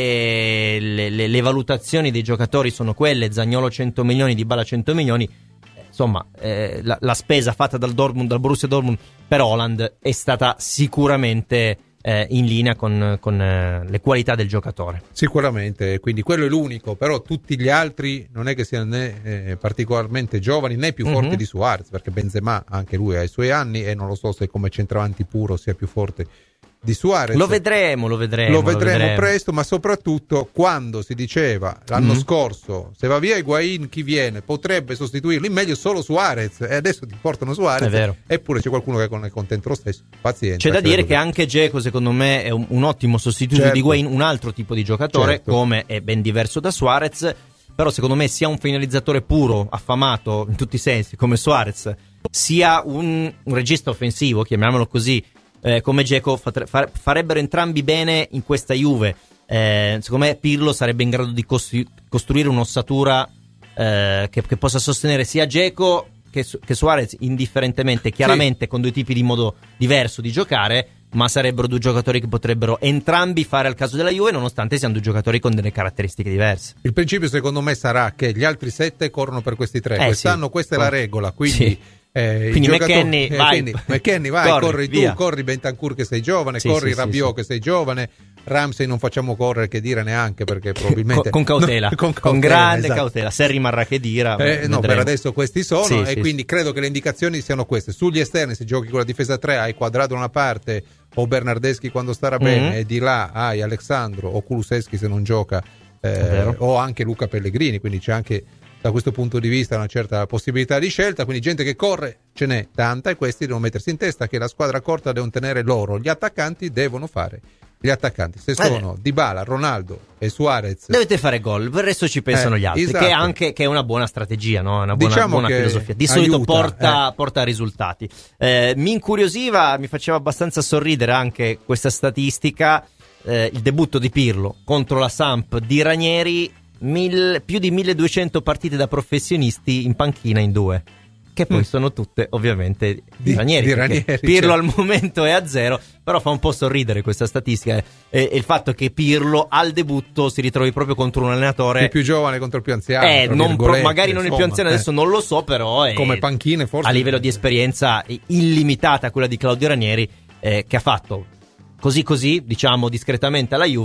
eh, le, le, le valutazioni dei giocatori sono quelle, Zaniolo cento milioni, Dybala cento milioni, eh, insomma eh, la, la spesa fatta dal Dortmund, dal Borussia Dortmund per Haaland è stata sicuramente eh, in linea con, con eh, le qualità del giocatore. Sicuramente, quindi quello è l'unico, però tutti gli altri non è che siano né eh, particolarmente giovani né più forti mm-hmm. di Suarez, perché Benzema anche lui ha i suoi anni e non lo so se come centravanti puro sia più forte di Suarez. Lo vedremo, lo vedremo. Lo vedremo, lo vedremo. presto, ma soprattutto quando si diceva l'anno mm-hmm. scorso se va via Higuain chi viene potrebbe sostituirlo, in meglio solo Suarez, e adesso ti portano Suarez, è vero. Eppure c'è qualcuno che non è contento lo stesso, pazienza. C'è da dire che anche Dzeko secondo me è un, un ottimo sostituto certo. di Higuain, un altro tipo di giocatore, certo. come è ben diverso da Suarez, però secondo me sia un finalizzatore puro, affamato in tutti i sensi come Suarez, sia un, un regista offensivo, chiamiamolo così, Eh, come Dzeko fatre, fare, farebbero entrambi bene in questa Juve. Eh, secondo me Pirlo sarebbe in grado di costru- costruire un'ossatura eh, che, che possa sostenere sia Dzeko che, che Suarez indifferentemente, chiaramente sì. con due tipi di modo diverso di giocare, ma sarebbero due giocatori che potrebbero entrambi fare al caso della Juve, nonostante siano due giocatori con delle caratteristiche diverse. Il principio secondo me sarà che gli altri sette corrono per questi tre, eh, quest'anno sì. questa è la regola, quindi sì. Eh, quindi McKennie eh, vai, quindi, McKennie, vai corri, corri tu, via. corri Bentancur che sei giovane, sì, corri sì, Rabiot sì, che sei giovane, Ramsey non facciamo correre che dire neanche perché probabilmente con, con cautela, no, con, cautela, con grande esatto. cautela, se rimarrà che dire eh, no, per adesso questi sono sì, e sì, quindi sì. credo che le indicazioni siano queste. Sugli esterni se giochi con la difesa tre hai Quadrado da una parte o Bernardeschi quando starà mm-hmm. bene, e di là hai Alexandro o Kulusevski se non gioca eh, o anche Luca Pellegrini, quindi c'è anche da questo punto di vista una certa possibilità di scelta, quindi gente che corre ce n'è tanta e questi devono mettersi in testa che la squadra corta devono tenere loro, gli attaccanti devono fare gli attaccanti, se sono eh. Dybala, Ronaldo e Suarez dovete fare gol, per il resto ci pensano eh, gli altri, esatto. che è anche che è una buona strategia, no? Una buona, diciamo buona filosofia, di solito aiuta, porta, eh. porta risultati. Eh, mi incuriosiva, mi faceva abbastanza sorridere anche questa statistica, eh, il debutto di Pirlo contro la Samp di Ranieri, Mil, più di milleduecento partite da professionisti in panchina in due, che poi mm. sono tutte ovviamente di, di Ranieri, di Ranieri Pirlo certo. al momento è a zero, però fa un po' sorridere questa statistica e, e il fatto che Pirlo al debutto si ritrovi proprio contro un allenatore il più giovane contro il più anziano, eh, non pro, magari non insomma, il più anziano adesso eh. non lo so, però è, come panchine forse a livello di esperienza illimitata quella di Claudio Ranieri, eh, che ha fatto così così diciamo discretamente alla Juve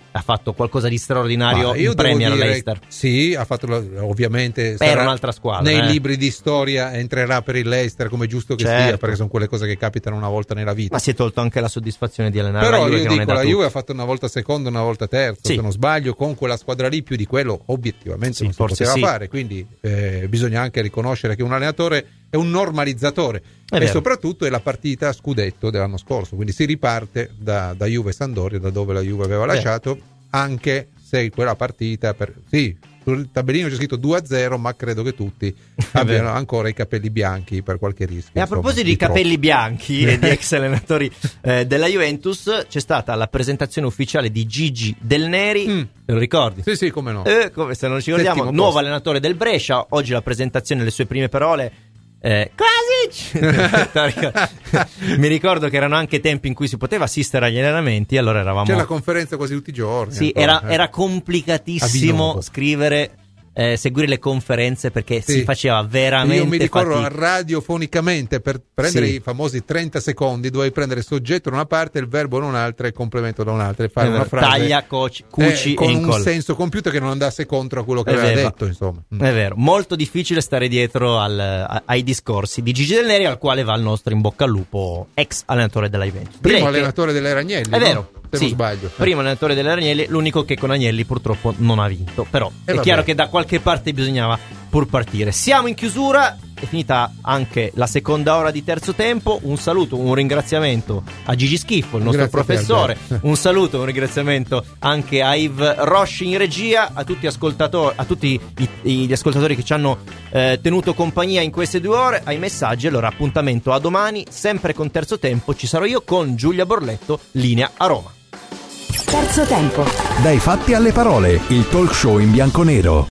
ha fatto qualcosa di straordinario in Premier Leicester. Sì, ha fatto ovviamente per un'altra squadra. Nei eh. libri di storia entrerà per il Leicester, come giusto che certo. sia, perché sono quelle cose che capitano una volta nella vita. Ma si è tolto anche la soddisfazione di allenare Però la Juve. io che dico, non è la da Juve tutti. ha fatto una volta secondo, una volta terzo, sì. se non sbaglio, con quella squadra lì più di quello obiettivamente sì, non si forse poteva sì. fare, quindi eh, bisogna anche riconoscere che un allenatore è un normalizzatore è e vero. soprattutto è la partita a scudetto dell'anno scorso, quindi si riparte da, da Juve Sampdoria, da dove la Juve aveva Beh. lasciato, anche se quella partita per sì, sul tabellino c'è scritto due a zero, ma credo che tutti abbiano ancora i capelli bianchi per qualche rischio. E a insomma, proposito di, di capelli bianchi e di ex allenatori eh, della Juventus, c'è stata la presentazione ufficiale di Gigi Del Neri, mm. te lo ricordi? Sì, sì, come no. Eh, come se non ci ricordiamo, Settimo nuovo posto. allenatore del Brescia, oggi la presentazione, le sue prime parole. Eh, mi ricordo che erano anche tempi in cui si poteva assistere agli allenamenti, allora eravamo c'è la conferenza quasi tutti i giorni sì, ancora, era, eh. era complicatissimo scrivere eh, seguire le conferenze perché sì. si faceva veramente io mi ricordo fatica. radiofonicamente per prendere sì. i famosi trenta secondi dovevi prendere il soggetto da una parte, il verbo da un'altra e il complemento da un'altra e fare eh, una frase taglia, coci, cuci eh, con e un incol. senso compiuto che non andasse contro a quello che è aveva vero. detto, insomma. Mm. È vero, molto difficile stare dietro al, a, ai discorsi di Gigi Del Neri, al quale va il nostro in bocca al lupo, ex allenatore della Juventus. Primo Direi allenatore che... delle Agnelli, è vero. no? Se sì, non sbaglio. Primo allenatore delle Agnelli, l'unico che con Agnelli purtroppo non ha vinto. Però eh è vabbè. chiaro che da qualche parte bisognava pur partire. Siamo in chiusura, è finita anche la seconda ora di terzo tempo. Un saluto, un ringraziamento a Gigi Schiffo, il nostro Grazie professore. Un saluto, un ringraziamento anche a Yves Roche in regia, a tutti, ascoltatori, a tutti i, gli ascoltatori che ci hanno eh, tenuto compagnia in queste due ore, ai messaggi. Allora appuntamento a domani, sempre con terzo tempo. Ci sarò io con Giulia Borletto, linea a Roma. Terzo tempo. Dai fatti alle parole, il talk show in bianco nero.